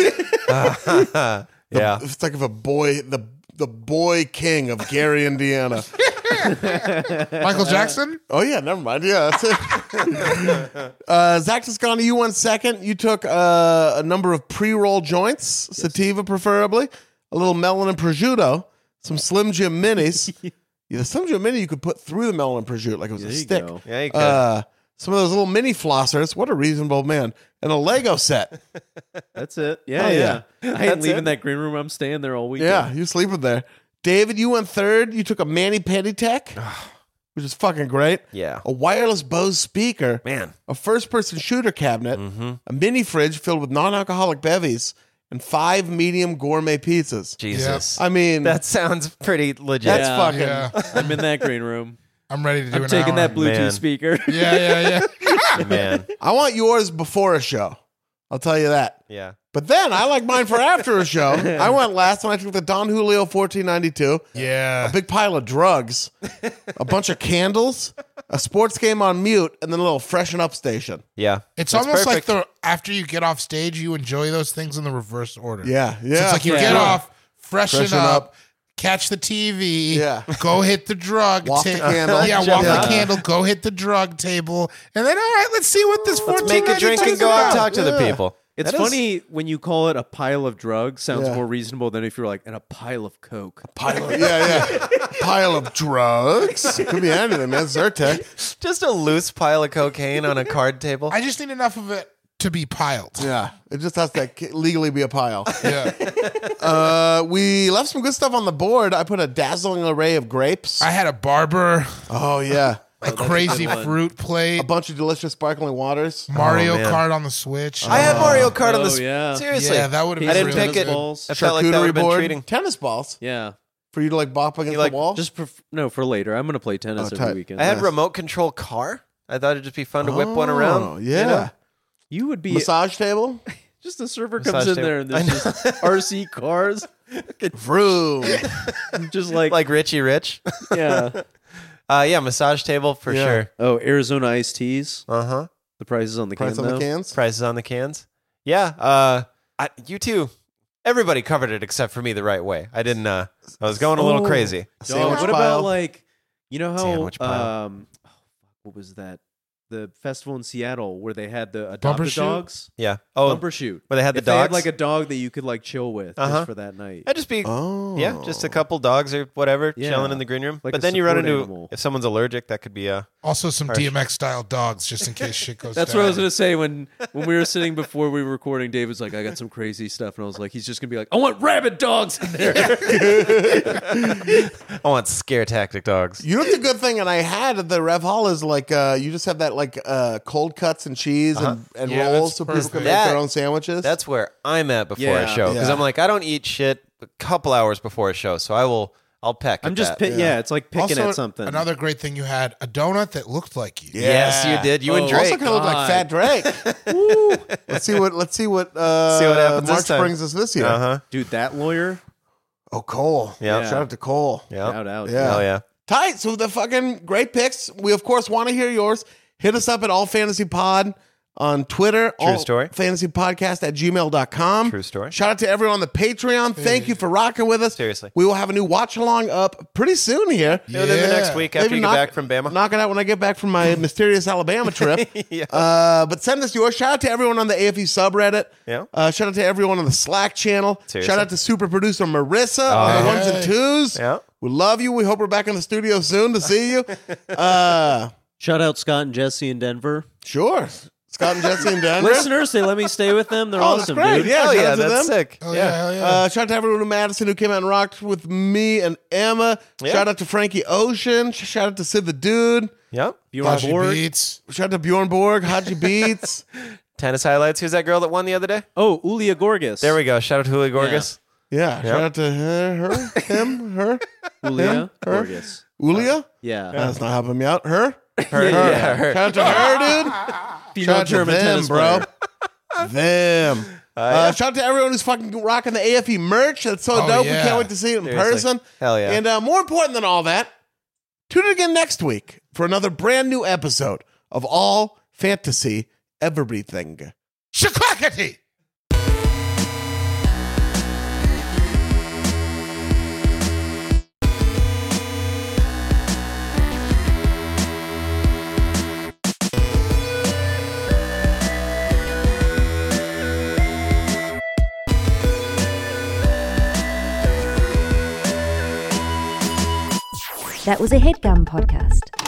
Yeah.
It's like if a boy, the the boy king of Gary, Indiana.
Michael Jackson?
Oh yeah, never mind. Yeah, that's it. uh, Zach Toscani, you went second. You took uh, a number of pre-roll joints, sativa preferably, a little melon and prosciutto, some Slim Jim minis. Yeah, the Slim Jim mini you could put through the melon and prosciutto like it was
There
a
you
stick.
go.
Yeah, you could.
Uh, some of those little mini flossers. What a reasonable man. And a Lego set.
That's it. Yeah,
Oh,
yeah.
yeah.
I ain't
That's
leaving
it.
that green room. I'm staying there all weekend.
Yeah, you sleeping there. David, you went third. You took a Manny Petty Tech, which is fucking great.
Yeah.
A wireless Bose speaker.
Man.
A first-person shooter cabinet. A mini fridge filled with non-alcoholic bevies. And five medium gourmet pizzas.
Jesus.
I mean,
That sounds pretty legit.
that's
Yeah.
fucking...
Yeah.
I'm in that green room.
I'm ready to do
I'm
an
taking
hour.
that Bluetooth
Man.
speaker.
Yeah, yeah, yeah.
Man.
I want yours before a show. I'll tell you that.
Yeah.
But then I like mine for after a show. I went last and I took the Don Julio fourteen ninety-two.
Yeah.
A big pile of drugs, a bunch of candles, a sports game on mute, and then a little freshen up station.
Yeah.
It's
That's
almost
perfect.
like the after you get off stage, you enjoy those things in the reverse order.
Yeah, yeah.
So it's like you
Yeah.
get off, freshen,
Freshen
up,
up.
catch the T V,
Yeah.
go hit the drug,
Waft the candle.
yeah, waft
Yeah.
the candle, go hit the drug table, and then all right, let's see what this
Let's
fourteen
make a drink and go out and talk to the
Yeah.
people.
It's
That is-
funny when you call it a pile of drugs. Sounds
Yeah.
more reasonable than if you're like, and a pile of coke.
Pile of, yeah, yeah. Pile of drugs. It could be anything, man. Zyrtec.
Just a loose pile of cocaine on a card table.
I just need enough of it to be piled.
Yeah, it just has to legally be a pile.
Yeah.
Uh, we left some good stuff on the board. I put a dazzling array of grapes.
I had a barber,
Oh yeah,
a crazy fruit plate,
a bunch of delicious sparkling waters.
Mario
Oh, man.
Kart on the Switch.
I had Mario Kart on
Oh,
the.
yeah.
Seriously,
Yeah, that would have
I
been
didn't
really
pick it.
good.
Balls.
I felt like that would
Charcuterie
have been
board,
treating.
tennis balls
Yeah.
for you to like bop against
like,
the wall.
Just for, no, for later. I'm going to play tennis
Oh,
every
tight.
weekend.
I had
Nice.
remote control car. I thought it'd just be fun to whip one
Oh,
around.
Yeah,
you know?
You would be
massage table.
just the server
Massage
comes in
table.
there and there's just R C cars,
Vroom.
just like,
Like Richie Rich.
yeah.
Uh, yeah, massage table for
Yeah.
sure.
Oh, Arizona iced teas.
Uh huh.
The prices on the
Price
can
on the
though.
cans.
Prices on the cans. Yeah. Uh, I, you two. Everybody covered it except for me the right way. I didn't. Uh, I was going a little
Oh.
crazy.
Dog,
Sandwich
what
pile.
about like, you know
Sandwich
how
pile.
um, oh, fuck, what was that? The festival in Seattle where they had the
Bumper
adopted
shoot?
dogs.
Yeah. Oh,
Bumper shoot.
where they had the
If they had
dogs.
like a dog that you could like chill with
Uh-huh.
just for that night.
I'd just be.
Oh,
Yeah, just a couple dogs or whatever
Yeah.
chilling in the green room.
Like
but
a
then you run
support
into
animal.
if someone's allergic, that could be a.
Also, some
Harsh.
D M X style dogs, just in case shit goes
That's
down.
what I was gonna say when when we were sitting before we were recording. David's like, I got some crazy stuff, and I was like, he's just gonna be like, I want rabid dogs in there.
I want scare tactic dogs.
You know what's a good thing, and I had at the Rev Hall is like uh, you just have that like uh, cold cuts and cheese and, and
Yeah,
rolls,
that's
so people can
perfect.
make
That-
their own sandwiches.
That's where I'm at before
Yeah.
a show because
Yeah.
I'm like I don't eat shit a couple hours before a show, so I will I'll peck.
I'm
at
just
that.
pi- yeah. It's like picking
Also,
at something.
Another great thing you had a donut that looked like you.
Yes, you did. You and
Oh,
Drake.
also kind of look like Fat Drake. Woo. Let's see what let's see what uh,
See what happens this
March
time.
brings us this year.
Uh huh.
Dude, that lawyer.
Oh, Cole.
Yeah.
Shout out to Cole.
Yeah.
Shout out.
Yeah.
Hell yeah.
Tight. So the fucking great picks. We of course want to hear yours. Hit us up at All Fantasy Pod on Twitter.
True
All
story.
Fantasy Podcast at gmail dot com.
True story.
Shout out to everyone on the Patreon. Thank you for rocking with us.
Seriously.
We will have a new watch along up pretty soon here.
Within the next
Yeah.
week after
Maybe
you get
knock-
back from Bama.
Knock it out when I get back from my mysterious Alabama trip.
Yeah.
Uh, but send us yours. Shout out to everyone on the A F E subreddit.
Yeah.
Uh, shout out to everyone on the Slack channel.
Seriously.
Shout out to super producer Marissa on the
yeah.
ones and twos.
Yeah.
We love you. We hope we're back in the studio soon to see you. Uh,
Shout out Scott and Jesse in Denver.
sure. Scott and Jesse in Denver.
Listeners, they let me stay with them. They're
Oh, that's
awesome,
great.
dude.
Yeah,
Hell
shout
yeah,
out to
that's
them.
sick.
Oh, yeah, hell yeah.
Uh, shout out to everyone in Madison who came out and rocked with me and Emma.
Yeah.
Shout out to Frankie Ocean. Shout out to Sid the Dude.
Yep.
Bjorn
Haji
Borg.
Beats.
Shout out to Bjorn Borg, Haji Beats.
Tennis highlights. Who's that girl that won the other day?
Oh, Ulia Gorgas.
There we go. Shout out to Julie Gorgas.
Yeah, shout out to her, her, him, her,
Ulia
her.
Gorgas.
Ulia.
Yeah.
That's not helping me out. Her.
Her,
Yeah,
yeah, her.
Shout out to her, dude.
Female
Shout out to
German
them,
tennis
bro.
player.
Them. Uh, shout out to everyone who's fucking rocking the A F E merch. That's so
Oh,
dope.
yeah.
We can't wait to see it in
Seriously.
person.
Hell yeah.
And uh, more important than all that, tune in again next week for another brand new episode of All Fantasy Everything.
Shaklackety.
That was a headgum podcast.